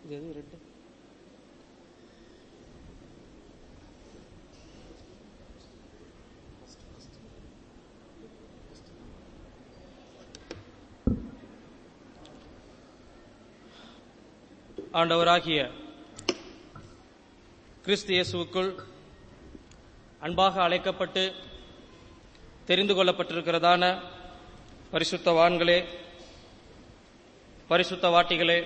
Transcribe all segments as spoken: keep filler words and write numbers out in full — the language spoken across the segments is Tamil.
இது எது ரெட்டு? ஆண்டவராகிய கிறிஸ்து இயேசுவுக்குள் அன்பாக அழைக்கப்பட்டு தெரிந்து கொள்ளப்பட்டிருக்கிறதான பரிசுத்தவான்களே, பரிசுத்த வாட்டிகளே,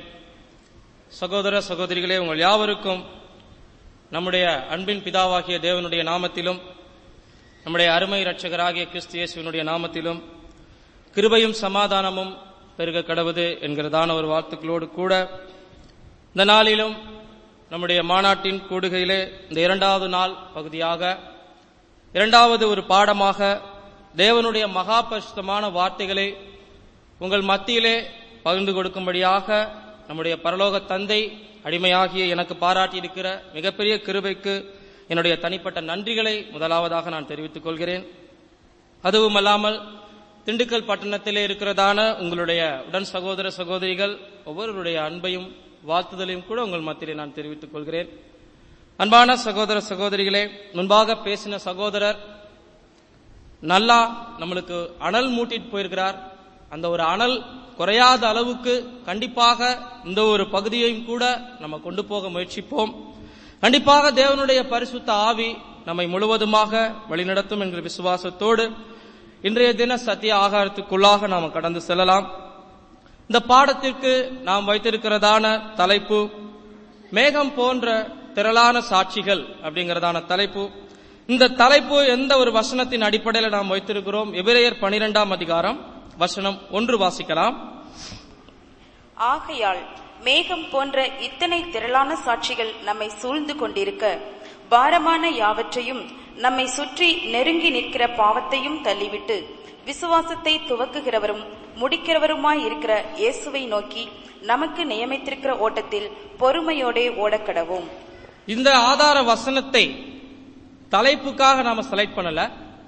சகோதர சகோதரிகளே, உங்கள் யாவருக்கும் நம்முடைய அன்பின் பிதாவாகிய தேவனுடைய நாமத்திலும் நம்முடைய அருமை இரட்சகராகிய கிறிஸ்து இயேசுவினுடைய நாமத்திலும் கிருபையும் சமாதானமும் பெருக கடவுது என்கிறதான ஒரு வாழ்த்துக்களோடு கூட இந்த நாளிலும் நம்முடைய மாநாட்டின் கூடுகையிலே இந்த இரண்டாவது நாள் பகுதியாக இரண்டாவது ஒரு பாடமாக தேவனுடைய மகா பரிசுத்தமான வார்த்தைகளை உங்கள் மத்தியிலே பகிர்ந்து கொடுக்கும்படியாக நம்முடைய பரலோக தந்தை அடிமையாகிய எனக்கு பாராட்டியிருக்கிற மிகப்பெரிய கிருபைக்கு என்னுடைய தனிப்பட்ட நன்றிகளை முதலாவதாக நான் தெரிவித்துக் கொள்கிறேன். அதுவும் அல்லாமல் திண்டுக்கல் பட்டணத்திலே இருக்கிறதான உங்களுடைய உடன் சகோதர சகோதரிகள் ஒவ்வொருவருடைய அன்பையும் வாழ்த்துதலையும் கூட உங்கள் மத்தியிலே நான் தெரிவித்துக் கொள்கிறேன். அன்பான சகோதர சகோதரிகளே, முன்பாக பேசின சகோதரர் நல்லா நம்மளுக்கு அனல் மூட்டிட்டு போயிருக்கிறார். அந்த ஒரு அனல் குறையாத அளவுக்கு கண்டிப்பாக இந்த ஒரு பகுதியையும் கூட நம்ம கொண்டு போக முயற்சிப்போம். கண்டிப்பாக தேவனுடைய பரிசுத்த ஆவி நம்மை முழுவதுமாக வழிநடத்தும் என்கிற விசுவாசத்தோடு இன்றைய தின சத்திய ஆகாரத்துக்குள்ளாக நாம் கடந்து செல்லலாம். இந்த பாடத்திற்கு நாம் வைத்திருக்கிறதான தலைப்பு மேகம் போன்ற திரளான சாட்சிகள் அப்படிங்கிறதான தலைப்பு. இந்த தலைப்பு எந்த ஒரு வசனத்தின் அடிப்படையில் நாம் வைத்திருக்கிறோம்? எபிரேயர் பனிரெண்டாம் அதிகாரம் வசனம் ஒன்று வாசிக்கலாம். ஆகையால் மேகம் போன்ற இத்தனை திரளான சாட்சிகள் நம்மை சூழ்ந்து கொண்டிருக்க பாரமான யாவற்றையும் நம்மை சுற்றி நெருங்கி நிற்கிற பாவத்தையும் தள்ளிவிட்டு விசுவாசத்தை துவக்குகிறவரும் முடிக்கிறவருமாய் இருக்கிற இயேசுவை நோக்கி நமக்கு நியமித்திருக்கிற ஓட்டத்தில் பொறுமையோடே ஓடக்கடவோம். இந்த ஆதார வசனத்தை தலைப்புக்காக நாம செலக்ட் பண்ணல,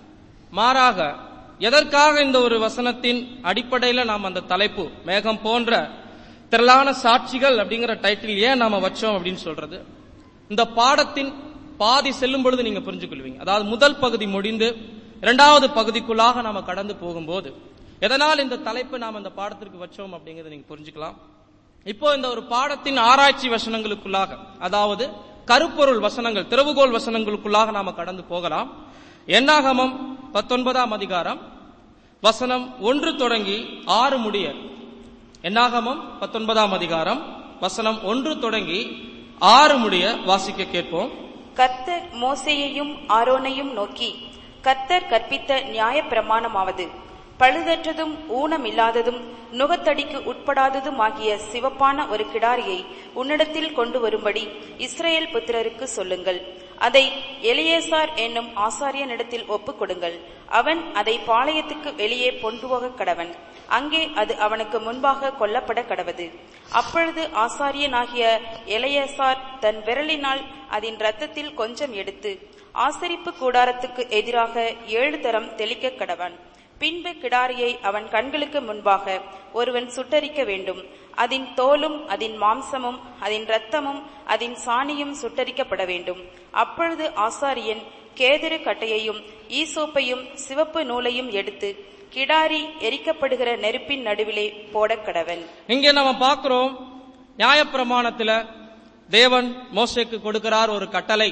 மாறாக எதற்காக இந்த ஒரு வசனத்தின் அடிப்படையில் நாம் அந்த தலைப்பு மேகம் போன்ற திரளான சாட்சிகள் அப்படிங்கிற டைட்டில் ஏன் நாம வச்சோம் அப்படின்னு சொல்றது, இந்த பாடத்தின் பாதி செல்லும் பொழுது நீங்க புரிஞ்சுக்கொள்வீங்க. அதாவது முதல் பகுதி முடிந்து இரண்டாவது பகுதிக்குள்ளாக நாம கடந்து போகும்போது எதனால் இந்த தலைப்பு நாம் இந்த பாடத்திற்கு வச்சோம் அப்படிங்கறத நீங்க புரிஞ்சுக்கலாம். இப்போ இந்த ஒரு பாடத்தின் ஆராய்ச்சி வசனங்களுக்குள்ளாக, அதாவது கருப்பொருள் வசனங்கள், திறவுகோல் வசனங்களுக்குள்ளாக நாம கடந்து போகலாம். என்னாகமம் பத்தொன்பதாம் அதிகாரம் வசனம் ஒன்று தொடங்கி ஆறு முடிய. என்னாகமம் பத்தொன்பதாம் அதிகாரம் வசனம் ஒன்று தொடங்கி ஆறு முடிய வாசிக்க கேட்போம். கர்த்தர் மோசேயையும் ஆரோனையும் நோக்கி, கர்த்தர் கற்பித்த நியாய பிரமாணமாவது, பழுதற்றதும் ஊனமில்லாததும் நுகத்தடிக்கு உட்படாததும் ஆகிய சிவப்பான ஒரு கிடாரியை உன்னிடத்தில் கொண்டு வரும்படி இஸ்ரவேல் புத்திரருக்கு சொல்லுங்கள். அதை எலியேசார் என்னும் ஆசாரியனிடத்தில் ஒப்புக் கொடுங்கள். அவன் அதை பாளையத்துக்கு வெளியே கொண்டு போக கடவன். அங்கே அது அவனுக்கு முன்பாக கொல்லப்பட கடவது. அப்பொழுது ஆசாரியனாகிய எலியேசார் தன் விரலினால் அதன் இரத்தத்தில் கொஞ்சம் எடுத்து ஆசரிப்பு கூடாரத்துக்கு எதிராக ஏழு தரம் தெளிக்க கடவன். பின்பு கிடாரியை அவன் கண்களுக்கு முன்பாக ஒருவன் சுட்டரிக்க வேண்டும். அதன் தோலும் அதன் மாம்சமும் அதன் இரத்தமும் அதன் சாணியும் சுட்டரிக்கப்பட வேண்டும். அப்பொழுது ஆசாரியன் கேதுரு கட்டையையும் ஈசோப்பையும் சிவப்பு நூலையும் எடுத்து கிடாரி எரிக்கப்படுகிற நெருப்பின் நடுவிலே போட கடவன். இங்கே நம்ம பார்க்கிறோம், நியாயப்பிரமாணத்துல தேவன் மோசேக்கு கொடுக்கிறார் ஒரு கட்டளை.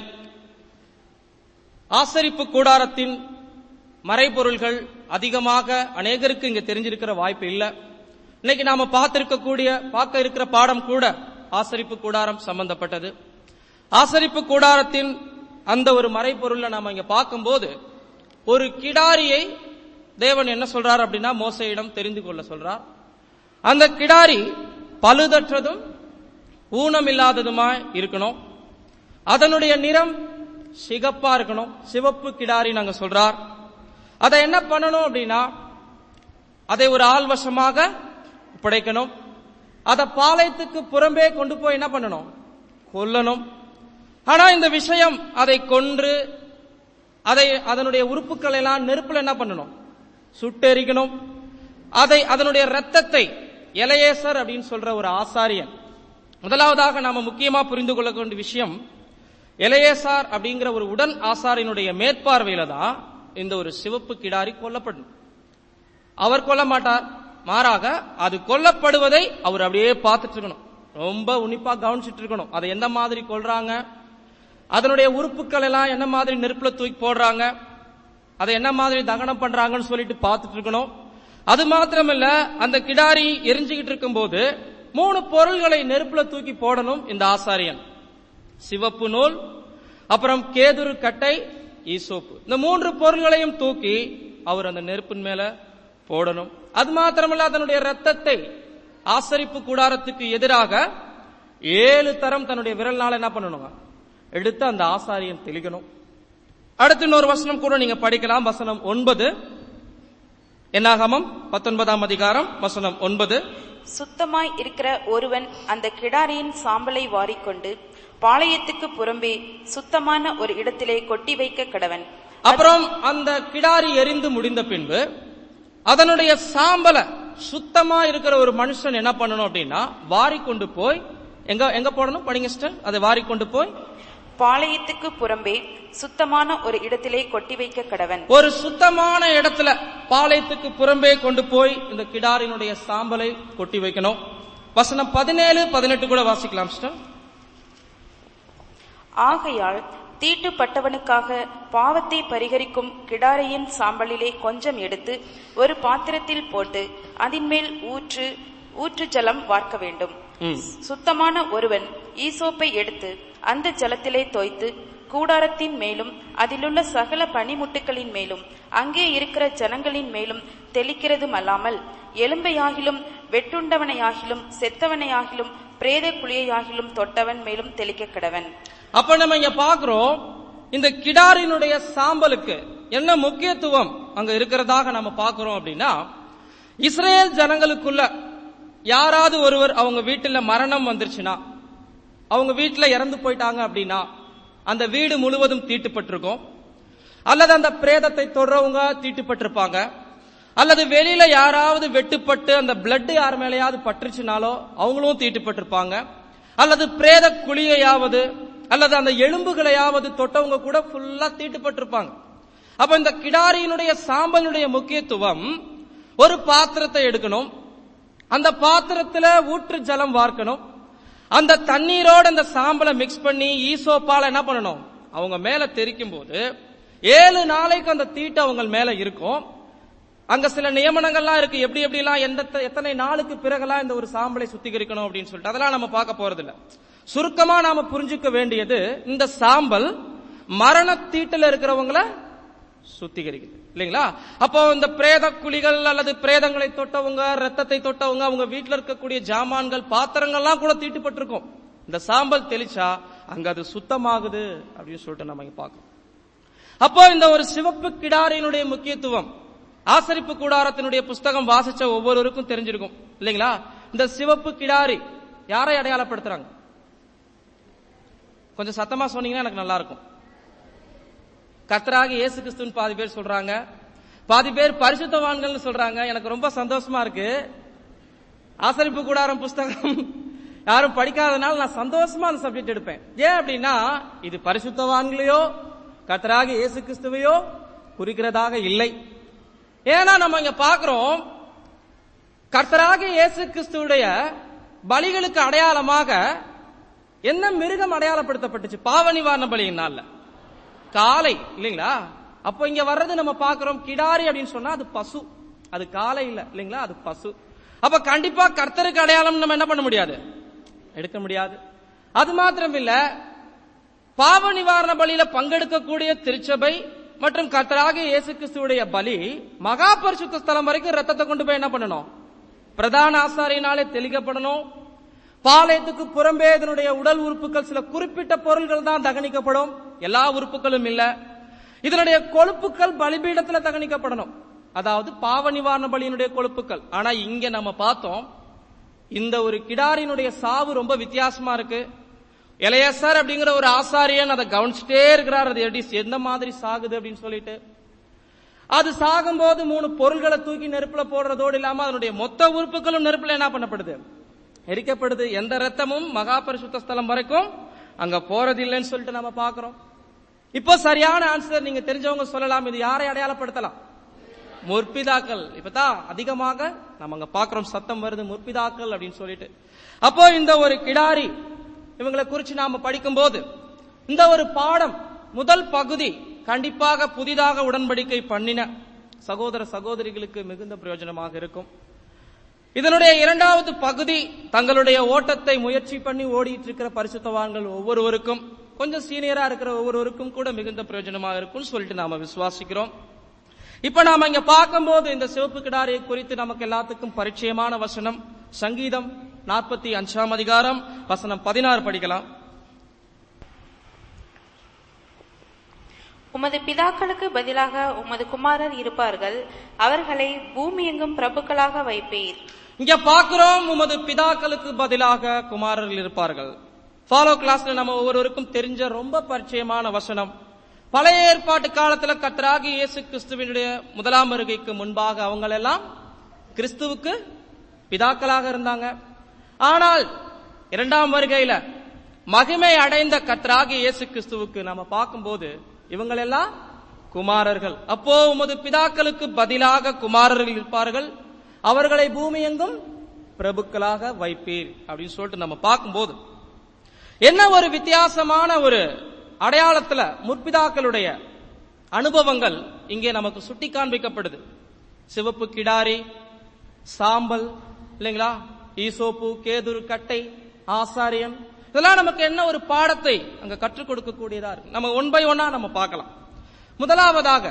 ஆசரிப்பு கூடாரத்தின் மறைபொருள்கள் அதிகமாக அநேகருக்கு இங்க தெரிஞ்சிருக்கிற வாய்ப்பு இல்ல. இன்னைக்கு நாம பார்த்திருக்கக்கூடிய பார்க்க இருக்கிற பாடம் கூட ஆசரிப்பு கூடாரம் சம்பந்தப்பட்டது. ஆசரிப்பு கூடாரத்தின் அந்த ஒரு மறைபொருள்ல நாம இங்க பார்க்கும்போது ஒரு கிடாரியை தேவன் என்ன சொல்றார் அப்படின்னா மோசேயிடம் தெரிந்து கொள்ள சொல்றார். அந்த கிடாரி பழுதற்றதும் ஊனமில்லாததுமா இருக்கணும். அதனுடைய நிறம் சிகப்பா இருக்கணும். சிவப்பு கிடாரி நாங்க சொல்றார். அதை என்ன பண்ணணும் அப்படின்னா அதை ஒரு ஆள்வசமாக படைக்கணும். அதை பாளையத்துக்கு புறம்பே கொண்டு போய் என்ன பண்ணணும், கொல்லணும். ஆனா இந்த விஷயம் அதை கொன்று அதை அதனுடைய உறுப்புகள் எல்லாம் நெருப்புல என்ன பண்ணணும், சுட்டெரிக்கணும். அதை அதனுடைய ரத்தத்தை எலியேசர் அப்படின்னு சொல்ற ஒரு ஆசாரியன் முதலாவதாக நாம முக்கியமா புரிந்து கொள்ள வேண்டிய விஷயம், எலெயாசார் அப்படிங்கிற ஒரு உடன் ஆசாரியனுடைய மேற்பார்வையில தான் இந்த ஒரு சிவப்பு கிடாரி கொல்லப்படும். அவர் கொல்ல மாட்டார், மாறாக அது கொல்லப்படுவதை அவர் அப்படியே பார்த்துட்டு இருக்கணும், ரொம்ப உன்னிப்பா கவனிச்சுட்டு இருக்கணும். அதை எந்த மாதிரி கொல்றாங்க, அதனுடைய உறுப்புகள் எல்லாம் என்ன மாதிரி நெருப்புல தூக்கி போடுறாங்க, அதை என்ன மாதிரி தகனம் பண்றாங்கன்னு சொல்லிட்டு பார்த்துட்டு இருக்கணும். அது மாத்திரமல்ல, அந்த கிடாரி எரிஞ்சுக்கிட்டு இருக்கும் போது மூணு பொருள்களை நெருப்புல தூக்கி போடணும் இந்த ஆசாரியன். சிவப்பு நூல், அப்புறம் கேதுரு கட்டை, ஈசோப்பு. இந்த மூன்று பொருள்களையும் தூக்கி அவர் அந்த நெருப்பின் மேல போடணும். அது மாத்திரமல்ல, அதனுடைய ரத்தத்தை ஆசரிப்பு கூடாரத்துக்கு எதிராக ஏழு தரம் தன்னுடைய விரல்னால என்ன பண்ணணுங்க, எடுத்து அந்த ஆசாரியன் தெளிக்கணும். அடுத்து இன்னொரு வசனம் கூட நீங்க படிக்கலாம். வசனம் ஒன்பது, என்னாகமம் பத்தொன்பதாம் அதிகாரம் வசனம் ஒன்பது. சுத்தமாய் இருக்கிற ஒருவன் அந்த கிடாரியின் சாம்பலை வாரிக்கொண்டு பாளையத்துக்கு புறம்பே சுத்தமான ஒரு இடத்திலே கொட்டி வைக்க கடவன். அப்புறம் அந்த கிடாரி எரிந்து முடிந்த பின்பு அதனுடைய சாம்பலை சுத்தமா இருக்கிற ஒரு மனுஷன் என்ன பண்ணணும் அப்படின்னா, வாரி கொண்டு போய் எங்க எங்க போடணும் படிங்க சிஸ்டர், அதை வாரி கொண்டு போய் பாளையத்துக்கு புறம்பே சுத்தமான ஒரு இடத்திலே கொட்டி வைக்க கடவன். ஒரு சுத்தமான இடத்துல பாளையத்துக்கு புறம்பே கொண்டு போய் இந்த கிடாரினுடைய சாம்பலை கொட்டி வைக்கணும். வசனம் பதினேழு பதினெட்டு கூட வாசிக்கலாம் சிஸ்டர். ஆகையால் தீட்டுப்பட்டவனுக்காக பாவத்தை பரிகரிக்கும் கிடாரியின் சாம்பலிலே கொஞ்சம் எடுத்து ஒரு பாத்திரத்தில் போட்டு அதன் மேல் ஊற்று ஊற்று ஜலம் வார்க்க வேண்டும். சுத்தமான ஒருவன் ஈசோப்பை எடுத்து அந்த ஜலத்திலே தோய்த்து கூடாரத்தின் மேலும் அதிலுள்ள சகல பனிமுட்டுகளின் மேலும் அங்கே இருக்கிற ஜனங்களின் மேலும் தெளிக்கிறதும் அல்லாமல் எலும்பையாகிலும் வெட்டுண்டவனையாகிலும் செத்தவனையாகிலும் பிரேத குழியையாகிலும் தொட்டவன் மேலும் தெளிக்க கடவன். அப்ப நம்ம இங்க பாக்குறோம், இந்த கிடாரினுடைய சாம்பலுக்கு என்ன முக்கியத்துவம் அங்க இருக்கிறதாக நம்ம பாக்குறோம் அப்படின்னா, இஸ்ரேல் ஜனங்களுக்குள்ள யாராவது ஒருவர் அவங்க வீட்டுல மரணம் வந்துருச்சுன்னா, அவங்க வீட்டுல இறந்து போயிட்டாங்க அப்படின்னா அந்த வீடு முழுவதும் தீட்டுப்பட்டிருக்கும். அல்லது அந்த பிரேதத்தை தொடரவங்க தீட்டுப்பட்டிருப்பாங்க. அல்லது வெளியில யாராவது வெட்டுப்பட்டு அந்த பிளட் யார் மேலேயாவது பற்றுச்சுனாலோ அவங்களும் தீட்டுப்பட்டிருப்பாங்க. அல்லது பிரேத குழியையாவது அல்லது அந்த எலும்புகளையாவது தொட்டவங்க கூட ஃபுல்லா தீட்டுப்பட்டிருப்பாங்க. அப்ப இந்த கிடாரியினுடைய சாம்பலுடைய முக்கியத்துவம், ஒரு பாத்திரத்தை எடுக்கணும், அந்த பாத்திரத்துல ஊற்று ஜலம் வார்க்கணும், அந்த தண்ணீரோட அந்த சாம்பலை மிக்ஸ் பண்ணி ஈசோப்பால என்ன பண்ணணும், அவங்க மேல தெரிக்கும் போது ஏழு நாளைக்கு அந்த தீட்டு அவங்க மேல இருக்கும். அங்க சில நியமனங்கள்லாம் இருக்கு, எப்படி எப்படி எல்லாம் எந்த எத்தனை நாளுக்கு பிறகுலாம் இந்த ஒரு சாம்பலை சுத்திகரிக்கணும் அப்படின்னு சொல்லிட்டு அதெல்லாம் நம்ம பார்க்க போறது இல்ல. சுருக்கமா நாம புரிஞ்சுக்க வேண்டியது, இந்த சாம்பல் மரண தீட்டுல இருக்கிறவங்களை சுத்திகரிக்குது இல்லைங்களா. அப்போ இந்த பிரேத குழிகள் அல்லது பிரேதங்களை தொட்டவங்க, ரத்தத்தை தொட்டவங்க, அவங்க வீட்டுல இருக்கக்கூடிய ஜாமான்கள் பாத்திரங்கள்லாம் கூட தீட்டுப்பட்டிருக்கும். இந்த சாம்பல் தெளிச்சா அங்க அது சுத்தமாகுது அப்படின்னு சொல்லிட்டு நம்ம இங்க பார்க்கணும். அப்போ இந்த ஒரு சிவப்பு கிடாரியினுடைய முக்கியத்துவம் ஆசரிப்பு கூடாரத்தினுடைய புஸ்தகம் வாசிச்ச ஒவ்வொருவருக்கும் தெரிஞ்சிருக்கும் இல்லைங்களா. இந்த சிவப்பு கிடாரி யாரை அடையாளப்படுத்துறாங்க, கொஞ்சம் சத்தமா சொன்னீங்கன்னா எனக்கு நல்லா இருக்கும். கர்த்தராகிய இயேசு கிறிஸ்துவின் பாதி பேர் சொல்றாங்க, பாதி பேர் பரிசுத்தவான்கள் சொல்றாங்க. எனக்கு ரொம்ப சந்தோஷமா இருக்கு. ஆசரிப்பு கூடாரம் புஸ்தகம் யாரும் படிக்காதனால நான் சந்தோஷமா அந்த சப்ஜெக்ட் எடுப்பேன். ஏன் அப்படின்னா, இது பரிசுத்தவான்களையோ கர்த்தராகிய இயேசு கிறிஸ்துவையோ குறிக்கிறதாக இல்லை. ஏன்னா நம்ம இங்க பாக்குறோம், கர்த்தராகிய இயேசு கிறிஸ்துவுடைய பலிகளுக்கு அடையாளமாக என்ன மிருகம் அடையாளப்படுத்தப்பட்டுச்சு, பாவ நிவாரண பலியினால காளை இல்லைங்களா. அப்போ இங்க வர்றது நம்ம பாக்குறோம், கிடாரி அப்படின்னு சொன்னா அது பசு, அது காளை இல்ல இல்லைங்களா, அது பசு. அப்ப கண்டிப்பா கர்த்தருக்கு அடையாளம் நம்ம என்ன பண்ண முடியாது, எடுக்க முடியாது. அது மாத்திரம் இல்ல, பாவ நிவாரண பலியில பங்கெடுக்கக்கூடிய திருச்சபை மற்றும் கர்த்தராகிய இயேசு கிறிஸ்துவுடைய பலி மகா பரிசுத்த ஸ்தலம் வரைக்கும் ரத்தத்தை கொண்டு போய் என்ன பண்ணணும், பிரதான ஆசாரியினாலே தெளிக்கப்படணும். பாளையத்துக்கு புறம்பே இதனுடைய உடல் உறுப்புகள் சில குறிப்பிட்ட பொருள்கள் தான் தகனிக்கப்படும், எல்லா உறுப்புகளும் இல்ல. இதனுடைய கொழுப்புகள் பலிபீடத்துல தகனிக்கப்படணும், அதாவது பாவ நிவாரண பலியினுடைய கொழுப்புகள். ஆனா இங்க நம்ம பார்த்தோம், இந்த ஒரு கிடாரினுடைய சாவு ரொம்ப வித்தியாசமா இருக்கு. எலெயாசார் அப்படிங்கிற ஒரு ஆசாரியன் அதை கவனிச்சுட்டே இருக்கிறார், அது எப்படி எந்த மாதிரி சாகுது அப்படின்னு சொல்லிட்டு. அது சாகும்போது மூணு பொருள்களை தூக்கி நெருப்புல போடுறதோடு இல்லாம அதனுடைய மொத்த உறுப்புகளும் நெருப்புல என்ன பண்ணப்படுது, எரிக்கப்படுது. எந்த ரத்தமும் மகா பரிசுத்த ஸ்தலம் வரைக்கும் அங்க போறது இல்லைன்னு சொல்லிட்டு நம்ம பாக்குறோம். இப்போ சரியான ஆன்சர் நீங்க தெரிஞ்சவங்க சொல்லலாம். இது யாரை அடையாளப்படுத்தலாம்? முற்பிதாக்கள். இப்பதான் அதிகமாக நம்ம அங்க பாக்குறோம், சத்தம் வருது முற்பிதாக்கள் அப்படின்னு சொல்லிட்டு. அப்போ இந்த ஒரு கிடாரி இவங்களை குறிச்சு நாம படிக்கும் போது இந்த ஒரு பாடம் முதல் பகுதி கண்டிப்பாக புதிதாக உடன்படிக்கை பண்ணின சகோதர சகோதரிகளுக்கு மிகுந்த பிரயோஜனமாக இருக்கும். இதனுடைய இரண்டாவது பகுதி தங்களுடைய ஓட்டத்தை முயற்சி பண்ணி ஓடிட்டு இருக்கிற பரிசுத்தவான்கள் ஒவ்வொருவருக்கும், கொஞ்சம் சீனியரா இருக்கிற ஒவ்வொருவருக்கும் கூட மிகுந்த பிரயோஜனமாக இருக்கும் சொல்லிட்டு நாம விசுவாசிக்கிறோம். இப்ப நாம இங்க பார்க்கும்போது இந்த சிவப்பு கிடாரியை குறித்து நமக்கு எல்லாத்துக்கும் பரிச்சயமான வசனம் சங்கீதம் நாற்பத்தி அஞ்சாம் அதிகாரம் வசனம் பதினாறு படிக்கலாம். உமது பிதாக்களுக்கு பதிலாக உமது குமாரர் இருப்பார்கள், அவர்களை பூமி எங்கும் பிரபுக்களாக வைப்பீர். இங்க பார்க்கிறோம், உமது பிதாக்களுக்கு பதிலாக குமாரர்கள் இருப்பார்கள். ஃபாலோ கிளாஸ்ல நம்ம ஒவ்வொருவருக்கும் தெரிஞ்ச ரொம்ப பரிச்சயமான வசனம். பழைய ஏற்பாட்டு காலத்துல கர்த்தராகிய இயேசு கிறிஸ்துவினுடைய முதலாம் வருகைக்கு முன்பாக அவங்க எல்லாம் கிறிஸ்துவுக்கு பிதாக்களாக இருந்தாங்க. ஆனால் இரண்டாம் வருகையில மகிமை அடைந்த கர்த்தராகிய இயேசு கிறிஸ்துவுக்கு நம்ம பார்க்கும்போது இவங்களெல்லாம் குமாரர்கள். அப்போ உமது பிதாக்களுக்கு பதிலாக குமாரர்கள் இருப்பார்கள், அவர்களை பூமி எங்கும் பிரபுக்களாக வைப்பீர் அப்படின்னு சொல்லிட்டு நம்ம பார்க்கும்போது என்ன ஒரு வித்தியாசமான ஒரு அடையாளத்துல முற்பிதாக்களுடைய அனுபவங்கள் இங்கே நமக்கு சுட்டி காண்பிக்கப்படுது. சிவப்பு கிடாரி, சாம்பல் இல்லைங்களா, ஈசோப்பு, கேதுரு கட்டை, ஆசாரியன், இதெல்லாம் நமக்கு என்ன ஒரு பாடத்தை அங்க கற்றுக் கொடுக்கக்கூடியதா இருக்கு. நம்ம ஒன் பை ஒன்னா நம்ம பார்க்கலாம். முதலாவதாக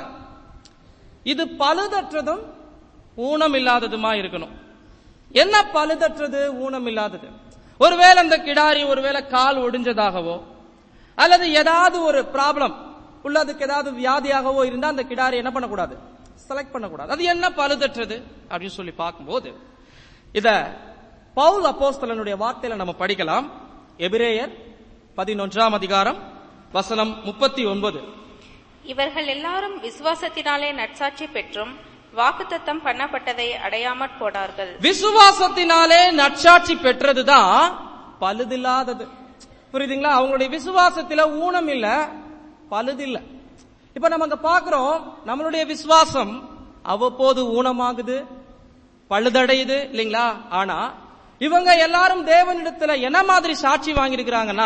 இது பழுதற்றதும் ஊனம் இல்லாததுமா இருக்கணும். என்ன பழுதற்றது ஊனம் இல்லாதது? ஒருவேளை அந்த கிடாரி ஒருவேளை கால் ஒடிஞ்சதாகவோ அல்லது ஏதாவது ஒரு ப்ராப்ளம் உள்ளதுக்கு ஏதாவது வியாதியாகவோ இருந்தா அந்த கிடாரி என்ன பண்ணக்கூடாது, செலக்ட் பண்ணக்கூடாது. அது என்ன பழுதற்றது அப்படின்னு சொல்லி பார்க்கும்போது இத பவுல் அப்போஸ்தலனுடைய வார்த்தையில நம்ம படிக்கலாம். எபிரேயர் பதினொன்றாம் அதிகாரம் வசனம் முப்பத்தி ஒன்பது. இவர்கள் எல்லாரும் விசுவாசத்தினாலே நற்சாட்சி பெற்றும் வாக்குத்தத்தம் பண்ணப்பட்டதை அடையாமற் போனார்கள். விசுவாசத்தினாலே நற்சாட்சி பெற்றதுதான் பழுதில்லாதது. புரியுதுங்களா? அவங்களுடைய விசுவாசத்துல ஊனம் இல்ல, பழுதில்ல. இப்ப நம்ம அங்க பாக்குறோம், நம்மளுடைய விசுவாசம் அவ்வப்போது ஊனமாகுது, பழுதடையுது இல்லைங்களா? ஆனா இவங்க எல்லாரும் தேவனிடத்துல என்ன மாதிரி சாட்சி வாங்கியிருக்கிறாங்கன்னா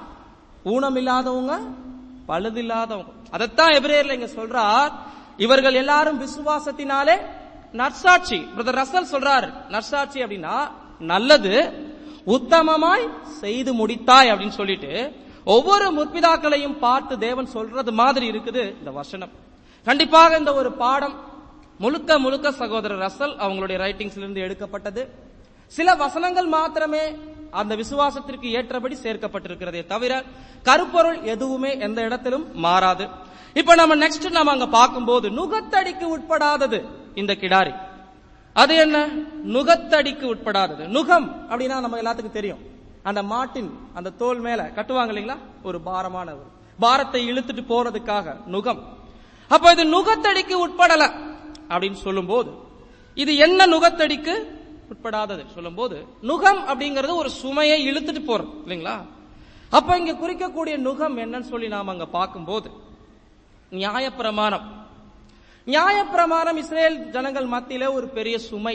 ஊனம் இல்லாதவங்க, பழுதில்லாதவங்க. அதைத்தான் எபிரேயர்ல இங்க சொல்றார், இவர்கள் எல்லாரும் விசுவாசத்தினாலே நற்சாட்சி. பிரதர் ரசல் சொல்றாரு, நற்சாட்சி அப்படின்னா நல்லது உத்தமமாய் செய்து முடித்தாய் அப்படின்னு சொல்லிட்டு ஒவ்வொரு முற்பிதாக்களையும் பார்த்து தேவன் சொல்றது மாதிரி இருக்குது இந்த வசனம். கண்டிப்பாக இந்த ஒரு பாடம் முழுக்க முழுக்க சகோதரர் ரசல் அவங்களுடைய ரைட்டிங்ஸ்ல இருந்து எடுக்கப்பட்டது. சில வசனங்கள் மாத்திரமே அந்த விசுவாசத்திற்கு ஏற்றபடி சேர்க்கப்பட்டிருக்கிறதே தவிர கருப்பொருள் எதுவுமே எந்த இடத்திலும் மாறாது. இப்ப நம்ம நெக்ஸ்ட் நம்ம அங்க பார்க்கும்போது நுகத்தடிக்கு உட்படாதது இந்த கிடாரி. அது என்ன? நுகத்தடிக்கு உட்படாதது. நுகம் அப்படின்னா நம்ம எல்லாத்துக்கும் தெரியும், அந்த மாட்டின் அந்த தோல் மேல கட்டுவாங்க இல்லைங்களா, ஒரு பாரமான ஒரு பாரத்தை இழுத்துட்டு போறதுக்காக நுகம். அப்ப இது நுகத்தடிக்கு உட்படல அப்படின்னு சொல்லும் போது இது என்ன நுகத்தடிக்கு உட்படாதது சொல்லும் போது நுகம் அப்படிங்கிறது ஒரு சுமையை இழுத்துட்டு போறது இல்லைங்களா. அப்ப இங்க குறிக்கக்கூடிய நுகம் என்னன்னு சொல்லி நாம அங்க பார்க்கும்போது நியாயப்பிரமாணம். நியாயப்பிரமாணம் இஸ்ரேல் ஜனங்கள் மத்தியில ஒரு பெரிய சுமை,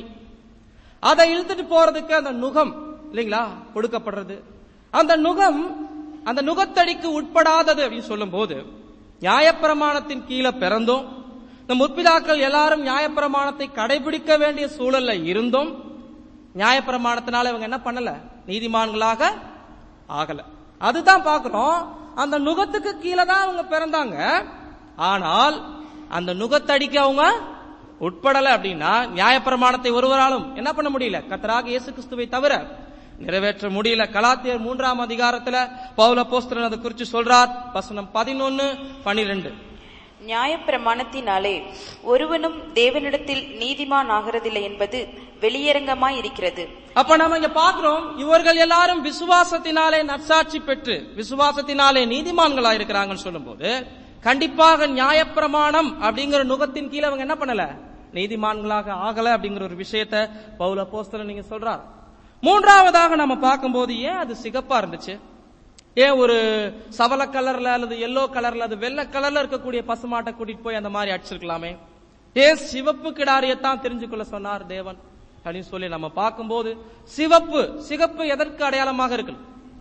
அதை இழுத்துட்டு போறதுக்கு அந்த நுகம் இல்லைங்களா கொடுக்கப்படுறது. அந்த நுகம் அந்த நுகத்தடிக்கு உட்படாதது அப்படின்னு சொல்லும் போது நியாயப்பிரமாணத்தின் கீழே பிறந்தோம், இந்த முற்பிதாக்கள் எல்லாரும் நியாயப்பிரமாணத்தை கடைபிடிக்க வேண்டிய சூழல்ல இருந்தோம். நியாயப்பிரமாணத்தினால இவங்க என்ன பண்ணல, நீதிமான்களாக ஆகல. அதுதான் பாக்குறோம், அந்த நுகத்துக்கு கீழே தான் அவங்க பிறந்தாங்க. ஆனால் அந்த நுகத்தடிக்கு அவங்க உட்படல அப்படின்னா நியாயப்பிரமாணத்தை ஒருவராலும் என்ன பண்ண முடியல, கர்த்தராகிய இயேசு கிறிஸ்துவை தவிர நிறைவேற்ற முடியல. கலாத்தியர் மூன்றாம் அதிகாரத்துல பவுல் அப்போஸ்தலன் அதை குறித்து சொல்றார், வசனம் பதினொன்னு பனிரெண்டு. நியாயப்பிரமாணத்தினாலே ஒருவனும் தேவனிடத்தில் நீதிமான் ஆகிறதில்லை என்பது வெளியரங்கமாய் இருக்கிறது. அப்ப நம்ம இங்க பாக்குறோம், இவர்கள் எல்லாரும் விசுவாசத்தினாலே நற்சாட்சி பெற்று விசுவாசத்தினாலே நீதிமான்களா இருக்கிறாங்கன்னு சொல்லும் போது கண்டிப்பாக நியாயப்பிரமாணம் அப்படிங்கிற நுகத்தின் கீழே அவங்க என்ன பண்ணல, நீதிமான்களாக ஆகல அப்படிங்கிற ஒரு விஷயத்த பவுல் அப்போஸ்தலன் நீங்க சொல்றார். மூன்றாவதாக நம்ம பார்க்கும்போது ஏன் அது சிகப்பா இருந்துச்சு? ஏன் ஒரு சவல கலர்ல அல்லது எல்லோ கலர்ல அது வெள்ளை கலர்ல இருக்கக்கூடிய பசுமாட்டை கூட்டிட்டு போய் அந்த மாதிரி அடிச்சிருக்கலாமே? ஏன் சிவப்பு கிடாரியத்தான் தெரிஞ்சுக்கொள்ள சொன்னார் தேவன் அப்படின்னு சொல்லி நம்ம பார்க்கும்போது, சிவப்பு சிகப்பு எதற்கு அடையாளமாக இருக்கு?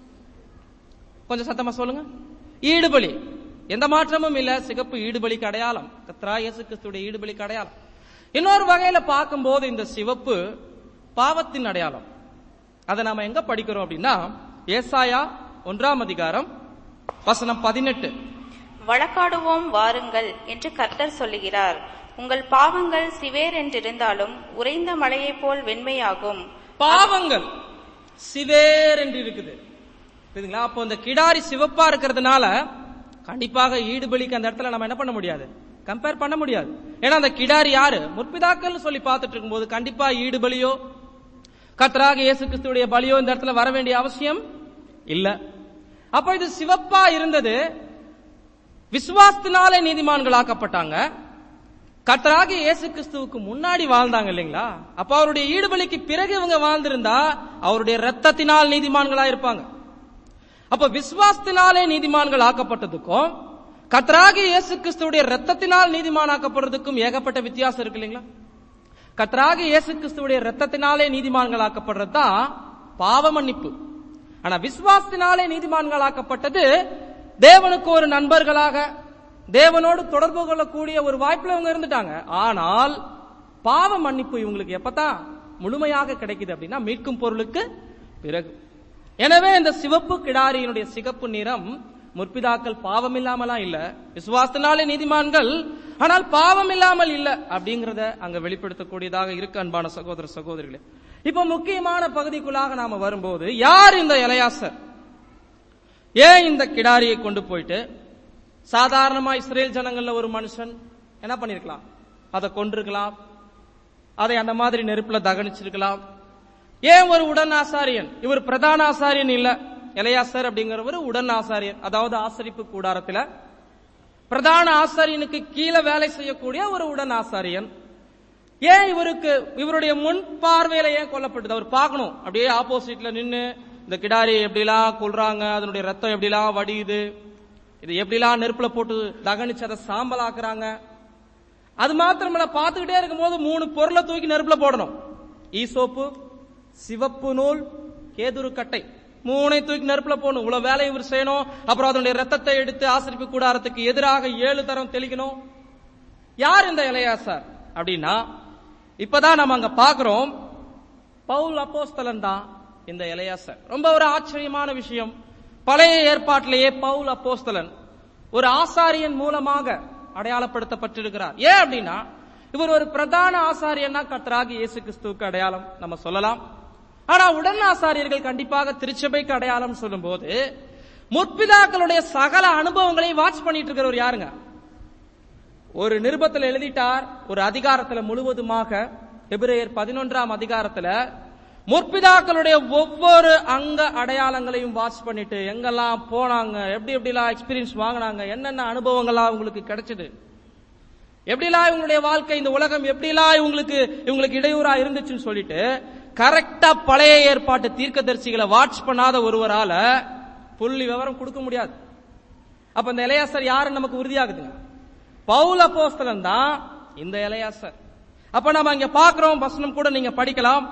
கொஞ்சம் சத்தமா சொல்லுங்க. ஈடுபலி. எந்த மாற்றமும் இல்ல, சிகப்பு ஈடுபலிக்கு அடையாளம், கர்த்தராகிய இயேசு கிறிஸ்துவுடைய ஈடுபலிக்கு அடையாளம். இன்னொரு வகையில பார்க்கும்போது இந்த சிவப்பு பாவத்தின் அடையாளம். அதை நாம எங்க படிக்கிறோம் அப்படின்னா, ஏசாயா ஒன்றாம் அதிகாரம் வசனம் பதினெட்டு. வழக்காடுவோம் வாருங்கள் என்று கர்த்தர் சொல்லுகிறார். உங்கள் பாவங்கள் சிவேர் என்றிருந்தாலும் உறைந்த மலையைப் போல் வெண்மையாகும். பாவங்கள் சிவேர் என்று இருக்குது. அப்போ இந்த கிடாரி சிவப்பா இருக்கிறதுனால கண்டிப்பாக ஈடுபலிக்கு அந்த இடத்துல நம்ம என்ன பண்ண முடியாது, கம்பேர் பண்ண முடியாது. ஏன்னா அந்த கிடாரி யாரு? முற்பிதாக்கள் சொல்லி பார்த்துட்டு இருக்கும்போது கண்டிப்பா ஈடுபலியோ கர்த்தராகிய இயேசு கிறிஸ்துவுடைய பலியோ இந்த இடத்துல வர வேண்டிய அவசியம் இல்ல. அப்ப இது சிவப்பா இருந்தது. விசுவாசத்தினாலே நீதிமான்கள் ஆக்கப்பட்டாங்க. கர்த்தராகிய இயேசு கிறிஸ்துவுக்கு முன்னாடி வாழ்ந்தாங்க இல்லைங்களா? அப்ப அவருடைய ஈடுபலிக்கு பிறகு இவங்க வாழ்ந்திருந்தா அவருடைய ரத்தத்தினால் நீதிமான்களா இருப்பாங்க. அப்ப விசுவாசத்தினாலே நீதிமான்கள் ஆக்கப்பட்டதுக்கும் கர்த்தராகிய இயேசு கிறிஸ்துவுடைய ரத்தத்தினால் நீதிமானாக்கப்படுறதுக்கும் ஏகப்பட்ட வித்தியாசம் இருக்கு இல்லைங்களா? கர்த்தராகிய இயேசு கிறிஸ்துவுடைய ரத்தத்தினாலே நீதிமான்கள் ஆக்கப்படுறது தான் பாவ மன்னிப்பு. ஆனா விசுவாசத்தினாலே நீதிமான்கள் ஆக்கப்பட்டது தேவனுக்கு ஒரு நண்பர்களாக தேவனோடு தொடர்பு கொள்ளக்கூடிய ஒரு வாய்ப்புல இவங்க இருந்துட்டாங்க. ஆனால் பாவ மன்னிப்பு இவங்களுக்கு எப்பதான் முழுமையாக கிடைக்குது அப்படின்னா மீட்கும் பொருளுக்கு பிறகு. எனவே இந்த சிவப்பு கிடாரியினுடைய சிகப்பு நிறம் முற்பிதாக்கள் பாவம் இல்லாமலா இல்ல, விசுவாசத்தினாலே நீதிமான்கள், ஆனால் பாவம் இல்லாமல் இல்ல அப்படிங்கறத அங்க வெளிப்படுத்தக்கூடியதாக இருக்கு. அன்பான சகோதர சகோதரிகளே, இப்ப முக்கியமான பகுதிக்குள்ளாக நாம வரும்போது, யார் இந்த எலெயாசர்? ஏன் இந்த கிடாரியை கொண்டு போயிட்டு சாதாரணமா இஸ்ரேல் ஜனங்கள்ல ஒரு மனுஷன் என்ன பண்ணிருக்கலாம், அதை கொண்டிருக்கலாம், அதை அந்த மாதிரி நெருப்புல தகனிச்சிருக்கலாம். ஏன் ஒரு உடன் ஆசாரியன்? இவர் பிரதான ஆசாரியன் இல்ல. எலெயாசர் அப்படிங்கிறவர் உடன் ஆசாரியர், அதாவது ஆசரிப்பு கூடாரத்துல பிரதான ஆசாரியனுக்கு கீழே வேலை செய்யக்கூடிய ஒரு உடன் ஆசாரியன். ஏன் இவருக்கு இவருடைய முன் பார்வையில ஏன் கொல்லப்பட்டது? அவர் பார்க்கணும், அப்படியே ஆப்போசிட்ல நின்று இந்த கிடாரி எப்படிலாம் கொல்றாங்க, அதனுடைய ரத்தம் எப்படிலாம் வடியுது, இது எப்படிலாம் நெருப்புல போட்டு தகனிச்சு அதை சாம்பலாக்குறாங்க. அது மாத்திரமல்ல, பார்த்துக்கிட்டே இருக்கும்போது மூணு பொருளை தூக்கி நெருப்புல போடணும். ஈசோப்பு, சிவப்பு நூல், கேதுரு கட்டை, மூணை தூக்கி நெருப்புல போடணும். இவ்வளவு வேலை இவர் செய்யணும். அப்புறம் அதனுடைய ரத்தத்தை எடுத்து ஆசரிப்பு கூடாரத்துக்கு எதிராக ஏழு தரம் தெளிக்கணும். யார் இந்த எலெயாசார் அப்படின்னா, இப்பதான் நம்ம அங்க பாக்குறோம், பவுல் அப்போஸ்தலன் தான் இந்த எலெயாசார். ரொம்ப ஒரு ஆச்சரியமான விஷயம். பழைய ஏற்பாட்டிலேயே பவுல் அப்போஸ்தலன் ஒரு ஆசாரியன் மூலமாக அடையாளப்படுத்தப்பட்டிருக்கிறார். ஏன் அப்படின்னா, இவர் ஒரு பிரதான ஆசாரியன்னா கர்த்தராகிய இயேசு கிறிஸ்துவுக்கு அடையாளம் நம்ம சொல்லலாம். ஆனா உடன் ஆசாரியர்கள் கண்டிப்பாக திருச்சபைக்கு அடையாளம் சொல்லும் போது, முற்பிதாக்களுடைய சகல அனுபவங்களையும் வாட்ச் பண்ணிட்டு இருக்கிறவர் யாருங்க? ஒரு நிருபத்தில் எழுதிட்டார், ஒரு அதிகாரத்துல முழுவதுமாக, எபிரேயர் பதினொன்றாம் அதிகாரத்துல முற்பிதாக்களுடைய ஒவ்வொரு அங்க அடையாளங்களையும் வாட்ச் பண்ணிட்டு எங்கெல்லாம் போனாங்க, எப்படி எப்படிலாம் எக்ஸ்பீரியன்ஸ் வாங்கினாங்க, என்னென்ன அனுபவங்களா இவங்களுக்கு கிடைச்சது, எப்படிலாம் இவங்களுடைய வாழ்க்கை, இந்த உலகம் எப்படிலாம் இவங்களுக்கு இவங்களுக்கு இடையூறா இருந்துச்சுன்னு சொல்லிட்டு கரெக்டா பழைய ஏற்பாட்டு தீர்க்கதரிசிகளை வாட்ச் பண்ணாத ஒருவரால புள்ளி விவரம் கொடுக்க முடியாது. அப்ப இந்த எலெயாசர் யாருன்னு நமக்கு உறுதியாகுதுங்க, பவுல் அப்போஸ்தலன் தான் இந்த எலெயாசர். அப்ப நம்ம இங்க பாக்குறோம், வசனம் கூட நீங்க படிக்கலாம்.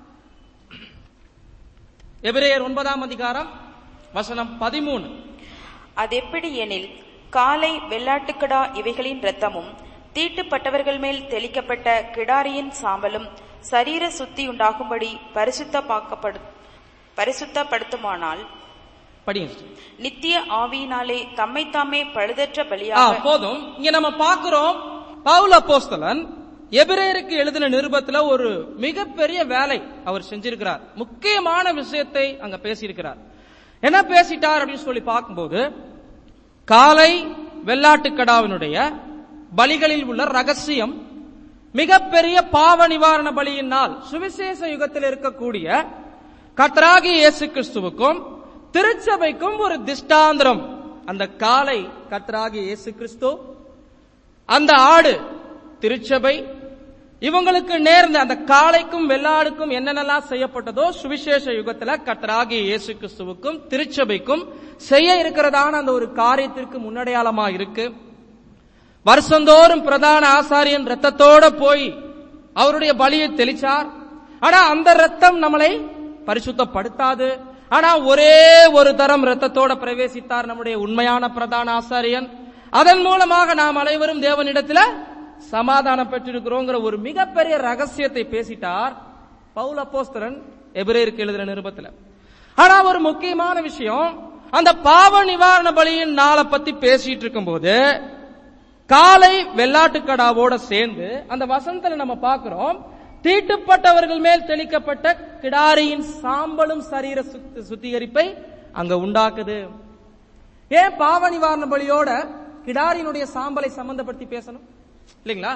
எபிரேயர் ஒன்பதாம் அதிகாரம் வசனம் பதிமூணு. அது எப்படி எனில், காளை வெள்ளாட்டுக்கடா இவைகளின் இரத்தமும் தீட்டுப்பட்டவர்கள் மேல் தெளிக்கப்பட்ட கிடாரியின் சாம்பலும் சரீர சுத்தி உண்டாகும்படி பரிசுத்தமாக்கப்படு பரிசுத்தப்படுத்துமானால் நித்திய ஆவியினாலே தம்மை தாமே பழுதற்ற பலியாக. போதும். இங்க நம்ம பாக்குறோம், பவுல் அப்போஸ்தலன் எபிரேயருக்கு எழுதின நிருபத்துல ஒரு மிகப்பெரிய வேலை அவர் செஞ்சிருக்கிறார். முக்கியமான விஷயத்தை அங்க பேசியிருக்கிறார். என்ன பேசிட்டார் அப்படின்னு சொல்லி பார்க்கும்போது, காளை வெள்ளாட்டுக்கடாவினுடைய பலிகளில் உள்ள ரகசியம், மிகப்பெரிய பாவ நிவாரண பலியினால் சுவிசேஷ யுகத்தில் இருக்கக்கூடிய கர்த்தராகிய இயேசு கிறிஸ்துவுக்கும் திருச்சபைக்கும் ஒரு திஷ்டாந்திரம். அந்த காளை கர்த்தராகிய இயேசு கிறிஸ்து, அந்த ஆடு திருச்சபை, இவங்களுக்கு நேர்ந்த அந்த காளைக்கும் வெள்ளாடுக்கும் என்னென்னலாம் செய்யப்பட்டதோ சுவிசேஷ யுகத்துல கர்த்தராகிய இயேசு கிறிஸ்துவுக்கும் திருச்சபைக்கும் செய்ய இருக்கிறதான அந்த ஒரு காரியத்திற்கு முன்னடையாளமா இருக்கு. வருஷந்தோறும் பிரதான ஆசாரியன் ரத்தத்தோட போய் அவருடைய பலியை தெளிச்சார். ஆனா அந்த ரத்தம் நம்மளை பரிசுத்தப்படுத்தாது. ஆனா ஒரே ஒரு தரம் ரத்தத்தோட பிரவேசித்தார் நம்முடைய உண்மையான பிரதான ஆசாரியன். அதன் மூலமாக நாம் அனைவரும் தேவனிடத்துல சமாதானம் பெற்றிருக்கிறோங்கிற ஒரு மிகப்பெரிய ரகசியத்தை பேசிட்டார் பவுல் அப்போஸ்தலன் எபிரேயருக்கு எழுதின நிருபத்துல. ஆனா ஒரு முக்கியமான விஷயம், அந்த பாவ நிவாரண பலியின் நாளை பத்தி பேசிட்டு இருக்கும் போது காளை வெள்ளாட்டுக்கடாவோட சேர்ந்து அந்த வசனத்துல நம்ம பார்க்கிறோம், தீட்டுப்பட்டவர்கள் மேல் தெளிக்கப்பட்ட கிடாரியின் சாம்பலும் சரீர சுத்திகரிப்பை அங்க உண்டாக்குது. ஏன் பாவ நிவாரண பலியோட கிடாரியினுடைய சாம்பலை சம்பந்தப்படுத்தி பேசணும் இல்லைங்களா?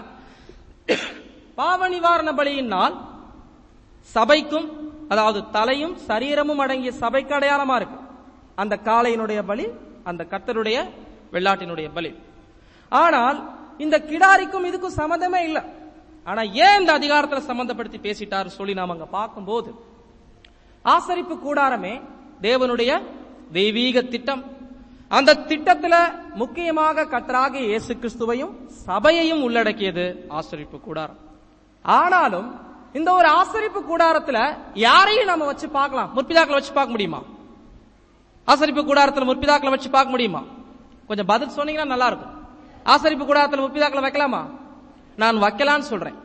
பாவ நிவாரண பலியின் நாள் சபைக்கும், அதாவது தலையும் சரீரமும் அடங்கிய சபைக்கு அடையாளமா இருக்கு அந்த காளையினுடைய பலி, அந்த கர்த்தருடைய வெள்ளாட்டினுடைய பலி. ஆனால் இந்த கிடாரிக்கும் இதுக்கும் சம்பந்தமே இல்லை. ஆனா ஏன் இந்த அதிகாரத்துல சம்பந்தப்படுத்தி பேசிட்டாரு சொல்லி நாம அங்க பார்க்கும்போது, ஆசரிப்பு கூடாரமே தேவனுடைய தெய்வீக திட்டம். அந்த திட்டத்துல முக்கியமாக கர்த்தராகிய இயேசு கிறிஸ்துவையும் சபையையும் உள்ளடக்கியது ஆசரிப்பு கூடாரம். ஆனாலும் இந்த ஒரு ஆசரிப்பு கூடாரத்துல யாரையும் நம்ம வச்சு பார்க்கலாம்? முற்பிதாக்களை வச்சு பார்க்க முடியுமா? ஆசரிப்பு கூடாரத்துல முற்பிதாக்களை வச்சு பார்க்க முடியுமா? கொஞ்சம் பதில் சொன்னீங்கன்னா நல்லா இருக்கும். ஆசரிப்பு கூடாரத்துல முற்பிதாக்களை வைக்கலாமா? நான் வைக்கலான்னு சொல்றேன்.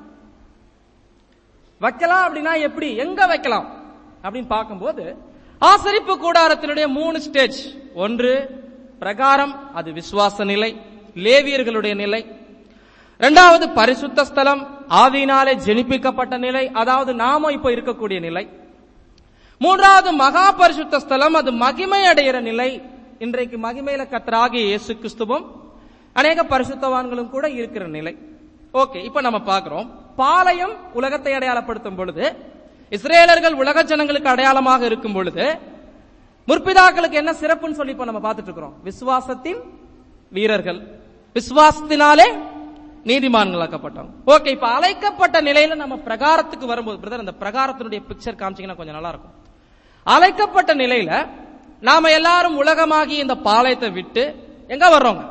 வைக்கலாம் அப்படின்னா எப்படி, எங்க வைக்கலாம் அப்படின்னு பார்க்கும்போது, ஆசரிப்பு கூடாரத்தினுடைய மூணு ஸ்டேஜ். ஒன்று பிரகாரம், அது விசுவாச நிலை, லேவியர்களுடைய நிலை. இரண்டாவது பரிசுத்த ஸ்தலம், ஆவியினாலே ஜெனிப்பிக்கப்பட்ட நிலை, அதாவது நாம இப்ப இருக்கக்கூடிய நிலை. மூன்றாவது மகா பரிசுத்த ஸ்தலம், அது மகிமை அடைகிற நிலை. இன்றைக்கு மகிமையில கர்த்தராகிய இயேசு கிறிஸ்துவும் அநேக பரிசுத்தவான்களும் கூட இருக்கிற நிலை. ஓகே, இப்ப நம்ம பார்க்கிறோம், பாளையம் உலகத்தை அடையாளப்படுத்தும் பொழுது, இஸ்ரேலர்கள் உலக ஜனங்களுக்கு அடையாளமாக இருக்கும் பொழுது, முற்பிதாக்களுக்கு என்ன சிறப்புன்னு சொல்லி இப்ப நம்ம பார்த்துட்டு இருக்கிறோம். விசுவாசத்தின் வீரர்கள், விசுவாசத்தினாலே நீதிமான்களாக்கப்பட்டவங்க. ஓகே, இப்ப அழைக்கப்பட்ட நிலையில நம்ம பிரகாரத்துக்கு வரும்போது, பிரதர் அந்த பிரகாரத்தினுடைய பிக்சர் காமிச்சீங்கன்னா கொஞ்சம் நல்லா இருக்கும். அழைக்கப்பட்ட நிலையில நாம எல்லாரும் உலகமாகி இந்த பாளையத்தை விட்டு எங்க வர்றோங்க?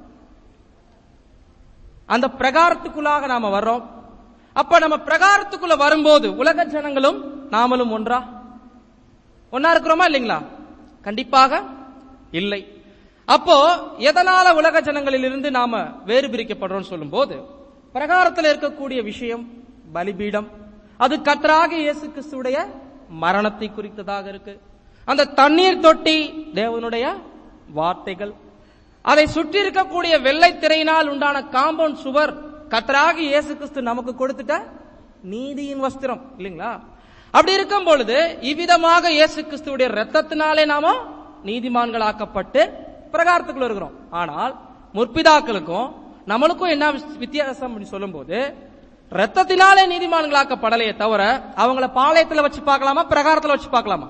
அந்த பிரகாரத்துக்குள்ளாக நாம வர்றோம். அப்ப நம்ம பிரகாரத்துக்குள்ள வரும்போது உலக ஜனங்களும் நாமளும் ஒன்றா ஒன்னா இருக்கிறோமா இல்லைங்களா? கண்டிப்பாக இல்லை. அப்போ எதனால உலக ஜனங்களிலிருந்து நாம வேறு பிரிக்கப்படுறோம் சொல்லும் போது, பிரகாரத்தில் இருக்கக்கூடிய விஷயம் பலிபீடம், அது கர்த்தராகிய இயேசு கிறிஸ்துவுடைய மரணத்தை குறித்ததாக இருக்கு. அந்த தண்ணீர் தொட்டி தேவனுடைய வார்த்தைகள், அதை சுற்றி இருக்கக்கூடிய வெள்ளை திரையினால் உண்டான காம்பவுண்ட் சுவர் கர்த்தராகிய இயேசு கிறிஸ்து நமக்கு கொடுத்துட்ட நீதியின் வஸ்திரம் இல்லைங்களா? அப்படி இருக்கும் பொழுது இவ்விதமாக இயேசு கிறிஸ்துவுடைய ரத்தத்தினாலே நாம நீதிமான்களாக்கப்பட்டு பிரகாரத்துக்குள்ள இருக்கிறோம். ஆனால் முற்பிதாக்களுக்கும் நம்மளுக்கும் என்ன வித்தியாசம் சொல்லும் போது, ரத்தத்தினாலே நீதிமான்களாக்கப்படலையே தவிர அவங்கள பாளையத்துல வச்சு பார்க்கலாமா, பிரகாரத்துல வச்சு பார்க்கலாமா?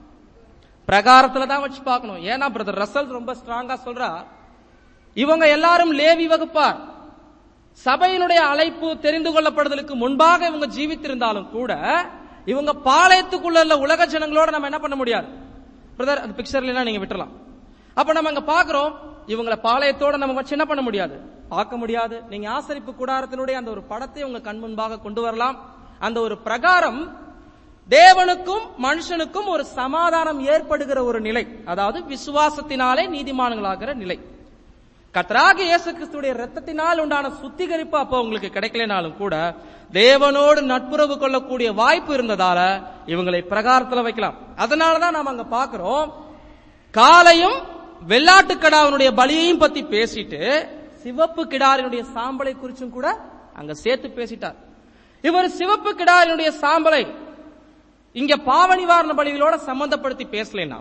பிரகாரத்துல தான் வச்சு பார்க்கணும். ஏன்னா பிரதர் ரசல் ரொம்ப ஸ்ட்ராங்கா சொல்றா, இவங்க எல்லாரும் லேவி வகுப்பார். சபையினுடைய அழைப்பு தெரிந்து கொள்ளப்படுதலுக்கு முன்பாக இவங்க ஜீவித்திருந்தாலும் கூட இவங்க பாளையத்துக்குள்ள உலக ஜனங்களோட நம்ம என்ன பண்ண முடியாது. பிரதர் அந்த பிக்சர்ல நீங்க விட்டுறலாம். அப்ப நம்ம அங்க பாக்குறோம், இவங்களை பாளையத்தோட நம்ம வச்சு என்ன பண்ண முடியாது, பார்க்க முடியாது. நீங்க ஆசரிப்பு கூடாரத்தினுடைய அந்த ஒரு படத்தை உங்க கண் முன்பாக கொண்டு வரலாம். அந்த ஒரு பிரகாரம் தேவனுக்கும் மனுஷனுக்கும் ஒரு சமாதானம் ஏற்படுகிற ஒரு நிலை, அதாவது விசுவாசத்தினாலே நீதிமான்களாகிற நிலை. கர்த்தராகிய இயேசு கிறிஸ்துவுடைய ரத்தத்தினால் உண்டான சுத்திகரிப்பு அப்போ உங்களுக்கு கிடைக்கலனாலும் கூட தேவனோடு நட்புறவு கொள்ளக்கூடிய வாய்ப்பு இருந்ததால இவங்களை பிரகாரத்துல வைக்கலாம். அதனாலதான் நாம அங்க பாக்குறோம், காளையும் வெள்ளாட்டுக்கடாவினுடைய பலியையும் பத்தி பேசிட்டு சிவப்பு கிடாரினுடைய சாம்பலை குறிச்சும் கூட அங்க சேர்த்து பேசிட்டார். இவர் சிவப்பு கிடாரினுடைய சாம்பலை இங்க பாவ நிவாரண பலிகளோட சம்பந்தப்படுத்தி பேசலைன்னா,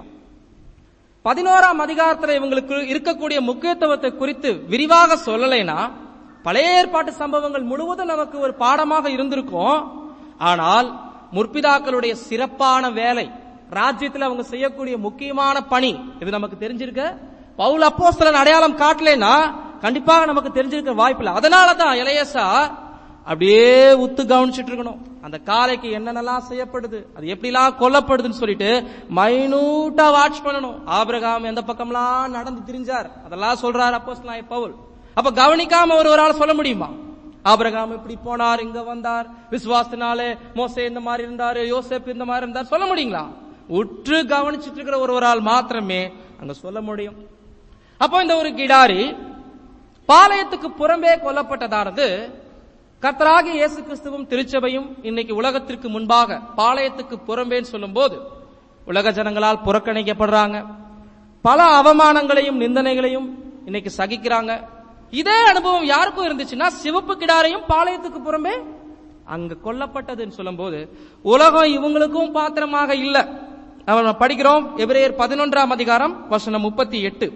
பதினோராம் அதிகாரத்தில் இவங்களுக்கு இருக்கக்கூடிய முக்கியத்துவத்தை குறித்து விரிவாக சொல்லலைன்னா, பழைய ஏற்பாட்டு சம்பவங்கள் முழுவதும் நமக்கு ஒரு பாடமாக இருந்திருக்கும். ஆனால் முற்பிதாக்களுடைய சிறப்பான வேலை, ராஜ்யத்தில் அவங்க செய்யக்கூடிய முக்கியமான பணி, இது நமக்கு தெரிஞ்சிருக்க பவுல் அப்போஸ்தலன் அடையாளம் காட்டலைன்னா கண்டிப்பாக நமக்கு தெரிஞ்சிருக்க வாய்ப்பில்லை. அதனாலதான் எலெயாசா அப்படியே உத்து கவனிச்சுட்டு இருக்கணும். அந்த காளைக்கு என்னென்னலாம் செய்யப்படுது, அது எப்படிலாம் கொல்லப்படுதுன்னு சொல்லிட்டு மைனூட்டா வாட்ச் பண்ணணும். ஆபிரகாம் எந்த பக்கம்லாம் நடந்து திரிஞ்சார் அதெல்லாம் சொல்றார் அப்போஸ்தலனாகிய பவுல். அப்ப கவனிக்காம ஒரு ஒரு ஆள் சொல்ல முடியுமா? ஆபிரகாம் இப்படி போனார், இங்க வந்தார், விசுவாசத்தினாலே மோசே இந்த மாதிரி இருந்தாரு, யோசேப்பு இந்த மாதிரி இருந்தார், சொல்ல முடியுங்களா? உற்று கவனிச்சுட்டு இருக்கிற ஒரு ஒரு ஆள் மாத்திரமே அங்க சொல்ல முடியும். அப்போ இந்த ஒரு கிடாரி பாளையத்துக்கு புறம்பே கொல்லப்பட்டதானது கர்த்தராகிய இயேசு கிறிஸ்துவும் திருச்சபையும் இன்னைக்கு உலகத்திற்கு முன்பாக பாளையத்துக்கு புறம்பேன்னு சொல்லும் போது உலக ஜனங்களால் புறக்கணிக்கப்படுறாங்க, பல அவமானங்களையும் நிந்தனைகளையும் இன்னைக்கு சகிக்கிறாங்க. இதே அனுபவம் யாருக்கும் இருந்துச்சுன்னா சிவப்பு கிடாரையும் பாளையத்துக்கு புறம்பே அங்க கொல்லப்பட்டதுன்னு சொல்லும் போது உலகம் இவங்களுக்கும் பாத்திரமாக இல்ல. நம்ம படிக்கிறோம் எபிரேயர் பதினொன்றாம் அதிகாரம் வசனம் முப்பத்தி எட்டு.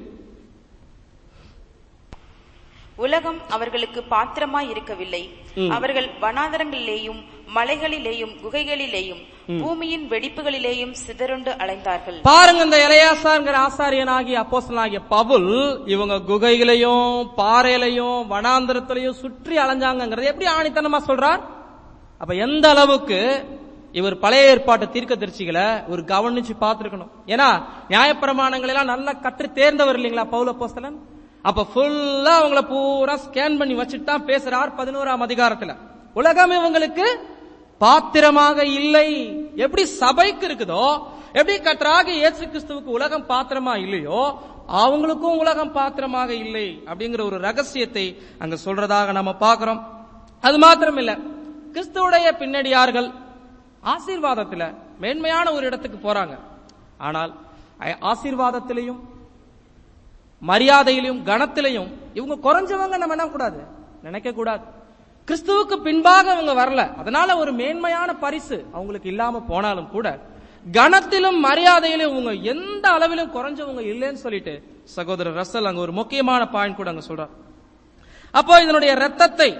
உலகம் அவர்களுக்கு பாத்திரமாய் இருக்கவில்லை. அவர்கள் வனாந்தரங்களிலேயும் மலைகளிலேயும் குகைகளிலேயும் பூமியின் வெடிப்புகளிலேயும் சிதறுண்டு அலைந்தார்கள். பாருங்க, இந்த எலெயாசார்ங்கிற ஆசாரியனாகிய அப்போஸ்தலனாகிய பவுல் இவங்க குகைகளையும் பாறையிலையும் வனாந்தரத்திலையும் சுற்றி அலைஞ்சாங்கிறது எப்படி ஆணித்தனமா சொல்றார்? அப்ப எந்த அளவுக்கு இவர் பழைய ஏற்பாட்டு தீர்க்கதரிசிகளை ஒரு கவனிச்சு பார்த்திருக்கணும். ஏன்னா நியாயப்பிரமாணங்கள் எல்லாம் நல்லா கற்று தேர்ந்தவர் இல்லைங்களா பவுல் அப்போஸ்தலன்? அப்ப ஃபுல்லா அவங்கள பூரா ஸ்கேன் பண்ணி வச்சுட்டு தான் பேசுறார் பதினோராம் அதிகாரத்துல. உலகம் இவங்களுக்கு பாத்திரமாக இல்லை. எப்படி சபைக்கு இருக்குதோ, எப்படி கர்த்தராகிய இயேசு கிறிஸ்துவுக்கு உலகம் பாத்திரமா இல்லையோ, அவங்களுக்கும் உலகம் பாத்திரமாக இல்லை அப்படிங்கிற ஒரு ரகசியத்தை அங்க சொல்றதாக நம்ம பார்க்கிறோம். அது மாத்திரம் இல்ல, கிறிஸ்துவுடைய பின்னடியார்கள் ஆசீர்வாதத்துல மேன்மையான ஒரு இடத்துக்கு போறாங்க. ஆனால் ஆசீர்வாதத்திலையும் மரியாதையிலும் கனத்திலையும் இவங்க குறைஞ்சவங்க நம்ம என்ன கூடாது நினைக்க கூடாது. கிறிஸ்துவுக்கு பின்பாக அவங்க வரல, அதனால ஒரு மேன்மையான பரிசு அவங்களுக்கு இல்லாம போனாலும் கூட கனத்திலும் மரியாதையிலும் இவங்க எந்த அளவிலும் குறைஞ்சவங்க இல்லைன்னு சொல்லிட்டு சகோதரர் ரசல் அங்க ஒரு முக்கியமான பாயிண்ட் கூட அங்க சொல்றார். அப்போ இதனுடைய ரத்தத்தை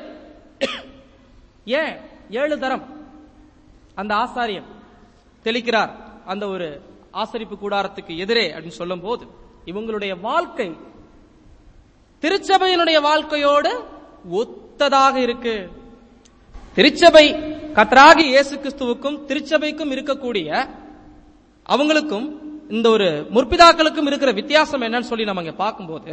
ஏன் ஏழு தரம் அந்த ஆசாரியன் தெளிக்கிறார் அந்த ஒரு ஆசரிப்பு கூடாரத்துக்கு எதிரே அப்படின்னு சொல்லும் போது இவங்களுடைய வாழ்க்கை திருச்சபையினுடைய வாழ்க்கையோடு ஒத்ததாக இருக்கு. திருச்சபை கர்த்தராகிய இயேசு கிறிஸ்துவுக்கும் திருச்சபைக்கும் இருக்கக்கூடிய அவங்களுக்கும் இந்த ஒரு முற்பிதாக்களுக்கும் இருக்கிற வித்தியாசம் என்னன்னு சொல்லி நம்ம இங்க பார்க்கும்போது,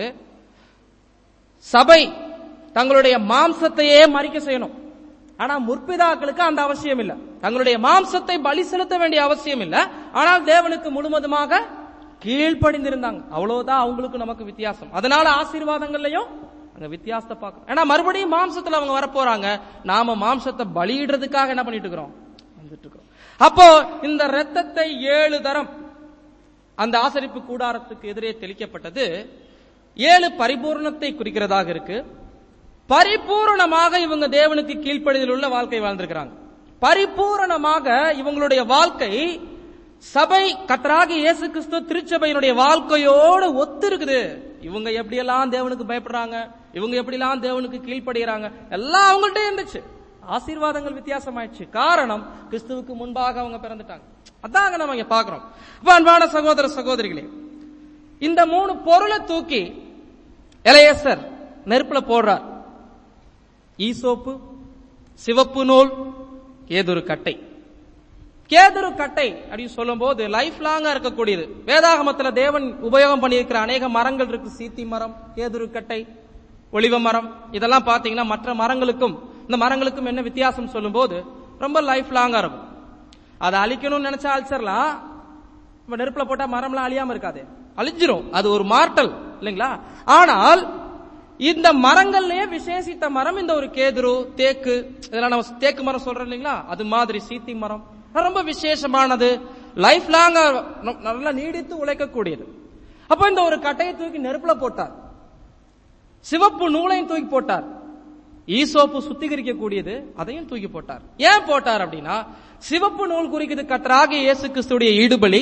சபை தங்களுடைய மாம்சத்தையே மறிக்க செய்யணும். ஆனா முற்பிதாக்களுக்கு அந்த அவசியம் இல்ல. தங்களுடைய மாம்சத்தை பலி செலுத்த வேண்டிய அவசியம் இல்ல. ஆனால் தேவனுக்கு முழுவதுமாக கீழ்ப்படிந்திருந்தாங்க. அவ்வளவுதான் அவங்களுக்கு நமக்கு வித்தியாசம். அதனால ஆசீர்வாதங்கள்லயும் அங்க வித்தியாசத்தை பார்க்கணும். ஏன்னா மறுபடியும் மாம்சத்துல அவங்க வரப்போறாங்க, நாம மாம்சத்தை பலியிடுறதுக்காக என்ன பண்ணிட்டு இருக்கிறோம் வந்துட்டு இருக்கிறோம். அப்போ இந்த ரத்தத்தை ஏழு தரம் அந்த ஆசரிப்பு கூடாரத்துக்கு எதிரே தெளிக்கப்பட்டது ஏழு பரிபூர்ணத்தை குறிக்கிறதாக இருக்கு. பரிபூரணமாக இவங்க தேவனுக்கு கீழ்ப்படிதல் உள்ள வாழ்க்கை வாழ்ந்திருக்கிறாங்க. பரிபூரணமாக இவங்களுடைய வாழ்க்கை சபை கர்த்தராகிய இயேசு கிறிஸ்து திருச்சபையினுடைய வாழ்க்கையோடு ஒத்து இருக்குது. இவங்க எப்படியெல்லாம் தேவனுக்கு பயப்படுறாங்க, இவங்க எப்படிலாம் தேவனுக்கு கீழ்ப்படுகிறாங்க, எல்லாம் அவங்கள்ட்ட இருந்துச்சு. ஆசீர்வாதங்கள் வித்தியாசமாயிடுச்சு. காரணம் கிறிஸ்துவுக்கு முன்பாக அவங்க பிறந்துட்டாங்க. அதாங்க நம்ம இங்க பாக்குறோம். இப்ப அன்பான சகோதர சகோதரிகளே, இந்த மூணு பொருளை தூக்கி எலெயாசார் நெருப்புல போடுறார். ஈசோப்பு, சிவப்பு நூல், கேதுரு கட்டை. கேதுரு கட்டை அப்படின்னு சொல்லும் போது லைஃப் லாங்கா இருக்கக்கூடியது. வேதாகமத்துல தேவன் உபயோகம் பண்ணியிருக்கிற அநேக மரங்கள் இருக்கு. சீத்தி மரம், கேதுரு கட்டை, ஒலிவ மரம், இதெல்லாம் பாத்தீங்கன்னா மற்ற மரங்களுக்கும் இந்த மரங்களுக்கும் என்ன வித்தியாசம் சொல்லும் போது ரொம்ப லைஃப் லாங்கா இருக்கும். அதை அழிக்கணும்னு நினைச்சா அழிச்சிடலாம். நெருப்புல போட்டா மரம்லாம் அழியாம இருக்காது, அழிஞ்சிரும். அது ஒரு மார்டல் இல்லைங்களா? ஆனால் இந்த மரங்கள்லயே விசேஷித்த மரம் இந்த ஒரு கேதுரு, தேக்கு, இதெல்லாம் நம்ம தேக்கு மரம் சொல்றோம் இல்லைங்களா, அது மாதிரி சீத்தி மரம் ரொம்ப விசேஷமானது, லைஃப் லாங்கா நல்லா நீடித்து உழைக்கக்கூடியது. அப்ப இந்த ஒரு கட்டையை தூக்கி நெருப்புல போட்டார், சிவப்பு நூலையும் தூக்கி போட்டார், ஈசோப்பு சுத்திகரிக்க கூடியது அதையும் தூக்கி போட்டார். ஏன் போட்டார் அப்படின்னா, சிவப்பு நூல் குறிக்குது கர்த்தராகிய இயேசு கிறிஸ்துடைய ஈடுபலி,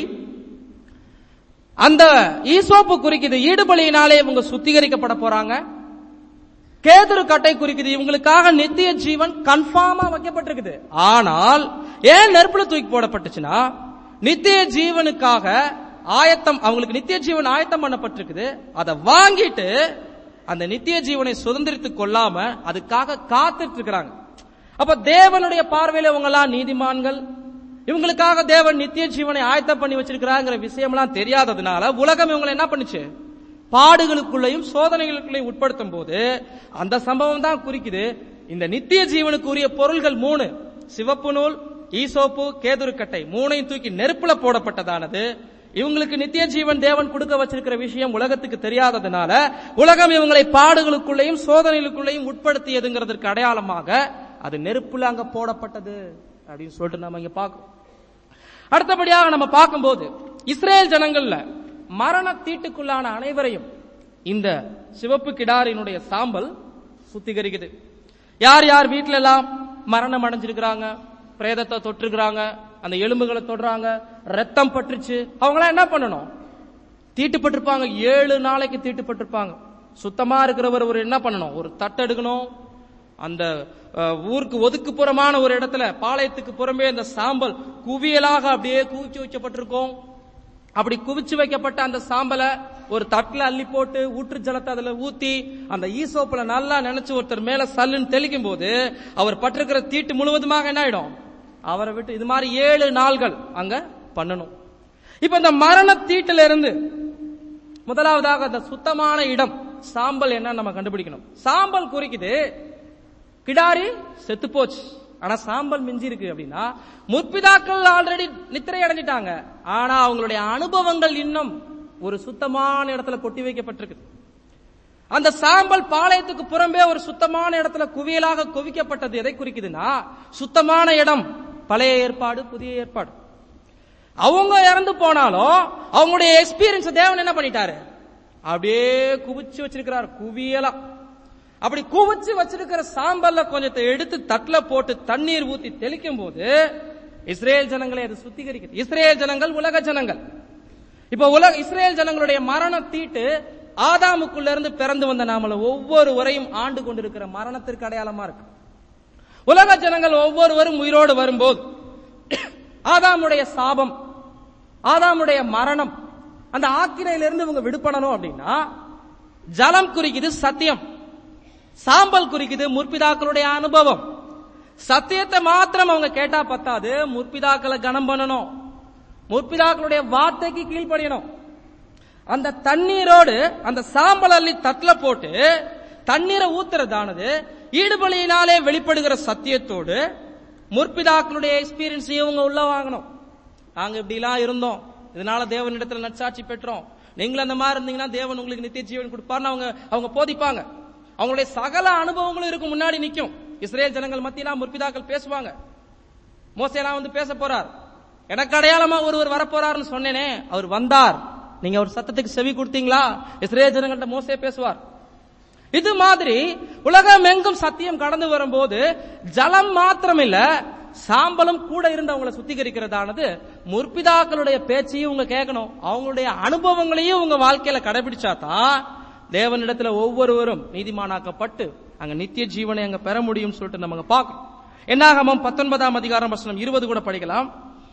அந்த ஈசோப்பு குறிக்குது ஈடுபலியினாலே இவங்க சுத்திகரிக்கப்பட போறாங்க. கேதுரு கட்டை குறிக்குது இவங்களுக்காக நித்திய ஜீவன் கன்ஃபார்மா வைக்கப்பட்டிருக்குது. ஆனால் ஏன் நெருப்புல தூக்கி போடப்பட்டுச்சுன்னா, நித்திய ஜீவனுக்காக ஆயத்தம், அவங்களுக்கு நித்திய ஜீவன் ஆயத்தம் பண்ணப்பட்டிருக்குது. அதை வாங்கிட்டு அந்த நித்திய ஜீவனை சுதந்திரித்துக் கொள்ளாம அதுக்காக காத்துட்டு இருக்கிறாங்க. அப்ப தேவனுடைய பார்வையில இவங்க எல்லாம் நீதிமான்கள், இவங்களுக்காக தேவன் நித்திய ஜீவனை ஆயத்தம் பண்ணி வச்சிருக்கிறாங்கிற விஷயம்லாம் தெரியாததுனால உலகம் இவங்களை என்ன பண்ணுச்சு, பாடுகளுக்குள்ளையும் சோதனைகளுக்குள்ளையும் உட்படுத்தும் போது அந்த சம்பவம் தான் குறிக்குது. இந்த நித்திய ஜீவனுக்கு உரிய பொருள்கள் மூணு, சிவப்பு நூல், ஈசோப்பு, கேதுருக்கட்டை, மூணையும் தூக்கி நெருப்புல போடப்பட்டதானது. இவங்களுக்கு நித்திய ஜீவன் தேவன் கொடுக்க வச்சிருக்கிற விஷயம் உலகத்துக்கு தெரியாததுனால உலகம் இவங்களை பாடுகளுக்குள்ளையும் சோதனைகளுக்குள்ளையும் உட்படுத்தியதுங்கிறதுக்கு அடையாளமாக அது நெருப்புல அங்க போடப்பட்டது அப்படின்னு சொல்லிட்டு நம்ம இங்க பார்க்கிறோம். அடுத்தபடியாக நம்ம பார்க்கும்போது இஸ்ரேல் ஜனங்கள்ல மரண தீட்டுக்குள்ளான அனைவரையும் இந்த சிவப்பு கிடாரினுடைய சாம்பல் சுத்திகரிக்குது. யார் யார் வீட்டுல எல்லாம் மரணம் அடைஞ்சிருக்கிறாங்க, பிரேதத்தை தொற்றுக்கிறாங்க, அந்த எலும்புகளை தொடுறாங்க, ரத்தம் பற்றுச்சு, அவங்களாம் என்ன பண்ணணும், தீட்டுப்பட்டிருப்பாங்க, ஏழு நாளைக்கு தீட்டுப்பட்டிருப்பாங்க. சுத்தமா இருக்கிறவர் ஒரு என்ன பண்ணணும், ஒரு தட்டு எடுக்கணும், அந்த ஊருக்கு ஒதுக்குப்புறமான ஒரு இடத்துல பாளையத்துக்கு புறம்பே அந்த சாம்பல் குவியலாக அப்படியே குவிச்சு வைக்கப்பட்டிருக்கும். அப்படி குவிச்சு வைக்கப்பட்ட அந்த சாம்பலை ஒரு தட்டுல அள்ளி போட்டு ஊற்று ஜலத்தை அதுல ஊத்தி அந்த ஈசோப்புல நல்லா நினைச்சு ஒருத்தர் மேல சல்லுன்னு தெளிக்கும் போது அவர் பட்டிருக்கிற தீட்டு முழுவதுமாக என்ன ஆயிடும், அவரை விட்டு இது மாதிரி ஏழு நாள்கள் அங்க பண்ணணும். இப்ப இந்த மரண தீட்டுல இருந்து முதலாவதாக அந்த சுத்தமான இடம் சாம்பல் என்ன நம்ம கண்டுபிடிக்கணும். சாம்பல் குறிக்குது கிடாரி செத்து போச்சு, ஆனா சாம்பல் மிஞ்சி இருக்கு அப்படின்னா முற்பிதாக்கள் ஆல்ரெடி நித்திரை அடைஞ்சிட்டாங்க, ஆனா அவங்களுடைய அனுபவங்கள் இன்னும் ஒரு சுத்தமான இடத்துல கொட்டி வைக்கப்பட்டிருக்கு. அந்த சாம்பல் பாளையத்துக்கு புறம்பே ஒரு சுத்தமான இடத்துல குவியலாக குவிக்கப்பட்டது எதை குறிக்குதுன்னா சுத்தமான இடம் பழைய ஏற்பாடு புதிய ஏற்பாடு. அவங்க இறந்து போனாலும் அவங்களுடைய எக்ஸ்பீரியன்ஸ் தேவன் என்ன பண்ணிட்டாரு, அப்படியே குவிச்சு வச்சிருக்கிறார் குவியலா. அப்படி குவிச்சு வச்சிருக்கிற சாம்பல்ல கொஞ்சத்தை எடுத்து தட்டுல போட்டு தண்ணீர் ஊத்தி தெளிக்கும் போது இஸ்ரேல் ஜனங்களை அது சுத்திகரிக்குது. இஸ்ரேல் ஜனங்கள் உலக ஜனங்கள். இப்ப உலக இஸ்ரேல் ஜனங்களுடைய மரண தீட்டு ஆதாமுக்குள்ள இருந்து பிறந்து வந்த நாமல ஒவ்வொருவரையும் ஆண்டு கொண்டிருக்கிற மரணத்திற்கு அடையாளமா இருக்கு. உலக ஜனங்கள் ஒவ்வொருவரும் உயிரோடு வரும்போது ஆதாமுடைய சாபம், ஆதாமுடைய மரணம், அந்த ஆக்கினையிலிருந்து இவங்க விடுபடணும் அப்படின்னா ஜலம் குறிக்குது சத்தியம், சாம்பல் குறிக்குது முற்பிதாக்களுடைய அனுபவம். சத்தியத்தை மாத்திரம் அவங்க கேட்டா பத்தாது, முற்பிதாக்களை கனம் பண்ணணும், முற்பிதாக்களுடைய வார்த்தைக்கு கீழ்ப்படியணும். அந்த தண்ணீரோடு அந்த சாம்பல் அள்ளி தட்டுல போட்டு தண்ணீரை ஊத்துறதானது ஈடுபலியினாலே வெளிப்படுகிற சத்தியத்தோடு முற்பிதாக்களுடைய எக்ஸ்பீரியன்ஸ் இவங்க உள்ள வாங்கணும். நாங்க இப்படி எல்லாம் இருந்தோம், இதனால தேவனிடத்துல நற்சாட்சி பெற்றோம், நீங்களும் அந்த மாதிரி இருந்தீங்கன்னா தேவன் உங்களுக்கு நித்திய ஜீவன் கொடுப்பார்னு அவங்க அவங்க போதிப்பாங்க. அவங்களுடைய சகல அனுபவங்களும் இருக்கும் முன்னாடி நிக்கும். இஸ்ரேல் ஜனங்கள் மத்தியெல்லாம் முற்பிதாக்கள் பேசுவாங்க. மோசேலாம் வந்து பேச போறார், எனக்கு அடையாளமா ஒருவர் வரப்போறாருன்னு சொன்னேனே, அவர் வந்தார், நீங்க ஒரு சத்தத்துக்கு செவி கொடுத்தீங்களா, இஸ்ரேல் ஜனங்கள்ட்ட மோசே பேசுவார். இது மாதிரி உலகம் எங்கும் சத்தியம் கடந்து வரும்போது ஜலம் மாத்திரம் இல்ல சாம்பலும் கூட இருந்து அவங்களை சுத்திகரிக்கிறதானது முற்பிதாக்களுடைய பேச்சையும் உங்க கேட்கணும், அவங்களுடைய அனுபவங்களையும் உங்க வாழ்க்கையில கடைபிடிச்சாதான் தேவனிடத்துல ஒவ்வொருவரும் நீதிமானாக்கப்பட்டு அங்க நித்திய ஜீவனை அங்க பெற முடியும் சொல்லிட்டு நம்ம பார்க்கணும். என்னாகமம் பத்தொன்பதாம் அதிகாரம் வசனம் இருபது கூட படிக்கலாம்.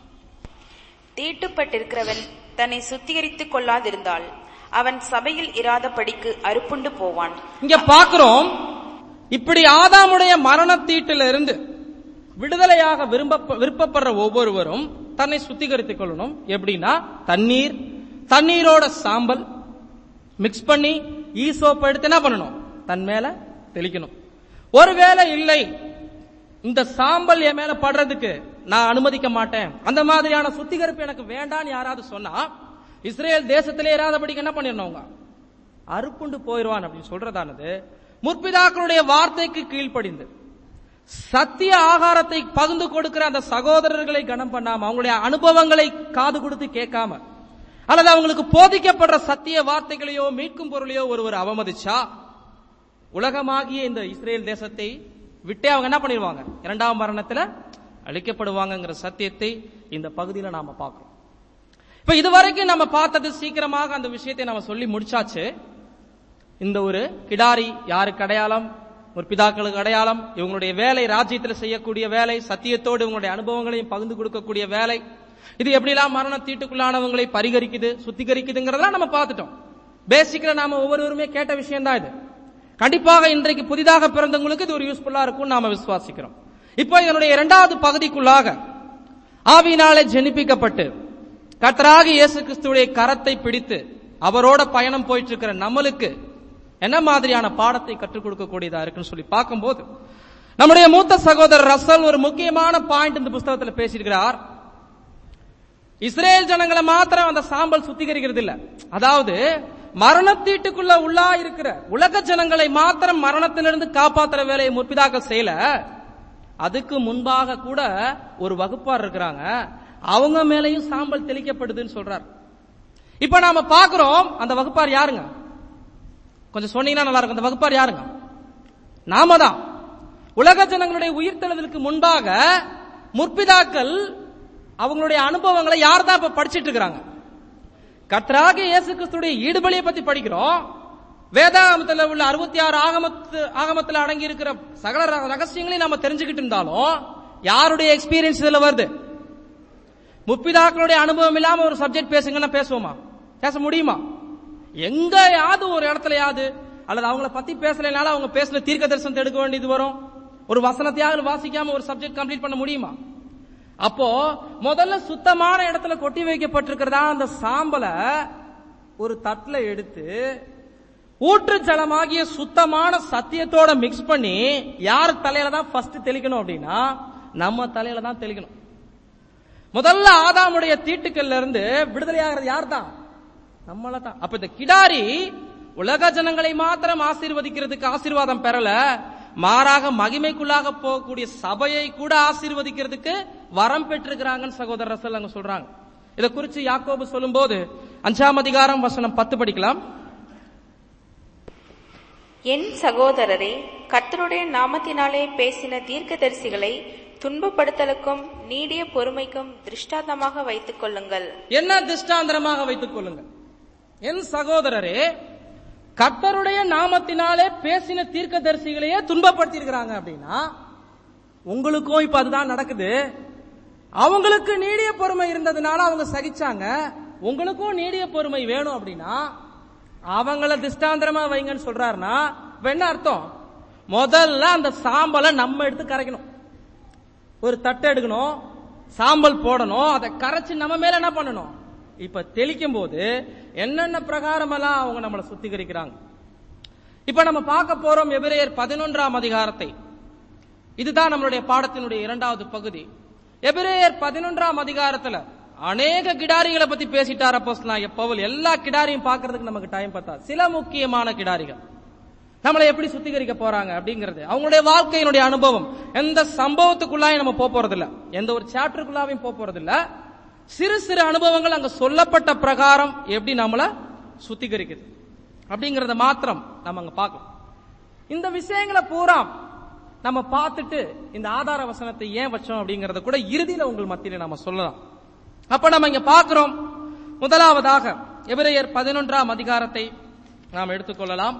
தீட்டுப்பட்டிருக்கிறவன் தன்னை சுத்திகரித்துக் கொள்ளாதிருந்தால் அவன் சபையில் இராதபடிக்கு அறுப்புண்டு போவான். இங்க பார்க்கிறோம், இப்படி ஆதாமுடைய மரண தீட்டில இருந்து விடுதலையாக விரும்ப விருப்பப்படுற ஒவ்வொருவரும் தன்னை சுத்திகரித்துக் கொள்ளணும். எப்படின்னா தண்ணீர், தண்ணீரோட சாம்பல் மிக்ஸ் பண்ணி ஈசோப்பு எடுத்து என்ன பண்ணணும், தன் மேல தெளிக்கணும். ஒருவேளை இல்லை, இந்த சாம்பல் என் மேல படுறதுக்கு நான் அனுமதிக்க மாட்டேன், அந்த மாதிரியான சுத்திகரிப்பு எனக்கு வேண்டான்னு யாராவது சொன்னா இஸ்ரேல் தேசத்திலே இராதபடிக்கு என்ன பண்ணிடணும், அறுப்புண்டு போயிடுவான் அப்படின்னு சொல்றதானது முற்பிதாக்களுடைய வார்த்தைக்கு கீழ்ப்படிந்து சத்திய ஆகாரத்தை பகிர்ந்து கொடுக்கிற அந்த சகோதரர்களை கனம் பண்ணாம அவங்களுடைய அனுபவங்களை காது கொடுத்து கேட்காம அல்லது அவங்களுக்கு போதிக்கப்படுற சத்திய வார்த்தைகளையோ மீட்கும் பொருளையோ ஒருவர் அவமதிச்சா உலகமாகிய இந்த இஸ்ரேல் தேசத்தை விட்டே அவங்க என்ன பண்ணிடுவாங்க, இரண்டாம் மரணத்துல அழிக்கப்படுவாங்கிற சத்தியத்தை இந்த பகுதியில நாம பார்க்கிறோம். இப்ப இதுவரைக்கும் நம்ம பார்த்தது சீக்கிரமாக அந்த விஷயத்தை நம்ம சொல்லி முடிச்சாச்சு. இந்த ஒரு கிடாரி யாருக்கு அடையாளம், ஒரு பிதாக்களுக்கு அடையாளம், இவங்களுடைய வேலை ராஜ்யத்தில் செய்யக்கூடிய வேலை, சத்தியத்தோடு இவங்களுடைய அனுபவங்களையும் பகிர்ந்து கொடுக்கக்கூடிய வேலை, இது எப்படிலாம் மரண தீட்டுக்குள்ளானவங்களை பரிகரிக்குது சுத்திகரிக்குதுங்கிறதெல்லாம் நம்ம பார்த்துட்டோம். பேசிக்கலா நாம ஒவ்வொருவருமே கேட்ட விஷயம் தான் இது. கண்டிப்பாக இன்றைக்கு புதிதாக பிறந்தவங்களுக்கு இது ஒரு யூஸ்ஃபுல்லா இருக்கும் நாம விசுவாசிக்கிறோம். இப்போ இதனுடைய இரண்டாவது பகுதிக்குள்ளாக ஆவியினாலே ஜெனிப்பிக்கப்பட்டு கர்த்தராகிய இயேசு கிறிஸ்துவுடைய கரத்தை பிடித்து அவரோட பயணம் போயிட்டு இருக்கிற நம்மளுக்கு என்ன மாதிரியான பாடத்தை கற்றுக் கொடுக்கக்கூடியதா இருக்குன்னு சொல்லி பார்க்கும்போது, நம்முடைய மூத்த சகோதரர் ரசல் ஒரு முக்கியமான பாயிண்ட் இந்த புஸ்தகத்தில் பேசியிருக்கிறார். இஸ்ரேல் ஜனங்களை மாத்திரம் அந்த சாம்பல் சுத்திகரிக்கிறது இல்ல, அதாவது மரணத்தீட்டுக்குள்ள உள்ளா இருக்கிற உலக ஜனங்களை மாத்திரம் மரணத்திலிருந்து காப்பாற்றுற வேலையை முற்பிதாக்கள் செய்யல. அதுக்கு முன்பாக கூட ஒரு வகுப்பார் இருக்கிறாங்க, அவங்க மேலையும் சாம்பல் தெளிக்கப்படுதுன்னு சொல்றார். இப்ப நாம பாக்குறோம், அந்த வகுப்பார் யாருங்க? கொஞ்சம் சொன்னீங்கன்னா நல்லா இருக்கும். அந்த வகுப்பார் யாருங்க? நாம தான். உலக ஜனங்களுடைய உயிர்த்தெழுதலுக்கு முன்பாக முற்பிதாக்கள் அவங்களுடைய அனுபவங்களை யார் தான் இப்ப படிச்சிட்டு இருக்கிறாங்க? கர்த்தராகிய இயேசு கிறிஸ்துடைய ஈடுபலியை பத்தி படிக்கிறோம். வேதாகமத்தில் உள்ள அறுபத்தி ஆறு ஆகமத்து ஆகமத்தில் அடங்கி இருக்கிற சகல ரகசியங்களையும் நாம தெரிஞ்சுக்கிட்டு இருந்தாலும் யாருடைய எக்ஸ்பீரியன்ஸ் இதுல வருது? முற்பிதாக்களுடைய அனுபவம் இல்லாம ஒரு சப்ஜெக்ட் பேசுங்கன்னா பேசுவோமா? பேச முடியுமா? எங்கயாவது ஒரு இடத்துலயாவது, அல்லது அவங்கள பத்தி பேசலைனால அவங்க பேசுற தீர்க்க தரிசனத்தை எடுக்க வேண்டியது வரும். ஒரு வசனத்தையாவது வாசிக்காம ஒரு சப்ஜெக்ட் கம்ப்ளீட் பண்ண முடியுமா? அப்போ முதல்ல சுத்தமான இடத்துல கொட்டி வைக்கப்பட்டிருக்கிறதா அந்த சாம்பலை ஒரு தட்டுல எடுத்து ஊற்று ஜலமாகிய சுத்தமான சத்தியத்தோட மிக்ஸ் பண்ணி யார் தலையில தான் ஃபர்ஸ்ட் தெளிக்கணும் அப்படின்னா நம்ம தலையில தான் தெளிக்கணும். முதல்ல ஆதாமுடைய தீட்டுக்கள்ல இருந்து விடுதலையாகிறது யார் தான்? நம்மள தான். அப்ப இந்த கிடாரி உலக ஜனங்களை மாத்திரம் ஆசீர்வதிக்கிறதுக்கு ஆசீர்வாதம் பெறல, மாறாக மகிமைக்குள்ளாக போகக்கூடிய சபையை கூட ஆசீர்வதிக்கிறதுக்கு வரம் பெற்றிருக்கிறாங்கன்னு சகோதரர் ரசல் அங்க சொல்றாங்க. இதை குறித்து யாக்கோபு சொல்லும் போது அஞ்சாம் அதிகாரம் வசனம் பத்து படிக்கலாம். என் சகோதரரே, கர்த்தருடைய நாமத்தினாலே பேசின தீர்க்கதரிசிகளை துன்பப்படுத்தலுக்கும் நீடிய பொறுமைக்கும் திருஷ்டாந்தமாக வைத்துக் கொள்ளுங்கள். என்ன திருஷ்டாந்தரமாக வைத்துக் கொள்ளுங்கள்? என் சகோதரரே, கர்த்தருடைய நாமத்தினாலே பேசின தீர்க்கதரிசிகளையே துன்பப்படுத்தி இருக்கிறாங்க அப்படின்னா உங்களுக்கும் இப்ப அதுதான் நடக்குது. அவங்களுக்கு நீடிய பொறுமை இருந்ததுனால அவங்க சகிச்சாங்க. உங்களுக்கும் நீடிய பொறுமை வேணும் அப்படின்னா அவங்கள திஷ்டாந்தரமா வைங்கன்னு சொல்றாருன்னா என்ன அர்த்தம்? முதல்ல அந்த சாம்பலை நம்ம எடுத்து கரைக்கணும். ஒரு தட்டை எடுக்கணும், சாம்பல் போடணும், அதை கரைச்சு நம்ம மேல என்ன பண்ணணும்? இப்ப தெளிக்கும் போது என்னென்ன பிரகாரம் எல்லாம் அவங்க நம்மளை சுத்திகரிக்கிறாங்க. இப்ப நம்ம பார்க்க போறோம் எபிரேயர் பதினொன்றாம் அதிகாரத்தை. இதுதான் நம்மளுடைய பாடத்தினுடைய இரண்டாவது பகுதி. எபிரேயர் பதினொன்றாம் அதிகாரத்துல அநேக கிடாரிகளை பத்தி பேசிட்டார் அப்போஸ்தலனாகிய பவுல். எல்லா கிடாரியும் பார்க்கிறதுக்கு நமக்கு டைம் பத்தாது. சில முக்கியமான கிடாரிகள் நம்மளை எப்படி சுத்திகரிக்க போறாங்க அப்படிங்கிறது, அவங்களுடைய வாழ்க்கையினுடைய அனுபவம். எந்த சம்பவத்துக்குள்ளாயும் நம்ம போறது இல்ல, எந்த ஒரு சாப்டருக்குள்ளாவையும் போறது இல்ல. சிறு சிறு அனுபவங்கள் அங்க சொல்லப்பட்ட பிரகாரம் எப்படி நம்மள சுத்திகரிக்குது அப்படிங்கறத மாத்திரம் நம்ம அங்க பார்க்கலாம். இந்த விஷயங்களை பூரா நம்ம பார்த்துட்டு இந்த ஆதார வசனத்தை ஏன் வச்சோம் அப்படிங்கறத கூட இறுதியில உங்கள் மத்தியில நாம சொல்லலாம். அப்ப நம்ம இங்க பார்க்கிறோம், முதலாவதாக எபிரேயர் பதினொன்றாம் அதிகாரத்தை நாம் எடுத்துக்கொள்ளலாம்.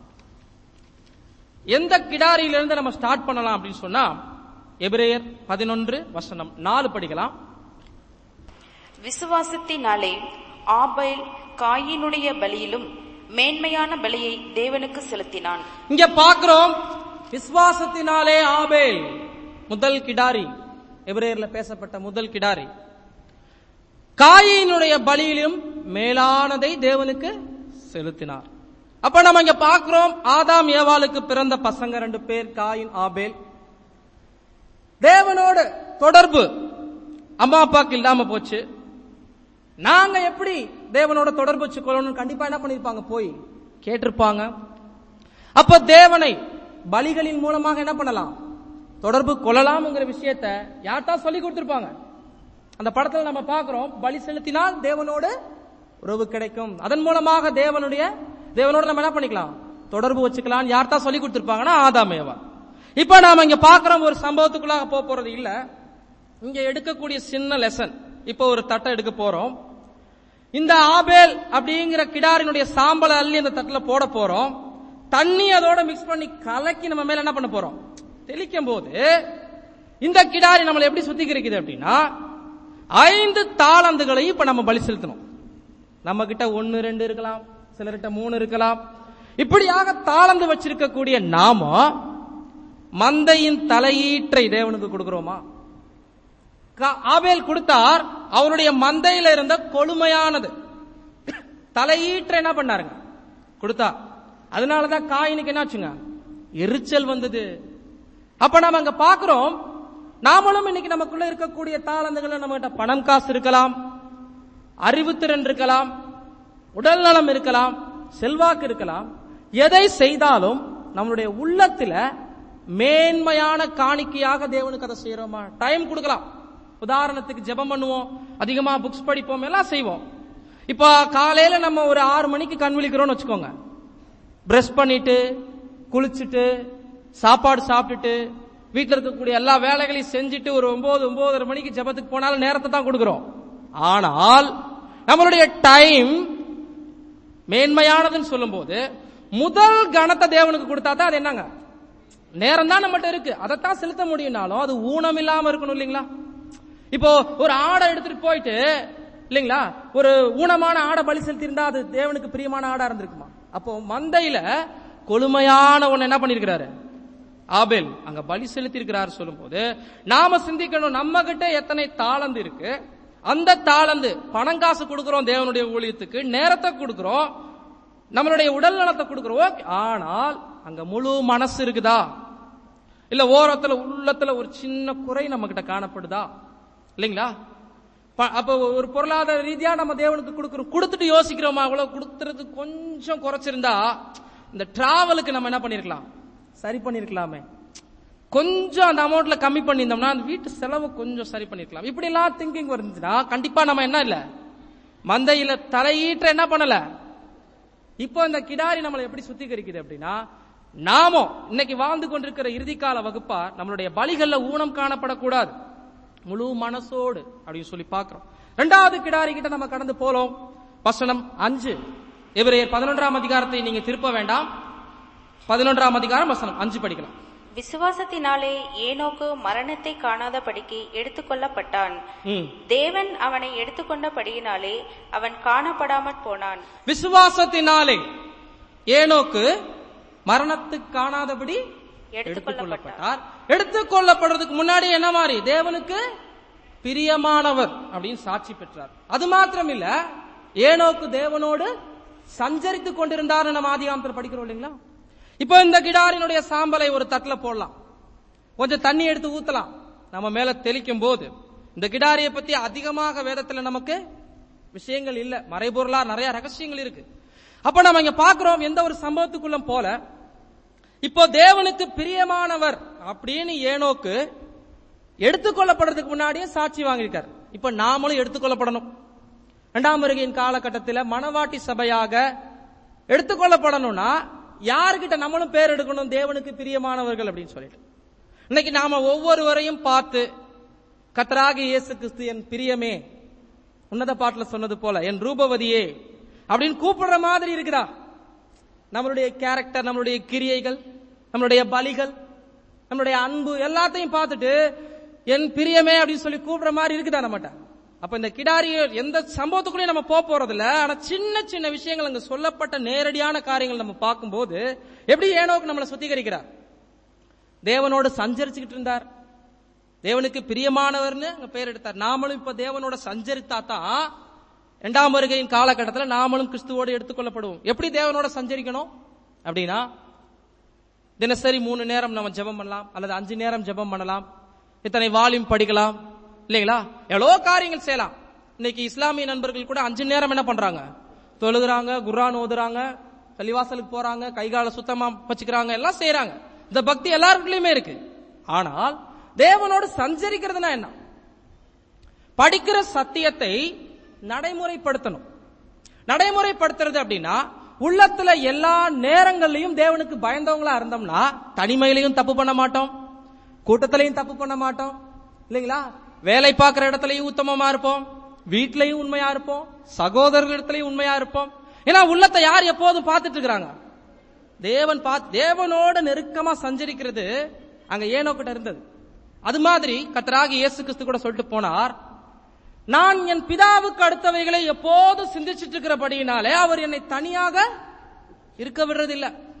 எந்த கிடாரியிலிருந்து நம்ம ஸ்டார்ட் பண்ணலாம் அப்படின்னு சொன்னா எபிரேயர் பதினொன்று வசனம் நாலு படிக்கலாம். விசுவாசத்தினாலே ஆபேல் காயினுடைய பலியிலும் மேன்மையான பலியை தேவனுக்கு செலுத்தினான். இங்க பார்க்கிறோம், விசுவாசத்தினாலே ஆபேல் முதல் கிடாரி, எபிரேயர்ல பேசப்பட்ட முதல் கிடாரி, காயினுடைய பலியிலும் மேலானதை தேவனுக்கு செலுத்தினார். அப்ப நம்ம இங்க பார்க்கிறோம், ஆதாம் ஏவாளுக்கு பிறந்த பசங்க ரெண்டு பேர், காயின் ஆபேல். தேவனோடு தொடர்பு அம்மா அப்பாக்கு இல்லாம போச்சு. நாங்க எப்படி தேவனோட தொடர்பு வச்சுக்கொள்ளணும் கண்டிப்பா என்ன பண்ணிருப்பாங்க? போய் கேட்டிருப்பாங்க. அப்ப தேவனை பலிகளின் மூலமாக என்ன பண்ணலாம்? தொடர்பு கொள்ளலாம்ங்கிற விஷயத்த யார்ட்டா சொல்லி கொடுத்திருப்பாங்க? அந்த படத்துல நம்ம பார்க்கிறோம், பலி செலுத்தினால் தேவனோடு உறவு கிடைக்கும், அதன் மூலமாக தேவனுடைய தேவனோட நம்ம என்ன பண்ணிக்கலாம்? தொடர்பு வச்சுக்கலாம். யார்ட்டா சொல்லி கொடுத்திருப்பாங்கன்னா ஆதாம் ஏவா. இப்ப நாம இங்க பார்க்கிறோம், ஒரு சம்பவத்துக்குள்ளாக போக போறது இல்ல. இங்க எடுக்கக்கூடிய சின்ன லெசன். இப்ப ஒரு தட்டை எடுக்க போறோம். இந்த ஆபேல் அப்படிங்கிற கிடாரினுடைய சாம்பலை அள்ளி அந்த தட்டுல போட போறோம். தண்ணி அதோட மிக்ஸ் பண்ணி கலக்கி நம்ம மேல என்ன பண்ண போறோம்? தெளிக்கும் போது இந்த கிடாரி நம்மளை எப்படி சுத்திகரிக்குது அப்படின்னா ஐந்து தாளந்துகளையும் இப்ப நம்ம பலி செலுத்தணும். நம்ம கிட்ட ஒன்னு ரெண்டு இருக்கலாம், சிலர்கிட்ட மூணு இருக்கலாம். இப்படியாக தாளந்து வச்சிருக்கக்கூடிய நாம மந்தையின் தலையீற்றை தேவனுக்கு கொடுக்கிறோமா? ஆபேல் கொடுத்தார், அவருடைய மந்தையில இருந்த கொழுமையானது தலையீற்றை என்ன பண்ணாருங்க, கொடுத்தா. அதனாலதான் காயினுக்கு என்னாச்சுங்க, எரிச்சல் வந்தது. அப்ப நாம அங்க பாக்குறோம், நாமளும் இன்னைக்கு நமக்குள்ள இருக்கக்கூடிய தாளந்துகள், நம்ம கிட்ட பணம் காசு இருக்கலாம், அறிவுத்திறன் இருக்கலாம், உடல் நலம் இருக்கலாம், செல்வாக்கு இருக்கலாம். எதை செய்தாலும் நம்மளுடைய உள்ளத்துல மேன்மையான காணிக்கையாக தேவனுக்கு அதை செய்யறோமா? டைம் கொடுக்கலாம். உதாரணத்துக்கு ஜெபம் பண்ணுவோம், அதிகமா புக்ஸ் படிப்போம், எல்லாம் செய்வோம். இப்ப காலையில நம்ம ஒரு ஆறு மணிக்கு கண் விழிக்கிறோம்னு வச்சுக்கோங்க. பிரஷ் பண்ணிட்டு குளிச்சுட்டு சாப்பாடு சாப்பிட்டுட்டு வீட்டில் இருக்கக்கூடிய எல்லா வேலைகளையும் செஞ்சுட்டு ஒரு ஒன்பது ஒன்பதரை மணிக்கு ஜெபத்துக்கு போனாலும் நேரத்தை தான் கொடுக்கிறோம். ஆனால் நம்மளுடைய டைம் மேன்மையானதுன்னு சொல்லும் போது முதல் கணத்தை தேவனுக்கு கொடுத்தா தான் அது என்னங்க, நேரம் தான் நம்மகிட்ட இருக்கு, அதைத்தான் செலுத்த முடியும்னாலும் அது ஊனம் இல்லாம இருக்கணும் இல்லைங்களா? இப்போ ஒரு ஆடை எடுத்துட்டு போயிட்டு இல்லைங்களா, ஒரு ஊனமான ஆடை பலி செலுத்தி இருந்தா அது தேவனுக்கு பிரியமான ஆடா இருந்திருக்குமா? அப்போ மந்தையில கொழுமையான ஒண்ணு என்ன பண்ணிருக்கிறாரு ஆபேல், அங்க பலி செலுத்தி இருக்கிறாரு. சொல்லும் போது நாம சிந்திக்கணும், நம்ம கிட்ட எத்தனை தாளந்து இருக்கு, அந்த தாளந்து பணம் காசு கொடுக்கிறோம், தேவனுடைய ஊழியத்துக்கு நேரத்தை கொடுக்கிறோம், நம்மளுடைய உடல் நலத்தை கொடுக்கிறோம். ஆனால் அங்க முழு மனசு இருக்குதா, இல்ல ஓரத்துல உள்ளத்துல ஒரு சின்ன குறை நம்ம கிட்ட காணப்படுதா இல்லைங்களா? அப்ப ஒரு பொருளாதார ரீதியா நம்ம தேவனுக்கு கொடுக்கிறோம், கொடுத்துட்டு யோசிக்கிறோமா, அவ்வளவு கொடுத்துறது கொஞ்சம் குறைச்சிருந்தா இந்த டிராவலுக்கு நம்ம என்ன பண்ணிருக்கலாம், சரி பண்ணிருக்கலாமே, கொஞ்சம் அந்த அமௌண்ட்ல கம்மி பண்ணியிருந்தோம்னா அந்த வீட்டு செலவு கொஞ்சம் சரி பண்ணிருக்கலாம். இப்படி எல்லாம் திங்கிங் வருதுன்னா கண்டிப்பா நம்ம என்ன இல்ல, மந்தையில தலையீற்ற என்ன பண்ணல. இப்போ இந்த கிடாரி நம்மளை எப்படி சுத்திகரிக்குது அப்படின்னா, நாமோ இன்னைக்கு வாழ்ந்து கொண்டிருக்கிற இறுதிக்கால வகுப்பா நம்மளுடைய பலிகள்ல ஊனம் காணப்படக்கூடாது, முழு மனசோடு அப்படின்னு சொல்லி பாக்குறோம். இரண்டாவது கிடாரி கிட்ட நம்ம கடந்து போறோம். வசனம் அஞ்சு, எபிரேயர் பதினொன்றாம் அதிகாரத்தை நீங்க திருப்ப வேண்டாம், பதினொன்றாம் அதிகாரம் வசனம் அஞ்சு படிக்கலாம். விசுவாசத்தினாலே ஏனோக்கு மரணத்தை காணாதபடிக்கு எடுத்துக்கொள்ளப்பட்டான், தேவன் அவனை எடுத்துக்கொண்டபடியினாலே அவன் காணப்படாமற் போனான். விசுவாசத்தினாலே ஏனோக்கு மரணத்துக்கு காணாதபடி எடுத்துக்கொள்ளப்பட்டார். எடுத்துக்கொள்ளப்படுறதுக்கு முன்னாடி என்ன மாதிரி தேவனுக்கு பிரியமானவர் அப்படின்னு சாட்சி பெற்றார். அது மாத்திரம் இல்ல, ஏனோக்கு தேவனோடு சஞ்சரித்துக் கொண்டிருந்தார். நம்ம ஆதிகாமத்தில் படிக்கிறோம் இல்லைங்களா? இப்ப இந்த கிடாரினுடைய சாம்பலை ஒரு தட்டுல போடலாம், கொஞ்சம் தண்ணி எடுத்து ஊத்தலாம், நம்ம மேல தெளிக்கும் போது இந்த கிடாரியை பத்தி அதிகமாக வேதத்துல நமக்கு விஷயங்கள் இல்ல, மறைபொருளா நிறைய ரகசியங்கள் இருக்கு. அப்ப நம்ம இங்க பாக்குறோம், எந்த ஒரு சம்பவத்துக்குள்ள போல இப்போ தேவனுக்கு பிரியமானவர் அப்படின்னு ஏனோக்கு எடுத்துக்கொள்ளப்படுறதுக்கு முன்னாடியே சாட்சி வாங்கியிருக்காரு. இப்ப நாமளும் எடுத்துக்கொள்ளப்படணும். இரண்டாம் வருகையின் காலகட்டத்தில் மணவாட்டி சபையாக எடுத்துக்கொள்ளப்படணும்னா யாருக்கிட்ட நம்மளும் பேர் எடுக்கணும், தேவனுக்கு பிரியமானவர்கள் அப்படின்னு சொல்லிட்டு. இன்னைக்கு நாம ஒவ்வொருவரையும் பார்த்து கர்த்தராகிய இயேசு கிறிஸ்து என் பிரியமே, உன்னத பாட்டுல சொன்னது போல என் ரூபவதியே அப்படின்னு கூப்பிடுற மாதிரி இருக்குதா? நம்மளுடைய கேரக்டர், நம்மளுடைய கிரியைகள், நம்மளுடைய பலிகள், நம்மளுடைய அன்பு எல்லாத்தையும் பார்த்துட்டு என் பிரியமே அப்படின்னு சொல்லி கூப்பிடுற மாதிரி இருக்குதா நம்மகிட்ட? அப்ப இந்த கிடாரி எந்த சம்பவத்துக்குள்ளேயும் நம்ம போக போறது இல்ல. ஆனா சின்ன சின்ன விஷயங்கள் அங்க சொல்லப்பட்ட நேரடியான காரியங்கள் நம்ம பார்க்கும்போது எப்படி ஏனோக்கு நம்மளை சுத்திகரிக்கிறார். தேவனோடு சஞ்சரிச்சுக்கிட்டு இருந்தார், தேவனுக்கு பிரியமானவர்னு அங்க பேர் எடுத்தார். நாமளும் இப்ப தேவனோட சஞ்சரித்தா தான் இரண்டாம் வருகையின் காலகட்டத்தில் நாமளும் கிறிஸ்துவோடு எடுத்துக்கொள்ளப்படுவோம். எப்படி தேவனோட சஞ்சரிக்கணும் அப்படின்னா, தினசரி மூணு நேரம் நம்ம ஜெபம் பண்ணலாம், அல்லது அஞ்சு நேரம் ஜெபம் பண்ணலாம், இத்தனை வால்யூம் படிக்கலாம் இல்லைங்களா, எவ்வளோ காரியங்கள் செய்யலாம். இன்னைக்கு இஸ்லாமிய நண்பர்கள் கூட அஞ்சு நேரம் என்ன பண்றாங்க, தொழுகிறாங்க, குர்ஆன் ஓதுறாங்க, பள்ளிவாசலுக்கு போறாங்க, கைகால சுத்தமா வச்சுக்கிறாங்க, எல்லாம் செய்யறாங்க. இந்த பக்தி எல்லாருக்குள்ளயுமே இருக்கு. ஆனால் தேவனோடு சஞ்சரிக்கிறதுனா என்ன? படிக்கிற சத்தியத்தை நடைமுறைப்படுத்தணும். நடைமுறைப்படுத்துறது அப்படின்னா உள்ளத்துல எல்லா நேரங்கள்லயும் தேவனுக்கு பயந்தவங்களா இருந்தோம்னா தனிமையிலையும் தப்பு பண்ண மாட்டோம், கூட்டத்திலையும் தப்பு பண்ண மாட்டோம் இல்லைங்களா, வேலை பார்க்கிற இடத்துலயும் உத்தமமா இருப்போம், வீட்லயும் உண்மையா இருப்போம், சகோதரர்களிடத்திலையும் உண்மையா இருப்போம். ஏன்னா உள்ளத்தை யார் எப்போதும் பார்த்துட்டு இருக்கிறாங்க, தேவன் பார்த்து. தேவனோட நெருக்கமா சஞ்சரிக்கிறது அங்க ஏனோக்கிட்ட இருந்தது. அது மாதிரி கர்த்தராகிய இயேசு கிறிஸ்து கூட சொல்லிட்டு போனார், நான் என் பிதாவுக்கு அடுத்தவைகளை எப்போதும் சிந்திச்சுட்டு இருக்கிறபடியினாலே அவர் என்னை தனியாக இருக்க விடுறதில்லை.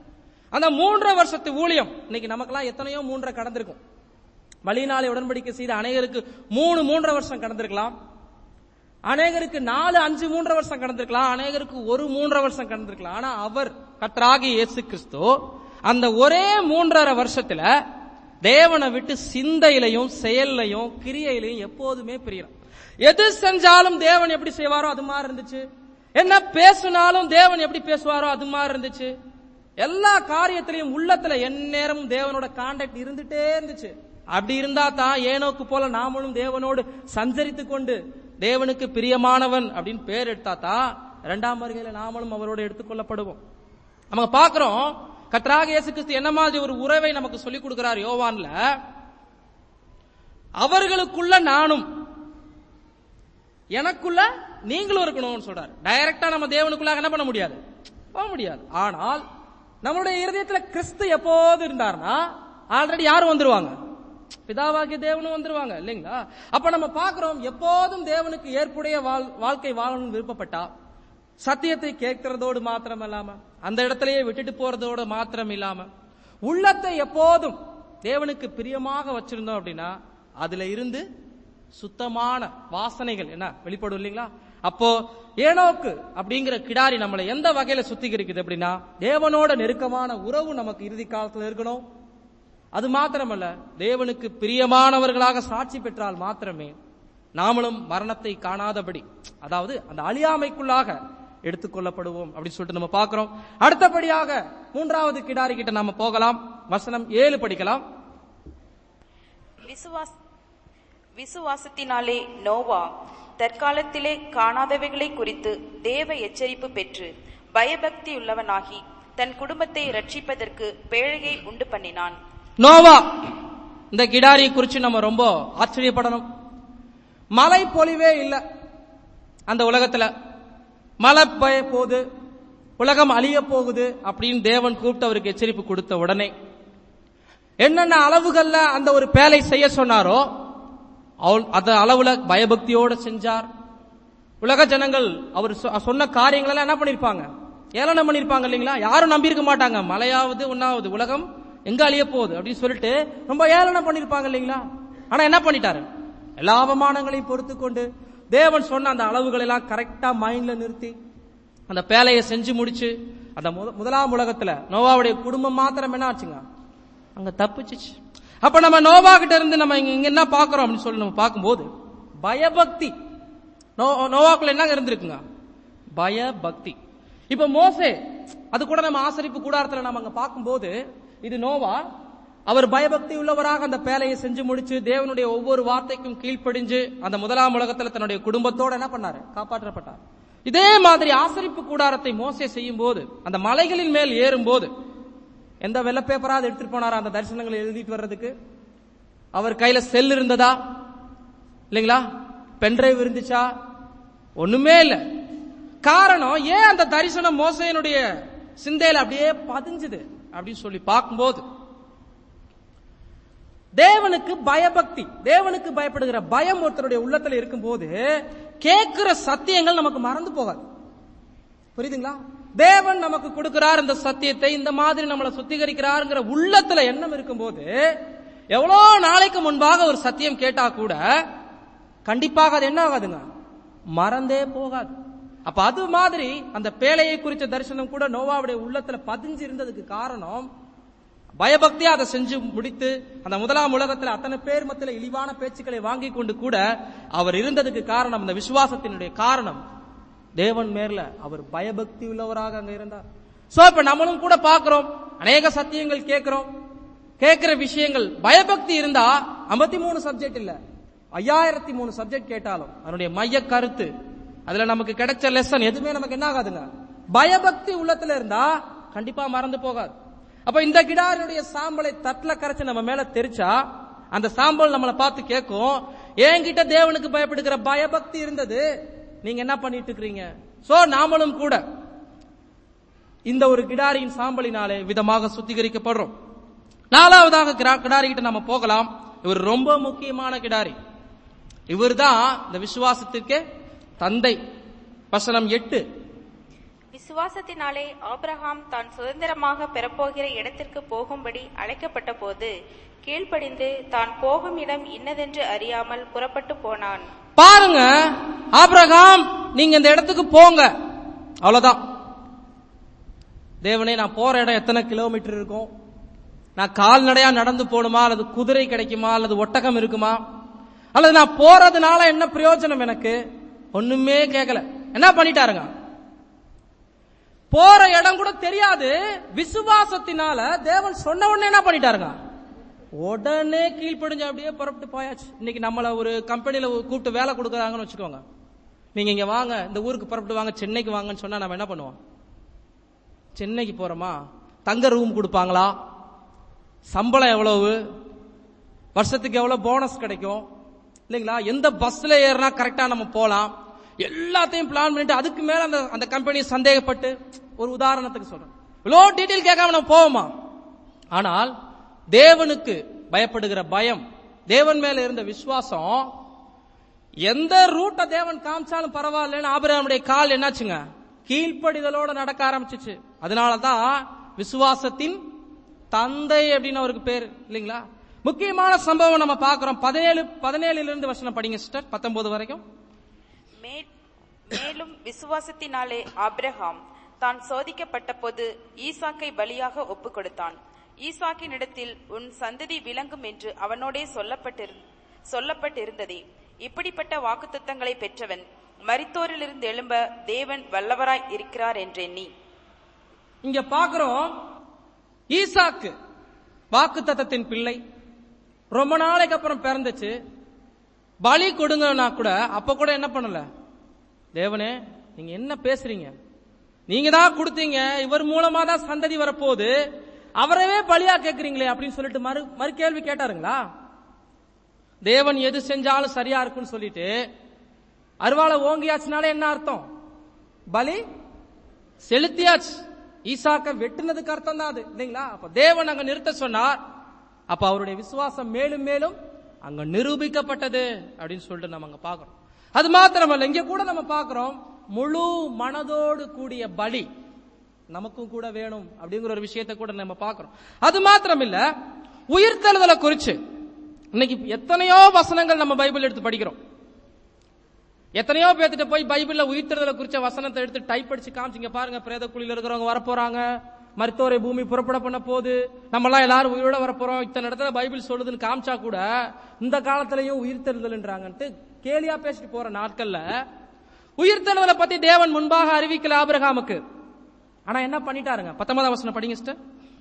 அந்த மூன்றரை வருஷத்து ஊழியம் இன்னைக்கு நமக்கெல்லாம் எத்தனையோ மூன்றரை கடந்திருக்கும். பலியினாலே உடன்படிக்கை செய்த அநேகருக்கு மூணு மூன்றரை வருஷம் கடந்திருக்கலாம், அநேகருக்கு நாலு அஞ்சு மூன்றரை வருஷம் கடந்திருக்கலாம், அநேகருக்கு ஒரு மூன்றரை வருஷம் கடந்திருக்கலாம். ஆனா அவர் கர்த்தராகிய இயேசு கிறிஸ்து அந்த ஒரே மூன்றரை வருஷத்துல தேவனை விட்டு சிந்தையிலையும் செயல்லையும் கிரியையிலையும் எப்போதுமே பிரியறார். எது செஞ்சாலும் தேவன் எப்படி செய்வாரோ அது மாதிரி இருந்துச்சு. என்ன பேசினாலும் தேவன் எப்படி பேசுவாரோ அது மாதிரி இருந்துச்சு. எல்லா காரியத்திலையும் உள்ளத்துல எந்நேரமும் தேவனோட கான்டாக்ட் இருந்துட்டே இருந்துச்சு. அப்படி இருந்தா தான் ஏனோக்கு போல நாமளும் தேவனோடு சஞ்சரித்து கொண்டு தேவனுக்கு பிரியமானவன் அப்படின்னு பேர் எடுத்தா தான் இரண்டாம் வருகையில நாமளும் அவரோடு எடுத்துக்கொள்ளப்படுவோம். நம்ம பாக்குறோம் கர்த்தராகிய இயேசு கிறிஸ்து என்ன மாதிரி ஒரு உறவை நமக்கு சொல்லிக் கொடுக்கிறார் யோவான்ல. அவர்களுக்குள்ள நானும் எனக்குள்ள நீங்களும் இருக்கணும்னு சொல்றாரு. டைரக்டா நம்ம தேவனுக்குள்ளாக என்ன பண்ண முடியாது, போக முடியாது. ஆனால் நம்மளுடைய இருதயத்துல கிறிஸ்து எப்போது இருந்தார்னா ஆல்ரெடி யாரும் வந்துருவாங்க, பிதாவாகிய தேவனும் வந்துருவாங்க இல்லைங்களா? அப்ப நம்ம பாக்குறோம் எப்போதும் தேவனுக்கு ஏற்புடைய வாழ்க்கை வாழணும்னு விருப்பப்பட்டா சத்தியத்தை கேட்கிறதோடு மாத்திரம் இல்லாம அந்த இடத்திலேயே விட்டுட்டு போறதோடு மாத்திரம் இல்லாம உள்ளத்தை எப்போதும் தேவனுக்கு பிரியமாக வச்சிருந்தோம் அப்படின்னா அதுல இருந்து சுத்தமான வாசனைகள் என்ன வெளிப்படும் இல்லைங்களா? அப்போ ஏனோக்கு அப்படிங்கிற கிடாரி நம்மளை எந்த வகையில சுத்திகரிக்குது அப்படின்னா தேவனோட நெருக்கமான உறவு நமக்கு இறுதி காலத்துல இருக்கணும். அது மாத்திரமல்ல, தேவனுக்கு பிரியமானவர்களாக சாட்சி பெற்றால் மாத்திரமே நாமளும் மரணத்தை காணாதபடி, அதாவது அந்த அழியாமைக்குள்ளாக எடுத்துக்கொள்ளப்படுவோம் அப்படின்னு சொல்லிட்டு நம்ம பார்க்கிறோம். அடுத்தபடியாக மூன்றாவது கிடாரி கிட்ட நாம போகலாம். வசனம் ஏழு படிக்கலாம். விசுவாசத்தினாலே நோவா தற்காலத்திலே காணாதவைகளை குறித்து தேவ எச்சரிப்பு பெற்று பயபக்தி உள்ளவனாகி தன் குடும்பத்தை ரட்சிப்பதற்கு பேழையை உண்டு பண்ணினான். நோவா இந்த கிடாரியை குறித்து நம்ம ரொம்ப ஆச்சரியப்படணும். மழை பொழிவே இல்லை அந்த உலகத்துல, மழை பெய்ய போகுது, உலகம் அழிய போகுது அப்படின்னு தேவன் கூப்பிட்டு அவருக்கு எச்சரிப்பு கொடுத்த உடனே என்னென்ன அளவுகள்ல அந்த ஒரு பேலை செய்ய சொன்னாரோ அந்த அளவுல பயபக்தியோட செஞ்சார். உலக ஜனங்கள் அவர் சொன்ன காரியங்கள் எல்லாம் என்ன பண்ணிருப்பாங்க, ஏளனம் பண்ணிருப்பாங்க இல்லைங்களா? யாரும் நம்பி இருக்க மாட்டாங்க. மழையாவது ஒன்னாவது உலகம் எங்க அழிய போகுது அப்படின்னு சொல்லிட்டு ரொம்ப ஏளனம் பண்ணிருப்பாங்க இல்லைங்களா? ஆனா என்ன பண்ணிட்டாரு, எல்லா அவமானங்களையும் பொறுத்து கொண்டு தேவன் சொன்ன அந்த அளவுகள் எல்லாம் கரெக்டா மைண்ட்ல நிறுத்தி அந்த பேலையை செஞ்சு முடிச்சு அந்த முதலாம் உலகத்துல நோவாவுடைய குடும்பம் மாத்திரம் என்ன ஆச்சுங்க, அங்க தப்பிச்சிச்சு. அப்ப நம்ம நோவா கிட்ட இருந்து நம்ம இங்க என்ன பாக்குறோம் அப்படின்னு சொல்லி நம்ம பார்க்கும்போது பயபக்தி நோவாக்குள்ள என்ன இருந்திருக்குங்க, பயபக்தி. இப்ப மோசே அது கூட நம்ம ஆசரிப்பு கூடாரத்துல நம்ம அங்க பார்க்கும்போது இது நோவா அவர் பயபக்தி உள்ளவராக அந்த பேலையை செஞ்சு முடிச்சு தேவனுடைய ஒவ்வொரு வார்த்தைக்கும் கீழ்ப்படிஞ்சு அந்த முதலாம் உலகத்துல தன்னுடைய குடும்பத்தோட என்ன பண்ணாரு, காப்பாற்றப்பட்டார். இதே மாதிரி ஆசரிப்பு கூடாரத்தை மோசே செய்யும் போது அந்த மலைகளின் மேல் ஏறும் போது எந்த வெள்ளை பேப்பராவது எடுத்துட்டு போனாரா அந்த தரிசனங்களை எழுதிட்டு வர்றதுக்கு? அவர் கையில செல் இருந்ததா இல்லைங்களா? பென்டிரைவ் இருந்துச்சா? ஒண்ணுமே இல்ல. காரணம் ஏன் அந்த தரிசனம் மோசேனுடைய சிந்தையில அப்படியே பதிஞ்சுது அப்படின்னு சொல்லி பார்க்கும்போது தேவனுக்கு பயபக்தி, தேவனுக்கு பயப்படுகிற பயம் ஒருத்தருடைய உள்ளத்துல இருக்கும் போது கேட்கிற சத்தியங்கள் நமக்கு மறந்து போகாது. புரியுதுங்களா? தேவன் நமக்கு கொடுக்கிறார் இந்த சத்தியத்தை, இந்த மாதிரி நம்மளை சுத்திகரிக்கிறாருங்கிற உள்ளத்துல எண்ணம் இருக்கும்போது எவ்வளோ நாளைக்கு முன்பாக ஒரு சத்தியம் கேட்டா கூட கண்டிப்பாக அது என்ன ஆகாதுங்க, மறந்தே போகாது. அப்ப அது மாதிரி அந்த பேழையை குறித்த தரிசனம் கூட நோவாவுடைய உள்ளத்துல பதிஞ்சு இருந்ததுக்கு காரணம் பயபக்தியா அதை செஞ்சு முடித்து அந்த முதலாம் உலகத்துல அத்தனை பேர் மத்தியில இழிவான பேச்சுக்களை வாங்கி கொண்டு கூட அவர் இருந்ததுக்கு காரணம், அந்த விசுவாசத்தினுடைய காரணம் தேவன் மேல அவர் பயபக்தி உள்ளவராக அங்க இருந்தார். சோ இப்ப நம்மளும் கூட பாக்குறோம், அநேக சத்தியங்கள் கேட்கிறோம், கேட்கிற விஷயங்கள் பயபக்தி இருந்தா ஐம்பத்தி மூணு சப்ஜெக்ட் இல்ல ஐயாயிரத்தி மூணு சப்ஜெக்ட் கேட்டாலும் அதனுடைய மைய கருத்து அதுல நமக்கு கிடைச்ச லெசன் எதுவுமே நமக்கு என்ன ஆகாதுங்க, பயபக்தி உள்ளத்துல இருந்தா கண்டிப்பா மறந்து போகாது. அப்ப இந்த கிடாரினுடைய சாம்பலை தட்டுல கரைச்சு நம்ம மேல தெரிச்சா அந்த சாம்பல் நம்மளை பார்த்து கேட்கும், என்கிட்ட தேவனுக்கு பயப்படுகிற பயபக்தி இருந்தது, நீங்க என்ன பண்ணிட்டு இருக்கிறீங்க? சோ நாமளும் கூட இந்த ஒரு கிடாரியின் சாம்பலினாலே விதமாக சுத்திகரிக்கப்படுறோம். நாலாவதாக கிடாரி கிட்ட நம்ம போகலாம். இவர் ரொம்ப முக்கியமான கிடாரி. இவர் தான் இந்த விசுவாசத்திற்கு தந்தை. வசனம் எட்டு. விசுவாசத்தினாலே ஆபிரகாம் தான் சுதந்திரமாக பெறப்போகிற இடத்திற்கு போகும்படி அழைக்கப்பட்ட போது கீழ்ப்படிந்து தான் போகும் இடம் இன்னதென்று அறியாமல் புறப்பட்டு போனான். பாருங்க, ஆபிரகாம் நீங்க இந்த இடத்துக்கு போங்க, அவ்வளவுதான். தேவனே, நான் போற இடம் எத்தனை கிலோமீட்டர் இருக்கும், நான் கால்நடையா நடந்து போகணுமா, அல்லது குதிரை கிடைக்குமா, அல்லது ஒட்டகம் இருக்குமா, அல்லது நான் போறதுனால என்ன பிரயோஜனம் எனக்கு, ஒண்ணுமே கேட்கல. என்ன பண்ணிட்டாருங்க, போற இடம் கூட தெரியாது. விசுவாசத்தினால தேவன் சொன்ன உடனே என்ன பண்ணிட்டாருங்க, உடனே கீழ்ப்படிஞ்சு அப்படியே புறப்பட்டு போயாச்சு. இன்னைக்கு நம்மள ஒரு கம்பெனில கூப்பிட்டு வேலை கொடுக்கறாங்கன்னு வச்சுக்கோங்க, நீங்க இங்க வாங்க, இந்த ஊருக்கு புறப்பட்டு வாங்க, சென்னைக்கு வாங்கன்னு சொன்னா நம்ம என்ன பண்ணுவோம்? சென்னைக்கு போறோமா, தங்க ரூம் கொடுப்பாங்களா, சம்பளம் எவ்வளவு, வருஷத்துக்கு எவ்வளவு போனஸ் கிடைக்கும் இல்லைங்களா, எந்த பஸ்ல ஏறினா கரெக்டா நம்ம போலாம், எல்லாத்தையும் பிளான் பண்ணிட்டு அதுக்கு மேல அந்த அந்த கம்பெனி சந்தேகப்பட்டு, ஒரு உதாரணத்துக்கு சொல்றேன், இவ்வளோ டீட்டெயில் கேட்காம நம்ம போவோமா? ஆனால் தேவனுக்கு பயப்படுகிற பயம், தேவன் மேல இருந்த விசுவாசம், எந்த ரூட்டை தேவன் காமிச்சாலும் பரவாயில்லன்னு ஆபிரகாமுடைய கால் என்னாச்சுங்க, கீழ்ப்படிதலோட நடக்க ஆரம்பிச்சிச்சு. அதனாலதான் விசுவாசத்தின் தந்தை அப்படின்னு அவருக்கு பேர் இல்லைங்களா. முக்கியமான சம்பவம் நம்ம பார்க்கிறோம். பதினேழு பதினேழுல இருந்து வசனம் படிங்க சிஸ்டர், பத்தொன்பது வரைக்கும். மேலும் விசுவாசத்தினாலே ஆபிரகாம் தான் சோதிக்கப்பட்ட போது ஈசாக்கை பலியாக ஒப்பு கொடுத்தான். ஈசாக்கினிடத்தில் உன் சந்ததி விளங்கும் என்று அவனோடே சொல்லப்பட்டிருந்ததே. இப்படிப்பட்ட வாக்குத்தத்தங்களை பெற்றவன் மரித்தோரிலிருந்து எழும்ப தேவன் வல்லவராய் இருக்கிறார் என்றெண்ணி. இங்க பாக்குறோம், ஈசாக்கு வாக்குத்தத்தத்தின் பிள்ளை, ரொம்ப நாளைக்கு அப்புறம் பிறந்துச்சு. பலி கொடுங்கன்னா கூட அப்ப கூட என்ன பண்ணல, தேவனே நீங்க என்ன பேசுறீங்க, நீங்க தான் கொடுத்தீங்க, இவர் மூலமா தான் சந்ததி வரப்போகுது, அவரவே பலியா கேட்கறீங்களே அப்படின்னு சொல்லிட்டு மறு மறு கேள்வி கேட்டாருங்களா? தேவன் எது செஞ்சாலும் சரியா இருக்குன்னு சொல்லிட்டு அருவாளை ஓங்கியாச்சுனாலே என்ன அர்த்தம், பலி செலுத்தியாச்சு. ஈசாக்க வெட்டினதுக்கு அர்த்தம் தான் அது இல்லைங்களா. அப்ப தேவன் அங்க நிறுத்த சொன்னார். அப்ப அவருடைய விசுவாசம் மேலும் மேலும் அங்க நிரூபிக்கப்பட்டது அப்படின்னு சொல்லிட்டு நம்ம அங்க பாக்குறோம். அது மாத்திரமல்ல, இங்க கூட நம்ம பாக்குறோம், முழு மனதோடு கூடிய பலி நமக்கும் கூட வேணும் அப்படிங்கிற ஒரு விஷயத்தை கூட நம்ம பாக்குறோம். அது மாத்திரம் இல்ல, உயிர்த்தெழுதலை குறிச்சு இன்னைக்கு எத்தனையோ வசனங்கள் நம்ம பைபிள் எடுத்து படிக்கிறோம். எத்தனையோ பேர்த்திட்ட போய் பைபிள்ல உயிர்த்தெழுதலை குறிச்ச வசனத்தை எடுத்து டைப் அடிச்சு காமிச்சிங்க பாருங்க, பிரேத குழியில இருக்கிறவங்க வரப்போறாங்க, மருத்துவரை பூமி புறப்பட பண்ண போது, நம்ம எல்லாம் எல்லாரும் உயிரோட வரப்போறோம், இத்தனை இடத்துல பைபிள் சொல்லுதுன்னு காமிச்சா கூட இந்த காலத்திலையும் உயிர்த்தெழுதல்ன்றாங்கன்ட்டு கேலியா பேசிட்டு போற நாட்கள்ல உயிர்த்தெழுதலை பத்தி தேவன் முன்பாக அறிவிக்கல ஆபிரகாமுக்கு. ஆனா என்ன பண்ணிட்டாருங்க, பத்தொன்பதாம் வசனம் படிங்க சிஸ்டர்.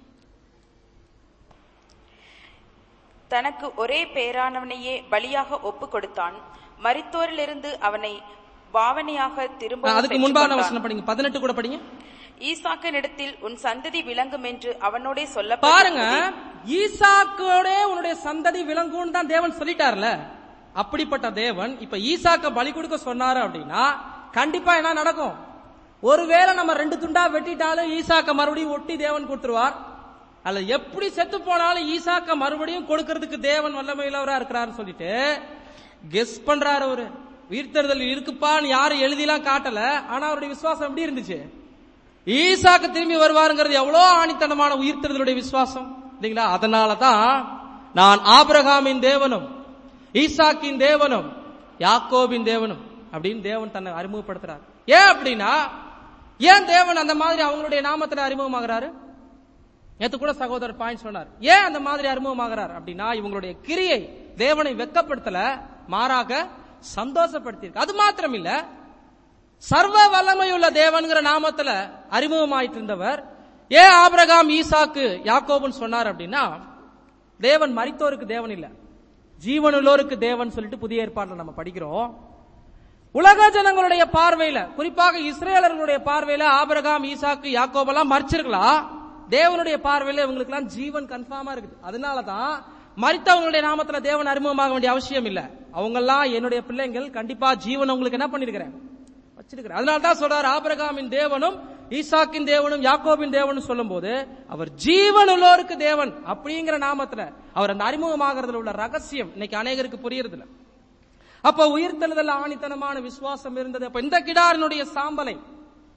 தனக்கு ஒரே பேரானவனையே பலியாக ஒப்பு கொடுத்தான். மரித்தோரிலிருந்து அவனை பாவனையாக திரும்ப. அதுக்கு முன்பான வசனம் படிங்க, பதினெட்டு கூட படிங்க. ஈசாக்கினிடத்தில் உன் சந்ததி விளங்கும் என்று அவனோட சொல்ல. பாருங்க, ஈசாக்கோட உன்னுடைய சந்ததி விளங்கும் தான் தேவன் சொல்லிட்டார்ல. அப்படிப்பட்ட தேவன் இப்ப ஈசாக்க பலி கொடுக்க சொன்னாரு அப்படின்னா கண்டிப்பா என்ன நடக்கும்? ஒருவேளை நம்ம ரெண்டு துண்டா வெட்டிட்டாலும் ஈசாக்க மறுபடியும் ஒட்டி தேவன் கொடுத்துருவார். அல்ல எப்படி செத்து போனாலும் ஈசாக்க மறுபடியும் கொடுக்கறதுக்கு தேவன் வல்லமையுள்ளவரா இருக்கிறாரு சொல்லிட்டு கெஸ் பண்றாரு. ஒரு உயிர்த்தெழுதல் இருக்குப்பான்னு யாரும் எழுதிலாம் காட்டல. ஆனா அவருடைய விசுவாசம் எப்படி இருந்துச்சு? ஈசாக்கு திரும்பி வருவாருங்கிறது எவ்வளவு ஆணித்தனமான உயிர்த்தெழுதலுடைய விசுவாசம் இல்லைங்களா. அதனாலதான் நான் ஆபிரகாமின் தேவனும் ஈசாக்கின் தேவனும் யாக்கோபின் தேவனும் அப்படின்னு தேவன் தன்னை அறிமுகப்படுத்துறாரு. ஏன் அப்படின்னா, ஏன் தேவன் அந்த மாதிரி அவங்களுடைய நாமத்துல அறிமுகமாகிறாரு? நேத்து கூட சகோதரர் பாயிண்ட் சொன்னார். ஏன் அந்த மாதிரி அறிமுகமாகிறார் அப்படின்னா, இவங்களுடைய கிரியை தேவனை வெட்கப்படுத்தல, மாறாக சந்தோஷப்படுத்தியிருக்கு. அது மாத்திரம் இல்ல, சர்வ வல்லமையுள்ள தேவன்கிற நாமத்துல அறிமுகமாயிட்டு இருந்தவர் ஏன் ஆபிரகாம் ஈசாக்கு யாக்கோபுன்னு சொன்னார் அப்படின்னா, தேவன் மரித்தோருக்கு தேவன் இல்ல, ஜீவனுள்ளோருக்கு தேவன் சொல்லிட்டு புதிய ஏற்பாடுல நம்ம படிக்கிறோம். உலக ஜனங்களுடைய பார்வையில, குறிப்பாக இஸ்ரேலர்களுடைய பார்வையில ஆபிரகாம் ஈசாக்கு யாக்கோபெல்லாம் மரிச்சிருக்கலாம். தேவனுடைய பார்வையில இவங்களுக்கு எல்லாம் ஜீவன் கன்ஃபார்மா இருக்குது. அதனாலதான் மரித்தவங்களுடைய நாமத்துல தேவன் அறிமுகமாக வேண்டிய அவசியம் இல்ல. அவங்க எல்லாம் என்னுடைய பிள்ளைங்கள், கண்டிப்பா ஜீவன் உங்களுக்கு என்ன பண்ணிருக்கிறேன் வச்சிருக்கிறேன். அதனாலதான் சொல்றாரு ஆபிரகாமின் தேவனும் ஈசாக்கின் தேவனும் யாக்கோபின் தேவனும் சொல்லும் போது அவர் ஜீவன் உள்ளோருக்கு தேவன் அப்படிங்கிற நாமத்துல அவர் அந்த அறிமுகமாகறதுல உள்ள ரகசியம் இன்னைக்கு அநேகருக்கு புரியறது இல்ல. அப்ப உயிர்த்தெழுதல் ஆணித்தனமான விசுவாசம் இருந்தது. அப்ப இந்த கிடாரனுடைய சாம்பலை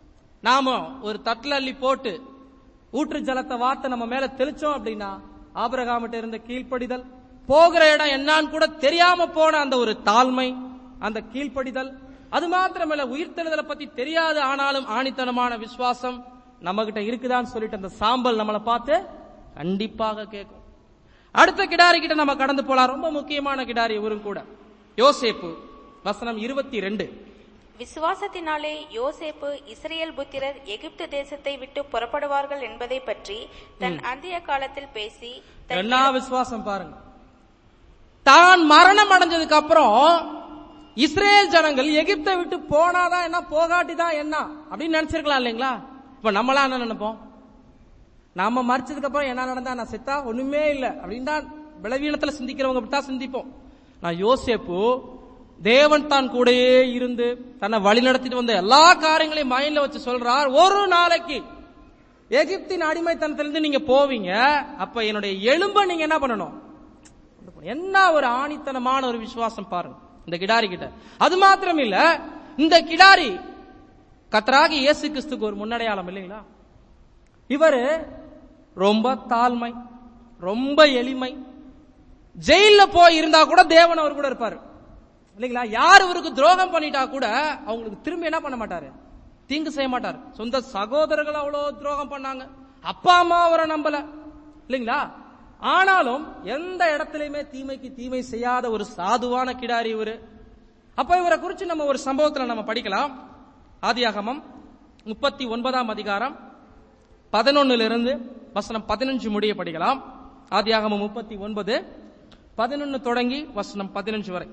நாம ஒரு தட்டுல அள்ளி போட்டு ஊற்று ஜலத்தை வார்த்தை நம்ம மேல தெளிச்சோம் அப்படின்னா ஆபிரகாமிட்ட இருந்த கீழ்ப்படிதல், போகிற இடம் என்னான்னு கூட தெரியாம போன அந்த ஒரு தாழ்மை, அந்த கீழ்ப்படிதல், அது மாத்திரமல்ல உயிர்த்தெழுதலை பத்தி தெரியாது ஆனாலும் ஆணித்தனமான விசுவாசம் நம்ம கிட்ட இருக்குதான்னு சொல்லிட்டு அந்த சாம்பல் நம்மளை பார்த்து கண்டிப்பாக கேட்கும். அடுத்த கிடாரி கிட்ட நம்ம கடந்து போலாம். ரொம்ப முக்கியமான கிடாரி இவரும் கூட, யோசேப்பு. வசனம் இருபத்தி ரெண்டு. விசுவாசத்தினாலே யோசேப்பு இஸ்ரேல் புத்திரர் எகிப்து தேசத்தை விட்டு புறப்படுவார்கள் என்பதை பற்றி தன் அந்திய காலத்தில் பேசி, என்ன விசுவாசம் பாருங்க. தான் மரணம் அடைஞ்சதுக்கு அப்புறம் இஸ்ரேல் ஜனங்கள் எகிப்தை விட்டு போனாதான் என்ன, போகாட்டிதான் என்ன அப்படின்னு நினைச்சிருக்கலாம் இல்லைங்களா? இப்ப நம்மளா என்ன நினைப்போம்? நாம மறிச்சதுக்கு அப்புறம் என்ன நடந்தா, நான் செத்தா ஒண்ணுமே இல்ல அப்படின்னு தான் பலவீனத்துல சிந்திக்கிறவங்க அப்படித்தான் சிந்திப்போம். நான் யோசேப்பு தேவன் தான் கூடயே இருந்து தன்னை வழி நடத்திட்டு வந்த எல்லா காரியங்களையும் மைண்ட்ல வச்சு சொல்றார், ஒரு நாளைக்கு எகிப்தின் அடிமைத்தனத்திலிருந்து நீங்க போவீங்க, அப்ப என்னுடைய எலும்பை நீங்க என்ன பண்ணணும். என்ன ஒரு ஆணித்தனமான ஒரு விசுவாசம் பாருங்க இந்த கிடாரி கிட்ட. அது மாத்திரம் இல்ல, இந்த கிடாரி கர்த்தராகிய இயேசு கிறிஸ்துக்கு ஒரு முன்னடையாளம் இல்லைங்களா? இவரு ரொம்ப தாழ்மை, ரொம்ப எளிமை. ஜெயில போய் இருந்தா கூட தேவன் அவர் கூட இருப்பாரு இல்லைங்களா? யார் இவருக்கு துரோகம் பண்ணிட்டா கூட அவங்களுக்கு திரும்பி என்ன பண்ண மாட்டாரு, தீங்கு செய்ய மாட்டார். சொந்த சகோதரர்கள் அவ்வளவு துரோகம் பண்ணாங்க, அப்பா அம்மா அவரை நம்பல இல்லைங்களா? ஆனாலும் எந்த இடத்திலுமே தீமைக்கு தீமை செய்யாத ஒரு சாதுவான கிடாரி இவரு. அப்ப இவரை குறிச்சு நம்ம ஒரு சம்பவத்துல நம்ம படிக்கலாம். ஆதியாகமம் முப்பத்தி ஒன்பதாம் அதிகாரம் பதினொன்னுல இருந்து வசனம் பதினஞ்சு முடிய படிக்கலாம். ஆதியாகமம் முப்பத்தி ஒன்பது பதினொன்னு தொடங்கி வசனம் பதினஞ்சு வரை.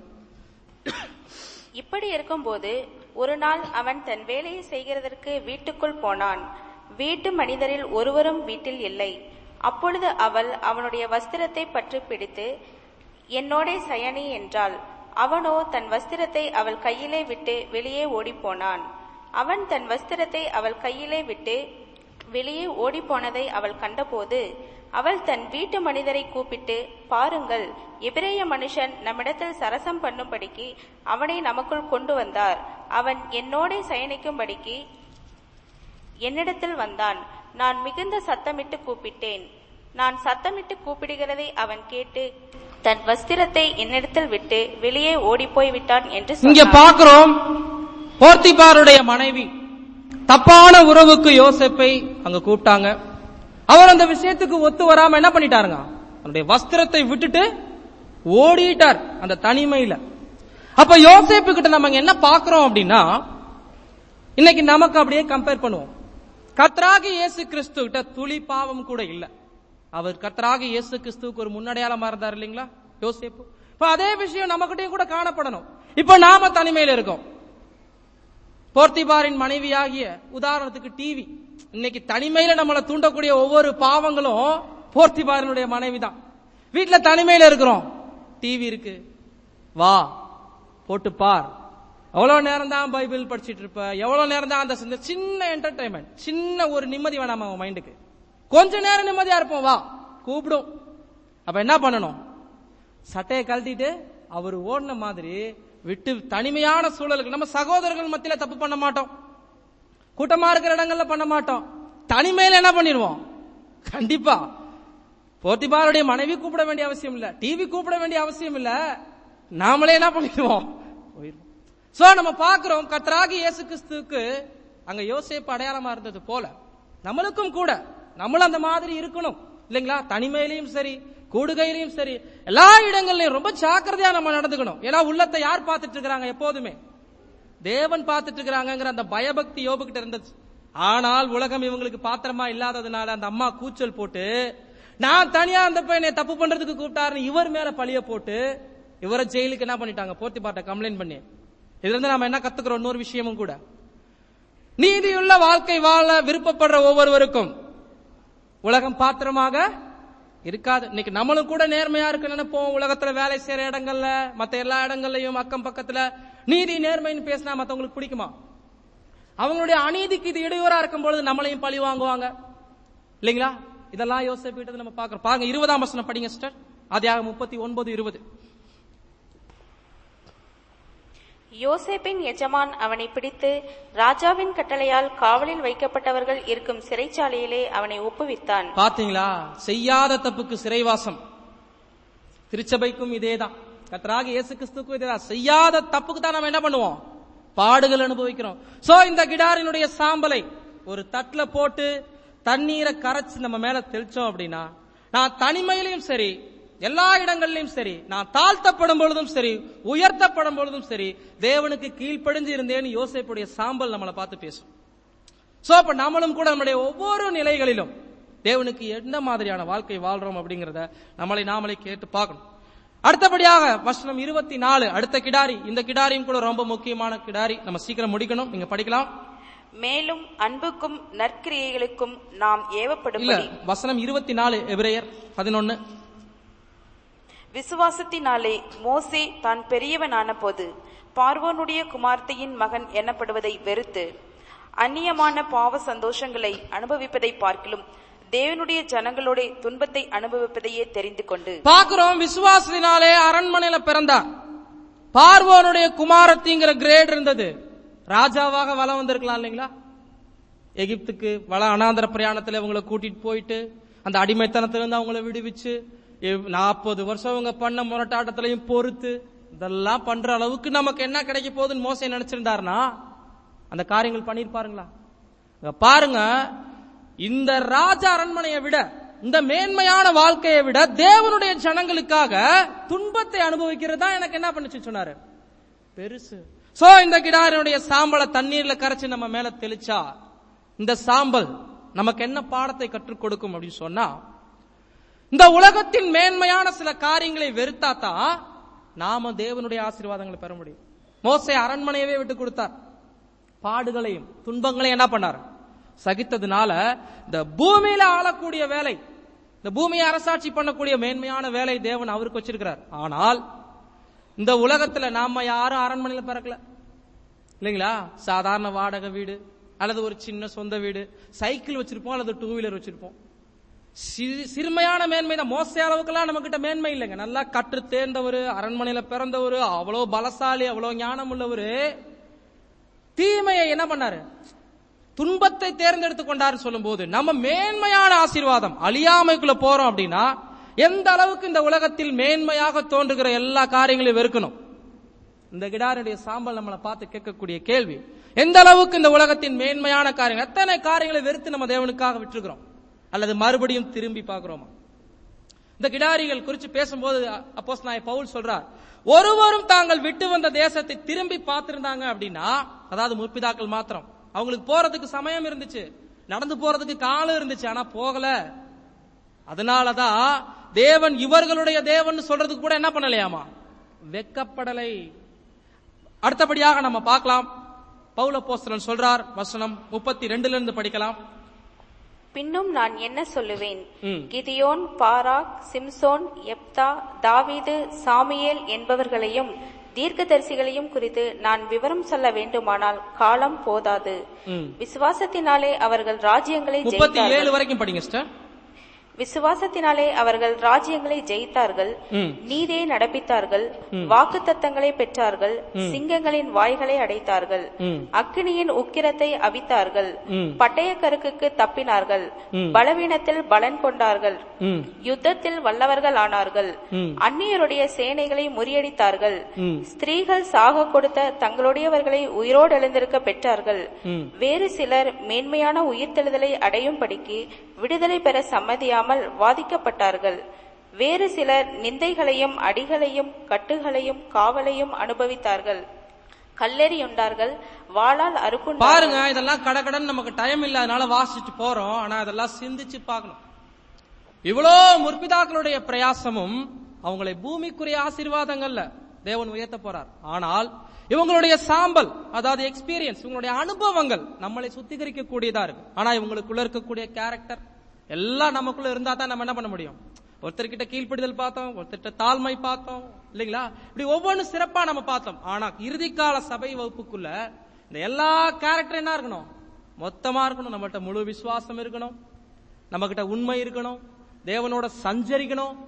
இப்படி இருக்கும்போது ஒரு நாள் அவன் தன் வேலையை செய்கிறதற்கு வீட்டுக்குள் போனான். வீட்டு மனிதரில் ஒருவரும் வீட்டில் இல்லை. அப்பொழுது அவள் அவனுடைய வஸ்திரத்தை பற்றி பிடித்து, என்னோடே சயனி என்றாள். அவனோ தன் வஸ்திரத்தை அவள் கையிலே விட்டு வெளியே ஓடிப்போனான். அவன் தன் வஸ்திரத்தை அவள் கையிலே விட்டு வெளியே ஓடிப்போனதை அவள் கண்டபோது அவள் தன் வீட்டு மனிதரை கூப்பிட்டு, பாருங்கள், எபிரேய மனுஷன் நம்மிடத்தில் சரசம் பண்ணும்படிக்கு அவனை நமக்குள் கொண்டு வந்தார். அவன் என்னோடே சயனிக்கும்படிக்கு என்னிடத்தில் வந்தான். நான் மிகுந்த சத்தமிட்டு கூப்பிட்டேன். நான் சத்தமிட்டு கூப்பிடுகிறதை அவன் கேட்டு தன் வஸ்திரத்தை என்னிடத்தில் விட்டு வெளியே ஓடிப்போய் விட்டான் என்று இங்க பார்க்கிறோம். போர்த்திபாருடைய மனைவி தப்பான உறவுக்கு யோசேப்பை அங்க கூப்பிட்டாங்க. அவர் அந்த விஷயத்துக்கு ஒத்து வராம என்ன பண்ணிட்டாருங்க, அவருடைய வஸ்திரத்தை விட்டுட்டு ஓடிட்டார் அந்த தனிமையில. அப்ப யோசேப்பு கிட்ட நம்ம என்ன பாக்குறோம் அப்படின்னா, இன்னைக்கு நமக்கு அப்படியே கம்பேர் பண்ணுவோம். கர்த்தராகிய இயேசு கிறிஸ்து கிட்ட துளி பாவம் கூட இல்ல. அவர் கர்த்தராகிய இயேசு கிறிஸ்துவுக்கு ஒரு முன்னடையாளமா இருந்தார் இல்லைங்களா யோசேப்பு. இப்ப அதே விஷயம் நமக்கிட்டையும் கூட காணப்படணும். இப்ப நாம தனிமையில இருக்கோம். போர்த்திபாரின் மனைவியாகிய உதாரணத்துக்கு டிவி. இன்னைக்கு தனிமையில நம்மளை தூண்டக்கூடிய ஒவ்வொரு பாவங்களும் போர்த்திபாரினுடைய மனைவி தான். வீட்டுல தனிமையில இருக்கிறோம், டிவி இருக்கு, வா போட்டு பார். எவ்வளவு நேரம் தான் பைபிள் படிச்சுட்டு இருப்ப, எவ்வளவு நேரம் தான் அந்த சின்ன என்டர்டைன்மெண்ட், சின்ன ஒரு நிம்மதி வேணாமா அவன் மைண்டுக்கு? கொஞ்ச நேரம் நிம்மதியா இருப்போம், வா கூப்பிடும். அப்ப என்ன பண்ணணும், சட்டையை கழட்டிட்டு அவர் ஓடின மாதிரி விட்டு தனிமையான சூழலுக்கு. நம்ம சகோதரர்கள் மத்தியில தப்பு பண்ண மாட்டோம், கூட்டமா இருக்கிற இடங்கள்ல பண்ண மாட்டோம், தனிமையில என்ன பண்ணிடுவோம் கண்டிப்பா. போர்த்திபாருடைய மனைவி கூப்பிட வேண்டிய அவசியம் இல்ல, டிவி கூப்பிட வேண்டிய அவசியம் இல்ல, நாமளே என்ன பண்ணிடுவோம் போயிடுவோம். சோ நம்ம பாக்குறோம், கர்த்தராகிய இயேசு கிறிஸ்துவுக்கு அங்க யோசேப்பு அடையாளமா இருந்தது போல நம்மளுக்கும் கூட நம்மளும் அந்த மாதிரி இருக்கணும் இல்லைங்களா? தனிமையிலையும் சரி, கூடுகையிலையும் சரி, எல்லா இடங்கள்லயும் ரொம்ப ஜாக்கிரதையா நம்ம நடந்துக்கணும். ஏன்னா உள்ளத்தை யார் பார்த்துட்டு இருக்கிறாங்க, எப்போதுமே தேவன் பார்த்துட்டு இருக்கிறாங்கிற அந்த பயபக்தி யோபுகிட்ட இருந்துச்சு. ஆனால் உலகம் இவங்களுக்கு பாத்திரமா இல்லாததுனால அந்த அம்மா கூச்சல் போட்டு, நான் தனியா அந்த பையனை தப்பு பண்றதுக்கு கூப்பிட்டாருன்னு இவர் மேல பழிய போட்டு இவரை ஜெயிலுக்கு என்ன பண்ணிட்டாங்க, போர்த்திபார்ட்ட கம்ப்ளைண்ட் பண்ணி. இதுல இருந்து நாம என்ன கத்துக்கிறோம், இன்னொரு விஷயமும் கூட, நீதியுள்ள வாழ்க்கை வாழ விருப்பப்படுற ஒவ்வொருவருக்கும் உலகம் பாத்திரமாக இருக்காது. இன்னைக்கு நம்மளும் கூட நேர்மையா இருக்கு நினைப்போம். உலகத்துல வேலை செய்யற இடங்கள்ல, மத்த எல்லா இடங்கள்லயும் அக்கம் பக்கத்துல நீதி நேர்மைன்னு பேசினா மத்தவங்களுக்கு பிடிக்குமா? அவங்களுடைய அநீதிக்கு இது இடையூறா இருக்கும் பொழுது நம்மளையும் பழி வாங்குவாங்க இல்லைங்களா? இதெல்லாம் யோசிப்பிட்டது நம்ம பாக்குறோம். பாருங்க, இருபதாம் வசனம் படிங்க சிஸ்டர். ஆதியாகமம் முப்பத்தி ஒன்பது இருபது. யோசேப்பின் எஜமான் அவனை பிடித்து ராஜாவின் கட்டளையால் காவலில் வைக்கப்பட்டவர்கள் இருக்கும் சிறைச்சாலையிலே அவனை ஒப்புவித்தான். பாத்தீங்களா? செய்யாத தப்புக்கு சிறைவாசம். திருச்சபைக்கும் இதேதான், கர்த்தராகிய இயேசு கிறிஸ்துவுக்கும் இதேதான். செய்யாத தப்புக்கு தான் நம்ம என்ன பண்ணுவோம்? பாடுகள் அனுபவிக்கிறோம். சோ இந்த கிடாரினுடைய சாம்பலை ஒரு தட்டுல போட்டு தண்ணீரை கரைச்சு நம்ம மேல தெளிச்சோம் அப்படின்னா, நான் தனிமையிலையும் சரி, எல்லா இடங்களிலும் சரி, நான் தாழ்த்தப்படும் பொழுதும் சரி, உயர்த்தப்படும் பொழுதும் சரி, தேவனுக்கு கீழ்ப்படிஞ்சு இருந்தேன்னு யோசேப்புடைய சாம்பல் நம்மளை பார்த்து பேசும். சோ அப்ப நம்மளும் கூட நம்முடைய ஒவ்வொரு நிலைகளிலும் தேவனுக்கு எந்த மாதிரியான வாழ்க்கை வாழ்றோம் அப்படிங்கறத நம்மளை நாமளே கேட்டு பார்க்கணும். அடுத்தபடியாக வசனம் இருபத்தி நாலு, அடுத்த கிடாரி. இந்த கிடாரியும் கூட ரொம்ப முக்கியமான கிடாரி, நம்ம சீக்கிரம் முடிக்கணும். நீங்க படிக்கலாம். மேலும் அன்புக்கும் நற்கிரியைகளுக்கும் நாம் ஏவப்படும்படி. வசனம் இருபத்தி நாலு, எபிரேயர் பதினொன்னு. விசுவாசத்தினாலே மோசே தான் பெரியவனான போது பார்வோனுடைய குமார்த்தியின் மகன் எனப்படுவதை வெறுத்து அந்நியமான பாவ சந்தோஷங்களை அனுபவிப்பதை பார்க்கிலும் தேவனுடைய ஜனங்களோட துன்பத்தை அனுபவிப்பதையே தெரிந்து கொண்டு. பார்க்கிறோம், விசுவாசத்தினாலே அரண்மனையில பிறந்தார். பார்வோனுடைய குமாரத்திங்கிற கிரேட் இருந்தது. ராஜாவாக வளம் வந்திருக்கலாம் இல்லைங்களா? எகிப்துக்கு வள அனாந்தர பிரயாணத்துல அவங்களை கூட்டிட்டு போயிட்டு அந்த அடிமைத்தனத்திலிருந்து அவங்களை விடுவிச்சு நாற்பது வருஷம் அவங்க பண்ண முரட்டாட்டத்திலையும் பொறுத்து இதெல்லாம் பண்ற அளவுக்கு நமக்கு என்ன கிடைக்க போகுதுன்னு மோசே நினைச்சிருந்தாருன்னா அந்த காரியங்கள் பண்ணிருப்பாருங்களா? பாருங்க, இந்த ராஜ அரண்மனையை விட, இந்த மேன்மையான வாழ்க்கையை விட தேவனுடைய ஜனங்களுக்காக துன்பத்தை அனுபவிக்கிறது தான் எனக்கு என்ன பண்ணுச்சு சொன்னாரு, பெருசு. சோ இந்த கிடாரினுடைய சாம்பலை தண்ணீர்ல கரைச்சு நம்ம மேல தெளிச்சா இந்த சாம்பல் நமக்கு என்ன பாடத்தை கற்றுக் கொடுக்கும் அப்படின்னு சொன்னா, இந்த உலகத்தின் மேன்மையான சில காரியங்களை வெறுத்தாதான் நாம தேவனுடைய ஆசீர்வாதங்களை பெற முடியும். மோசே அரண்மனையவே விட்டு கொடுத்தார். பாடுகளையும் துன்பங்களையும் என்ன பண்ணார்? சகித்ததுனால இந்த பூமியில ஆளக்கூடிய வேலை, இந்த பூமியை அரசாட்சி பண்ணக்கூடிய மேன்மையான வேலை தேவன் அவருக்கு வச்சிருக்கிறார். ஆனால் இந்த உலகத்துல நாம யாரும் அரண்மனையில பிறக்கல இல்லைங்களா? சாதாரண வாடகை வீடு அல்லது ஒரு சின்ன சொந்த வீடு, சைக்கிள் வச்சிருப்போம் அல்லது டூ வீலர் வச்சிருப்போம். சிறுமையான மேன்மை தான். மோச அளவுக்குலாம் நம்ம கிட்ட மேன்மை இல்லைங்க. நல்லா கற்று தேர்ந்தவர், அரண்மனையில பிறந்தவர், அவ்வளவு பலசாலி, அவ்வளவு ஞானம் உள்ளவர். தீமையை என்ன பண்ணாரு? துன்பத்தை தேர்ந்தெடுத்து கொண்டாரு. சொல்லும் போது நம்ம மேன்மையான ஆசீர்வாதம் அழியாமைக்குள்ள போறோம் அப்படின்னா எந்த அளவுக்கு இந்த உலகத்தில் மேன்மையாக தோன்றுகிற எல்லா காரியங்களையும் வெறுக்கணும். இந்த கிடாருடைய சாம்பல் நம்மளை பார்த்து கேட்கக்கூடிய கேள்வி, எந்த அளவுக்கு இந்த உலகத்தின் மேன்மையான காரியங்கள், எத்தனை காரியங்களை வெறுத்து நம்ம தேவனுக்காக விட்டுருக்கிறோம் அல்லது மறுபடியும் திரும்பி பார்க்கிறோமா? இந்த கிடாரிகள் குறித்து பேசும்போது அப்போஸ்தலனாகிய பவுல் சொல்றார், ஒருவரும் தாங்கள் விட்டு வந்த தேசத்தை திரும்பி பார்த்திருந்தாங்க அப்படின்னா, அதாவது முற்பிதாக்கள் மாத்திரம், அவங்களுக்கு போறதுக்கு சமயம் இருந்துச்சு, நடந்து போறதுக்கு காலம் இருந்துச்சு, ஆனா போகல. அதனாலதான் தேவன் இவர்களுடைய தேவன் சொல்றதுக்கு கூட என்ன பண்ணலையாமா? வெக்கப்படலை. அடுத்தபடியாக நம்ம பார்க்கலாம், பவுல் அப்போஸ்தலன் சொல்றார், வசனம் முப்பத்தி ரெண்டுல இருந்து படிக்கலாம். பின்னும் நான் என்ன சொல்லுவேன்? கிதியோன், பாராக், சிம்சோன், எப்தா, தாவீது, சாமுவேல் என்பவர்களையும் தீர்க்கதரிசிகளையும் குறித்து நான் விவரம் சொல்ல வேண்டுமானால் காலம் போதாது. விசுவாசத்தினாலே அவர்கள் ராஜ்யங்களை ஜெயித்தார்கள். வரைக்கும் படிங்க சிஸ்டர். விசுவாசத்தினாலே அவர்கள் ராஜ்யங்களை ஜெயித்தார்கள், நீதியை நடப்பித்தார்கள், வாக்குத்தத்தங்களை பெற்றார்கள், சிங்கங்களின் வாய்களை அடைத்தார்கள், அக்கினியின் உக்கிரத்தை அவித்தார்கள், பட்டயக்கருக்குக்கு தப்பினார்கள், பலவீனத்தில் பலன் கொண்டார்கள், யுத்தத்தில் வல்லவர்கள் ஆனார்கள், அந்நியருடைய சேனைகளை முறியடித்தார்கள், ஸ்திரீகள் சாக கொடுத்த தங்களுடையவர்களை உயிரோடு எழுந்திருக்க பெற்றார்கள். வேறு சிலர் மேன்மையான உயிர்த்தெழுதலை அடையும்படிக்கு விடுதலை பெற சம்மதியாமல் வாதிக்கப்பட்டார்கள். வேறு சிலர் நிந்தைகளையும் அடிகளையும் கட்டுகளையும் காவலையும் அனுபவித்தார்கள். கல்லெறியுண்டார்கள், வாளால் அறுப்புண்டார்கள். பாருங்க, இதெல்லாம் கடகடன் நமக்கு டைம் இல்ல, அதனால வாசிச்சுட்டு போறோம். ஆனா அதெல்லாம் சிந்திச்சு பார்க்கணும். இவ்வளோ முற்பிதாக்களுடைய பிரயாசமும் அவங்களை பூமிக்குரிய ஆசீர்வாதங்கள்ல தேவன் உயர்த்த போறார். ஆனால் இவங்களுடைய சாம்பல், அதாவது எக்ஸ்பீரியன்ஸ், இவங்களுடைய அனுபவங்கள் நம்மளை சுத்திகரிக்க கூடியதா இருக்கு. ஆனா இவங்களுக்குள்ள இருக்கக்கூடிய கேரக்டர் எல்லாம் நமக்குள்ள இருந்தா தான் நம்ம என்ன பண்ண முடியும்? ஒருத்தர்கிட்ட கீழ்ப்படிதல் பார்த்தோம், ஒருத்தர்கிட்ட தாழ்மை பார்த்தோம் இல்லைங்களா? இப்படி ஒவ்வொன்றும் சிறப்பா நம்ம பார்த்தோம். ஆனா இறுதிக்கால சபை வகுப்புக்குள்ள இந்த எல்லா கேரக்டர் என்ன இருக்கணும்? மொத்தமா இருக்கணும். நம்மகிட்ட முழு விசுவாசம் இருக்கணும், நம்ம கிட்ட உண்மை இருக்கணும், தேவனோட சஞ்சரிக்கணும்,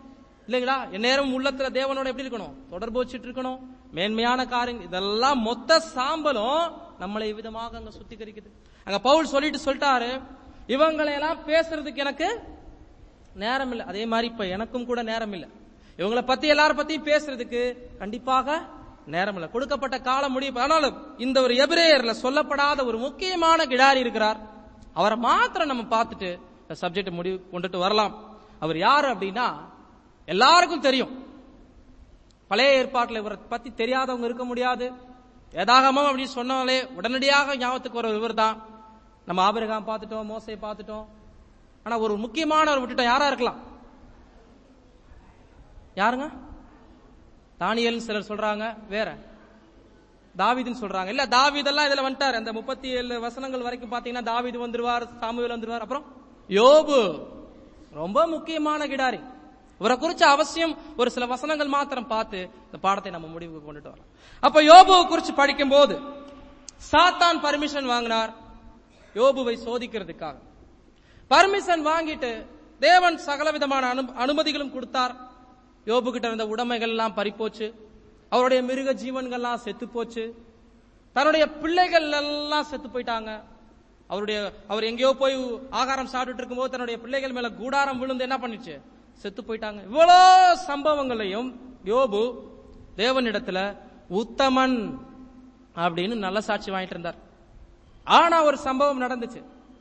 இல்லைங்களா? என் நேரம் உள்ளத்துல தேவனோட எப்படி இருக்கணும்? தொடர்பு வச்சுட்டு இருக்கணும். மேன்மையான காரியங்கள் இதெல்லாம் மொத்த சாம்பலும் நம்மளை விதமாக அங்க சுத்திகரிக்குது. அங்க பவுல் சொல்லிட்டு சொல்லிட்டாரு, இவங்களை எல்லாம் பேசுறதுக்கு எனக்கு நேரம் இல்லை. அதே மாதிரி இப்ப எனக்கும் கூட நேரம் இல்லை. இவங்களை பத்தி எல்லாரும் பத்தியும் பேசுறதுக்கு கண்டிப்பாக நேரம் இல்லை. கொடுக்கப்பட்ட காலம் முடிவு. ஆனாலும் இந்த ஒரு எபிரேயர்ல சொல்லப்படாத ஒரு முக்கியமான கிடாரி இருக்கிறார். அவரை மாத்திரம் நம்ம பார்த்துட்டு சப்ஜெக்ட் முடிவு கொண்டுட்டு வரலாம். அவர் யாரு அப்படின்னா எல்லாருக்கும் தெரியும். பழைய ஏற்பாட்டில் இவரை பத்தி தெரியாதவங்க இருக்க முடியாது. வேதாகமம் அப்படின்னு சொன்னாலே உடனடியாக ஞாபகத்துக்கு வர இவர் தான். நம்ம ஆபிரகாம் பார்த்துட்டோம், மோசே பார்த்துட்டோம். ஆனா ஒரு முக்கியமானவர் விட்டுட்டோம். யாரா இருக்கலாம்? யாருங்க? தானியல் சிலர் சொல்றாங்க, வேற தாவீதுன்னு சொல்றாங்க. இல்ல தாவீதெல்லாம் இதுல வந்துட்டார். அந்த முப்பத்தி ஏழு வசனங்கள் வரைக்கும் பாத்தீங்கன்னா தாவீது வந்துருவார், சாமுவேல் வந்துருவார். அப்புறம் யோபு ரொம்ப முக்கியமான கிடாரி. இவரை குறிச்ச அவசியம் ஒரு சில வசனங்கள் மாத்திரம் பார்த்து இந்த பாடத்தை நம்ம முடிவுக்கு கொண்டுட்டு வரலாம். அப்ப யோபுவை குறிச்சு படிக்கும் போது சாத்தான் பர்மிஷன் வாங்கினார் யோபுவை சோதிக்கிறதுக்காக. பர்மிஷன் வாங்கிட்டு தேவன் சகல விதமான அனுமதிகளும் கொடுத்தார். யோபு கிட்ட இருந்த உடைமைகள் எல்லாம் பறிப்போச்சு. அவருடைய மிருக ஜீவன்கள்லாம் செத்து போச்சு. தன்னுடைய பிள்ளைகள் எல்லாம் செத்து போயிட்டாங்க. அவருடைய அவர் எங்கேயோ போய் ஆகாரம் சாப்பிட்டு இருக்கும் போது தன்னுடைய பிள்ளைகள் மேல கூடாரம் விழுந்து என்ன பண்ணிச்சு? செத்து போயிட்டாங்க. இவ்வளோ சம்பவங்களையும் யோபு தேவனிடத்துல உத்தமன் அப்படின்னு நல்ல சாட்சி வாங்கிட்டு இருந்தார். ஆனா ஒரு சம்பவம் நடந்துச்சு.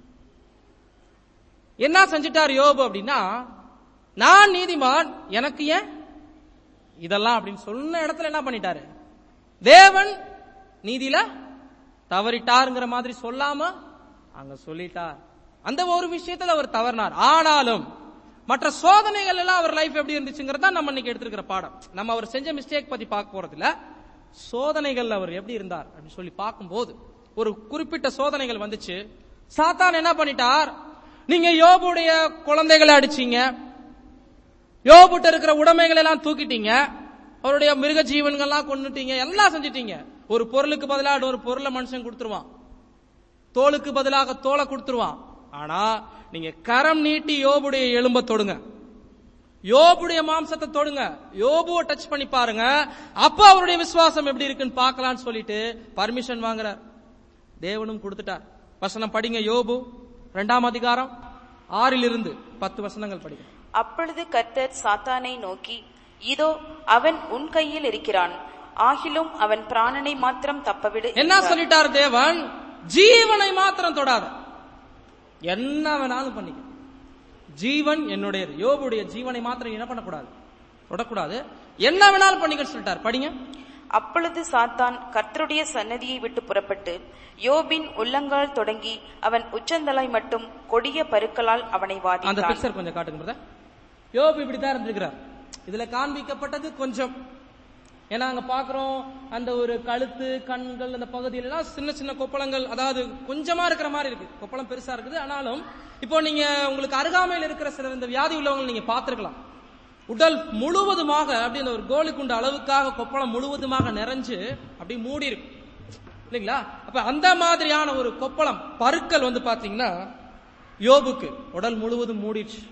என்ன செஞ்சிட்டார் யோபு அப்படின்னா, நான் நீதிமான், எனக்கு ஏன் இதெல்லாம் அப்படின்னு சொன்ன இடத்துல என்ன பண்ணிட்டாரு? தேவன் நீதியில தவறிட்டாருங்கிற மாதிரி சொல்லாம அங்க சொல்லிட்டார். அந்த ஒரு விஷயத்துல அவர் தவறினார். ஆனாலும் மற்ற சோதனைகள் எல்லாம் அவர் லைஃப் எப்படி இருந்துச்சுங்கிறதா நம்ம இன்னைக்கு எடுத்துக்கிற பாடம். நம்ம அவர் செஞ்ச மிஸ்டேக் பத்தி பார்க்க போறது இல்ல, சோதனைகள் அவர் எப்படி இருந்தார் அப்படின்னு சொல்லி பார்க்கும்போது ஒரு குறிப்பிட்ட சோதனைகள் வந்துச்சு. சாத்தான் என்ன பண்ணிட்டார்? நீங்க யோபுடைய குழந்தைகளை அடிச்சீங்க, யோபுட்ட இருக்கிற உடைமைகள் எல்லாம் தூக்கிட்டீங்க, அவருடைய மிருக ஜீவன்கள்லாம் கொண்டுட்டீங்க, எல்லாம் செஞ்சிட்டீங்க. ஒரு பொருளுக்கு பதிலாக ஒரு பொருளை மனுஷன் கொடுத்துருவான், தோலுக்கு பதிலாக தோலை கொடுத்துருவான். ஆனா நீங்க கரம் நீட்டி யோபுடைய எலும்ப தொடுங்க, யோபுடைய மாம்சத்தை தொடுங்க, யோபுவை டச் பண்ணி பாருங்க, அப்ப அவருடைய விசுவாசம் எப்படி இருக்குன்னு பார்க்கலாம்னு சொல்லிட்டு பர்மிஷன் வாங்குறார். தேவனும் கொடுத்துட்டார். வசனம் படிங்க. யோபு இரண்டாம் அதிகாரம் ஆறில் இருந்து பத்து வசனங்கள் படிங்க. அப்பொழுது கர்த்தர் சாத்தானை நோக்கி, இதோ அவன் உன் கையில் இருக்கிறான், ஆகிலும் அவன் பிராணனை மாத்திரம் தப்பவிடு. என்ன சொல்லிட்டார் தேவன்? ஜீவனை மாத்திரம் தொடாத, என்ன வேணாலும் பண்ணிக்க, ஜீவன் என்னுடையது. யோபுடைய ஜீவனை மாத்திரம் என்ன பண்ணக்கூடாது? தொடக்கூடாது, என்ன வேணாலும் பண்ணிக்க சொல்லிட்டார். படிங்க. அப்பொழுது சாத்தான் கர்த்தருடைய சன்னதியை விட்டு புறப்பட்டு யோபின் உள்ளங்கால் தொடங்கி அவன் உச்சந்தலை மட்டும் கொடிய பருக்களால் அவனை வாதித்தான். அந்த பிக்சர் கொஞ்சம் காட்டுங்க. யோபு இப்படித்தான் இருந்திருக்கிறார். இதுல காண்பிக்கப்பட்டது கொஞ்சம், ஏன்னா அங்க பாக்குறோம் அந்த ஒரு கழுத்து, கண்கள், அந்த பகுதியில எல்லாம் சின்ன சின்ன கொப்பளங்கள், அதாவது கொஞ்சமா இருக்கிற மாதிரி இருக்கு. கொப்பளம் பெருசா இருக்குது. ஆனாலும் இப்போ நீங்க உங்களுக்கு அருகாமையில் இருக்கிற சில இந்த வியாதி உள்ளவங்க நீங்க பாத்துருக்கலாம். உடல் முழுவதுமாக அப்படி அந்த ஒரு கோழி குண்டு அளவுக்காக கொப்பளம் முழுவதுமாக நிறைஞ்சு அப்படி மூடி இருக்கு இல்லைங்களா? அப்ப அந்த மாதிரியான ஒரு கொப்பளம் பருக்கள் வந்து பாத்தீங்கன்னா யோபுக்கு உடல் முழுவதும் மூடிடுச்சு.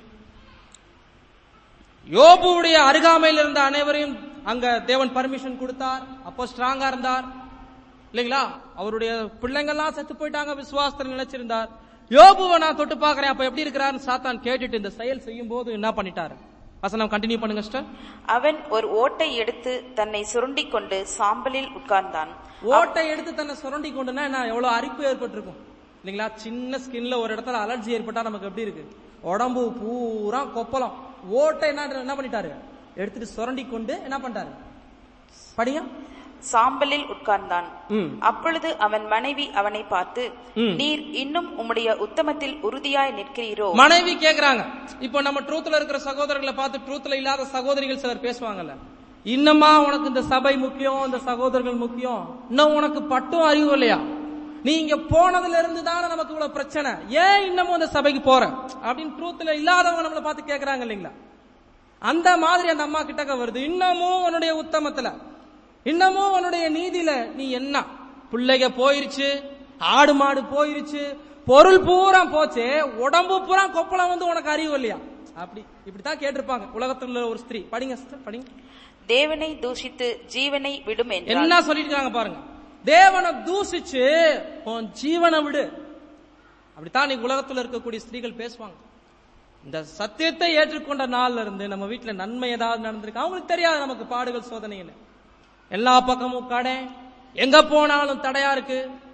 யோபுடைய அருகாமையில் இருந்த அனைவரையும் அங்க தேவன் பர்மிஷன் கொடுத்தார். அப்போ ஸ்ட்ராங்கா இருந்தார் இல்லைங்களா? அவருடைய பிள்ளைங்கள்லாம் செத்து போயிட்டாங்க, விசுவாசத்தில் நினைச்சிருந்தார். யோபுவை நான் தொட்டு பாக்குறேன், அப்ப எப்படி இருக்கிறாருன்னு சாத்தான் கேட்டுட்டு இந்த செயல் செய்யும் போது என்ன பண்ணிட்டாரு? வசனம் கண்டினியூ பண்ணுங்க சிஸ்டர். அவன் ஒரு ஓட்டை எடுத்து தன்னை சுருண்டி கொண்டு சாம்பலில் உட்கார்ந்தான். ஓட்டை எடுத்து தன்னை சுரண்டி கொண்டுனா என்ன, எவ்வளவு அரிப்பு ஏற்பட்டிருக்கும் இல்லைங்களா? சின்ன ஸ்கின்ல ஒரு இடத்துல அலர்ஜி ஏற்பட்டா நமக்கு எப்படி இருக்கு? உடம்பு பூரா கொப்பளம். ஓட்டை என்ன என்ன பண்ணிட்டாரு? எடுத்துட்டு சுரண்டி கொண்டு என்ன பண்ணிட்டாரு? படிங்க. சாம்பலில் உட்கார்ந்தான். அப்பொழுது அவன் மனைவி அவனை பார்த்து, நீர் இன்னும் உம்முடைய உத்தமத்தில் உறுதியாய் நிற்கிறீரோ? மனைவி கேக்குறாங்க. இப்போ நம்ம ட்ரூத்ல இருக்கிற சகோதரர்களை பார்த்து ட்ரூத்ல இல்லாத சகோதரிகள் சிலர் பேசுவாங்கல்ல, இன்னமா உனக்கு இந்த சபை முக்கியம், இந்த சகோதரர்கள் முக்கியம், இன்னும் உனக்கு பட்டும் அறிவு இல்லையா? நீ இங்க போனதுல இருந்து தானே நமக்கு இவ்வளவு பிரச்சனை, ஏன் இன்னமும் அந்த சபைக்கு போற அப்படின்னு ட்ரூத்ல இல்லாதவங்க நம்மளை பார்த்து கேக்குறாங்க இல்லைங்களா? அந்த மாதிரி அந்த அம்மா கிட்டக்க வருது. இன்னமும் உன்னுடைய உத்தமத்துல, இன்னமும் உன்னுடைய நீதியில நீ என்ன? பிள்ளைக போயிருச்சு, ஆடு மாடு போயிருச்சு, பொருள் பூரா போச்சு, உடம்பு பூரா கொப்பளம் வந்து உனக்கு அறிவு இல்லையா? அப்படி இப்படித்தான் கேட்டிருப்பாங்க உலகத்தில் உள்ள ஒரு ஸ்திரீ. படிங்க சிஸ்டர், படிங்க. தேவனை தூஷித்து ஜீவனை விடும் என்றார். என்ன சொல்லிட்டு இருக்காங்க பாருங்க. தேவனை தூஷிச்சு உன் ஜீவனை விடு. அப்படித்தான் நீங்க உலகத்துல இருக்கக்கூடிய ஸ்திரீகள் பேசுவாங்க. இந்த சத்தியத்தை ஏற்றுக்கொண்ட நாள்ல இருந்து நம்ம வீட்டுல நன்மை ஏதாவது நடந்திருக்கு அவங்களுக்கு தெரியாது நமக்கு பாடுகள் சோதனைன்னு. எல்லா பக்கமும் கடை, எங்க போனாலும் தடையா இருக்கு.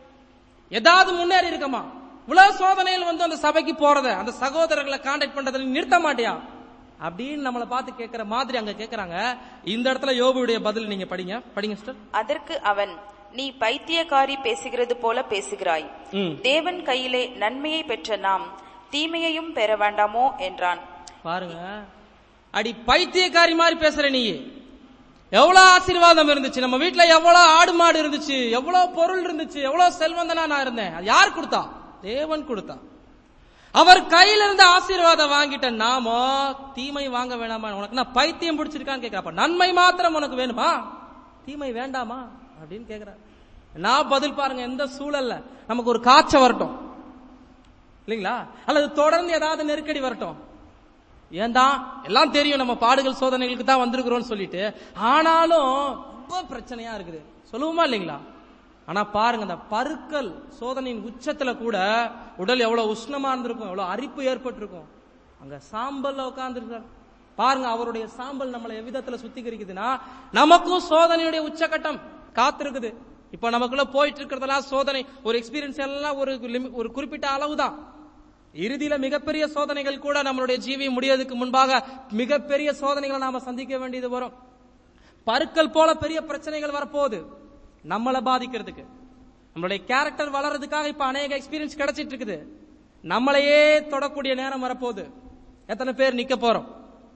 ஏதாவது முன்னேறி இருக்கமா? உலக சோதனையில் வந்து அந்த சபைக்கு போறத, அந்த சகோதரர்களை கான்டாக்ட் பண்றதுல நிறுத்த மாட்டியா அப்படின்னு நம்மளை பார்த்து கேட்கிற மாதிரி அங்க கேட்கறாங்க. இந்த இடத்துல யோபுடைய பதில் நீங்க படிங்க, படிங்க சிஸ்டர். அதற்கு அவன், நீ பைத்தியக்காரி பேசுகிறது போல பேசுகிறாய். தேவன் கையிலே நன்மையை பெற்ற நாம் தீமையையும் பெற வேண்டாமோ என்றான். பாருங்க, அடி பைத்தியக்காரி மாதிரி பேசுற நீ. எவ்வளவு ஆசீர்வாதம் இருந்துச்சு நம்ம வீட்டுல, எவ்வளவு ஆடு மாடு இருந்துச்சு, எவ்வளவு பொருள் இருந்துச்சு, எவ்வளவு செல்வந்தனா நான் இருந்தேன். அது யார் கொடுத்தா? தேவன் கொடுத்தா. அவர் கையில இருந்த ஆசீர்வாதம் வாங்கிட்ட நாமோ தீமை வாங்க வேணாமா? உனக்கு நான் பைத்தியம் பிடிச்சிருக்கான்னு கேட்கிறப்ப, நன்மை மாத்திரம் உனக்கு வேணுமா, தீமை வேண்டாமா அப்படின்னு கேட்கிறார். நான் பதில் பாருங்க, எந்த சூழல்ல நமக்கு ஒரு காய்ச்சல் வரட்டும் இல்லைங்களா, அல்லது தொடர்ந்து ஏதாவது நெருக்கடி வரட்டும், ஏன் தான் எல்லாம் தெரியும் நம்ம பாடுகள் சோதனைகளுக்கு தான் வந்திருக்கிறோம்னு சொல்லிட்டு, ஆனாலும் ரொம்ப பிரச்சனையா இருக்குது சொல்லுவோமா இல்லைங்களா? ஆனா பாருங்க, அந்த பருக்கள் சோதனையின் உச்சத்துல கூட உடல் எவ்வளவு உஷ்ணமா இருந்திருக்கும், எவ்வளவு அரிப்பு ஏற்பட்டிருக்கும். அங்க சாம்பல்ல உட்கார்ந்து இருக்கார் பாருங்க. அவருடைய சாம்பல் நம்மளை எவ்விதத்துல சுத்திகரிக்குதுன்னா, நமக்கும் சோதனையுடைய உச்சகட்டம் காத்திருக்குது. இப்ப நமக்குள்ள போயிட்டு இருக்கிறதெல்லாம் சோதனை, ஒரு எக்ஸ்பீரியன்ஸ் எல்லாம் ஒரு ஒரு குறிப்பிட்ட அளவுதான். இறுதியில மிகப்பெரிய சோதனைகள் கூட நம்மளுடைய ஜீவியம் முடியறதுக்கு முன்பாக மிகப்பெரிய சோதனைகளை நாம சந்திக்க வேண்டியது வரும். பருக்கள் போல பெரிய பிரச்சனைகள் வரப்போகுது நம்மளை பாதிக்கிறதுக்கு. நம்மளுடைய கேரக்டர் வளர்றதுக்காக இப்ப அநேக எக்ஸ்பீரியன்ஸ் கிடைச்சிட்டு இருக்குது. நம்மளையே தொடக்கூடிய நேரம் வரப்போகுது. எத்தனை பேர் நிக்க போறோம்?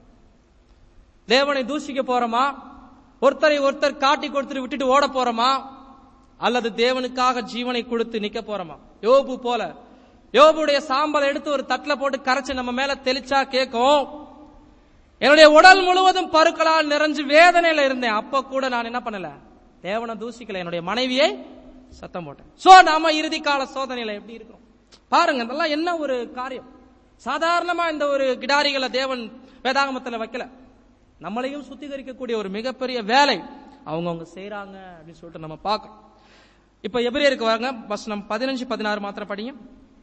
தேவனை தூஷிக்க போறோமா? ஒருத்தரை ஒருத்தர் காட்டி கொடுத்துட்டு விட்டுட்டு ஓட போறோமா? அல்லது தேவனுக்காக ஜீவனை கொடுத்து நிக்க போறோமா? யோபு போல யோபுடைய சாம்பலை எடுத்து ஒரு தட்டுல போட்டு கரைச்சு நம்ம மேல தெளிச்சா கேட்கும், என்னுடைய உடல் முழுவதும் பருக்களால் நிறைஞ்சு வேதனையில இருந்தேன், அப்ப கூட நான் என்ன பண்ணல, தேவனை தூஷிக்கல, என்னுடைய மனைவியை சத்தம் போட்டேன். சோ நாம இறுதி கால சோதனையில எப்படி இருக்கிறோம் பாருங்க. இதெல்லாம் என்ன ஒரு காரியம். சாதாரணமா இந்த ஒரு கிடாரிகளை தேவன் வேதாகமத்துல வைக்கல. நம்மளையும் சுத்திகரிக்கக்கூடிய ஒரு மிகப்பெரிய வேலை அவங்க அவங்க செய்யறாங்க அப்படின்னு சொல்லிட்டு நம்ம பார்க்கணும். இப்ப எபிரேயருக்கு வாங்க, வசனம் பதினஞ்சு பதினாறு மாத்திரம் படிங்க.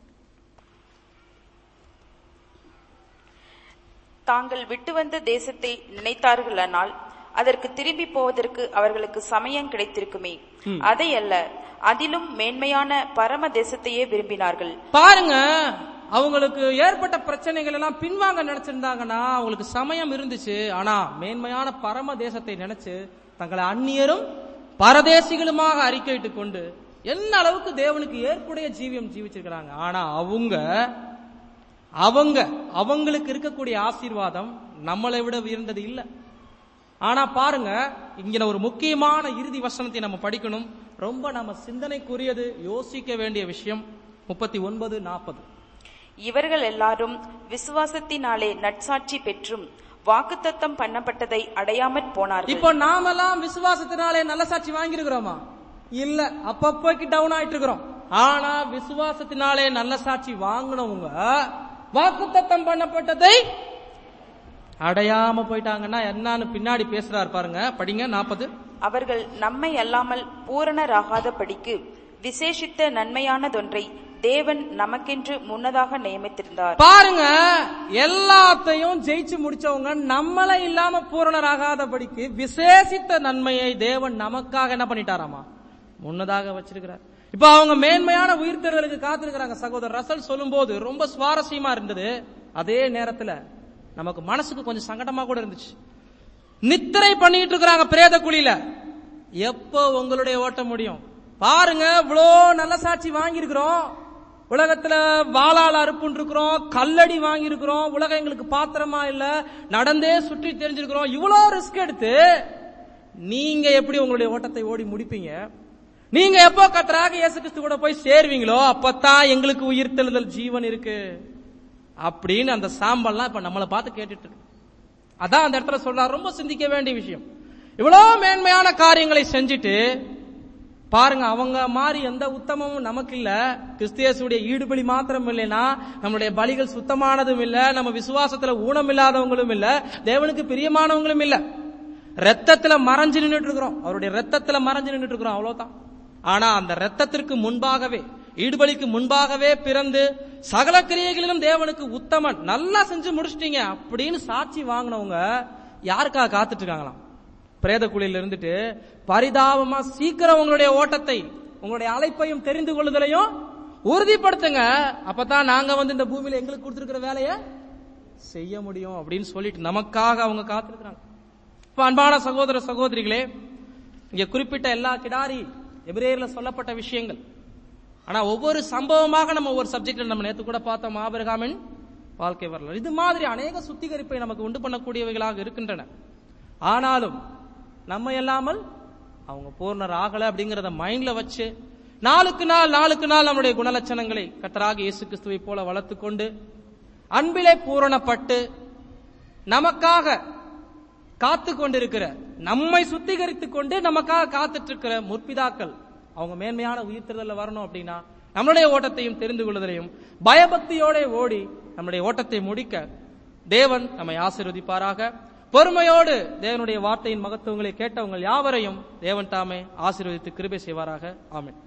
தாங்கள் விட்டு வந்த தேசத்தை நினைத்தார்களானால் அதற்கு திரும்பி போவதற்கு அவர்களுக்கு சமயம் கிடைத்திருக்குமே. அதை அல்ல, அதிலும் மேன்மையான பரம தேசத்தையே விரும்பினார்கள். பாருங்க, அவங்களுக்கு ஏற்பட்ட பிரச்சனைகள் எல்லாம் பின்வாங்க நினைச்சிருந்தாங்கன்னா அவங்களுக்கு சமயம் இருந்துச்சு. ஆனா மேன்மையான பரம தேசத்தை நினைச்சு தங்களை அந்நியரும் பரதேசிகளுமாக அறிக்கையிட்டு கொண்டு என்ன அளவுக்கு தேவனுக்கு ஏற்புடைய ஜீவியம் ஜீவிச்சிருக்கிறாங்க. ஆனா அவங்க அவங்க அவங்களுக்கு இருக்கக்கூடிய ஆசீர்வாதம் நம்மளை விட உயர்ந்தது இல்லை. ஆனா பாருங்க, இங்க ஒரு முக்கியமான இறுதி வசனத்தை நம்ம படிக்கணும். ரொம்ப நம்ம சிந்தனைக்குரியது, யோசிக்க வேண்டிய விஷயம். முப்பத்தி ஒன்பது நாற்பது. இவர்கள் எல்லாரும் விசுவாசத்தினாலே நற்சாட்சி பெற்றும் வாக்குத்தத்தம் பண்ணப்பட்டதை அடையாமற் போனார்கள். இப்போ நாமெல்லாம் விசுவாசத்தினாலே நல்ல சாட்சி வாங்கியிருக்கிறோமா? இல்ல, அப்பப்போக்கு டவுன் ஆயிட்டு இருக்கிறோம். ஆனா விசுவாசத்தினாலே நல்ல சாட்சி வாங்கினவங்க வாக்குத்தத்தம் பண்ணப்பட்டதை அடையாம போயிட்டாங்கன்னா என்னன்னு பின்னாடி பேசுறாரு பாருங்க, படிங்க நாற்பது. அவர்கள் நம்மை அல்லாமல் பூரணராகாத படிக்கு விசேஷித்த நன்மையானதொன்றை தேவன் நமக்கென்று முன்னதாக நியமித்திருந்தார். பாருங்க, எல்லாத்தையும் ஜெயிச்சு முடிச்சவங்க நம்மள இல்லாம பூரணராகாதபடிக்கு விசேஷித்த நன்மையை தேவன் நமக்காக என்ன பண்ணிட்டாராமா, முன்னதாக வச்சிருக்கிறார். இப்ப அவங்க மேன்மையான உயிர்த்தெழுதலுக்கு காத்திருக்கிறாங்க. சகோதரர் ரசல் சொல்லும் போது ரொம்ப சுவாரஸ்யமா இருந்தது. அதே நேரத்துல நமக்கு மனசுக்கு கொஞ்சம் சங்கடமா கூட இருந்துச்சு. நித்திரை பண்ணிட்டு இருக்கிறாங்க பிரேத குழியில. எப்போ உங்களுடைய ஓட்ட முடியும் பாருங்க. இவ்வளோ நல்ல சாட்சி வாங்கி இருக்கிறோம், உலகத்துல வாளால் அறுப்புன்னு இருக்கிறோம், கல்லடி வாங்கி இருக்கிறோம், உலகம் எங்களுக்கு பாத்திரமா இல்ல, நடந்தே சுற்றி தெரிஞ்சிருக்கிறோம். இவ்வளோ ரிஸ்க் எடுத்து நீங்க எப்படி உங்களுடைய ஓட்டத்தை ஓடி முடிப்பீங்க? நீங்க எப்போ கர்த்தராக இயேசு கிறிஸ்து கூட போய் சேர்வீங்களோ அப்பதான் எங்களுக்கு உயிர்த்தெழுதல் ஜீவன் இருக்கு அப்படின்னு அந்த சாம்பல்லாம் இப்ப நம்மளை பார்த்து கேட்டுட்டு இருக்கு. அதான் அந்த இடத்துல சொல்றாரு, ரொம்ப சிந்திக்க வேண்டிய விஷயம். இவ்வளவு மேன்மையான காரியங்களை செஞ்சுட்டு பாருங்க, அவங்க மாதிரி எந்த உத்தமமும் நமக்கு இல்ல. கிறிஸ்தியேசுடைய ஈடுபலி மாத்திரம் இல்லைன்னா நம்முடைய பலிகள் சுத்தமானதும் இல்ல, நம்ம விசுவாசத்துல ஊனம் இல்லாதவங்களும் இல்ல, தேவனுக்கு பிரியமானவங்களும் இல்ல. ரத்தத்துல மறைஞ்சு நின்றுட்டு இருக்கிறோம், அவருடைய ரத்தத்துல மறைஞ்சு நின்றுட்டு இருக்கிறோம், அவ்வளவுதான். ஆனா அந்த ரத்தத்திற்கு முன்பாகவே, ஈடுபலிக்கு முன்பாகவே பிறந்து சகல கிரியைகளிலும் தேவனுக்கு உத்தமன், நல்லா செஞ்சு முடிச்சிட்டீங்க அப்படின்னு சாட்சி வாங்கினவங்க யாருக்காக காத்துட்டு இருக்காங்களாம்? பிரேத குழியில இருந்துட்டு பரிதாபமா சீக்கிரம் உங்களுடைய ஓட்டத்தை, உங்களுடைய அழைப்பையும் தெரிந்து கொள்ளுதலையும் உறுதிப்படுத்துங்க, அப்பதான் நாங்க வந்து இந்த பூமியில எங்களுக்கு கொடுத்திருக்கிற வேலையை செய்ய முடியும் அப்படின்னு சொல்லிட்டு நமக்காக அவங்க காத்திருக்கிறாங்க. இப்ப அன்பான சகோதர சகோதரிகளே, இங்க குறிப்பிட்ட எல்லா கிடாரி எபிரேயர்ல சொல்லப்பட்ட விஷயங்கள். ஆனா ஒவ்வொரு சம்பவமாக நம்ம ஒவ்வொரு சப்ஜெக்ட்ல நம்ம நேத்து கூட பார்த்தோம், ஆபிரகாமின் வாழ்க்கை வரலாறு. இது மாதிரி அநேக சுத்திகரிப்பை நமக்கு உண்டு பண்ணக்கூடியவைகளாக இருக்கின்றன. ஆனாலும் நம்ம இல்லாமல் அவங்க பூர்ணர் ஆகல அப்படிங்கறத மைண்ட்ல வச்சு நாளுக்கு நாள் நாளுக்கு நாள் நம்முடைய குணலட்சணங்களை கர்த்தராகிய இயேசு கிறிஸ்துவை போல வளர்த்துக் கொண்டு அன்பிலே பூரணப்பட்டு நமக்காக காத்து கொண்டிருக்கிற, நம்மை சுத்திகரித்துக் கொண்டு நமக்காக காத்துட்டு இருக்கிற முற்பிதாக்கள் அவங்க மேன்மையான உயிர்த்தெழுதல்ல வரணும் அப்படின்னா நம்முடைய ஓட்டத்தையும் தெரிந்து கொள்வதையும் பயபக்தியோட ஓடி நம்முடைய ஓட்டத்தை முடிக்க தேவன் நம்மை ஆசீர்வதிப்பாராக. பொறுமையோடு தேவனுடைய வார்த்தையின் மகத்துவங்களை கேட்டவங்க யாவரையும் தேவன் தாமே ஆசீர்வதித்து கிருபை செய்வாராக. ஆமென்.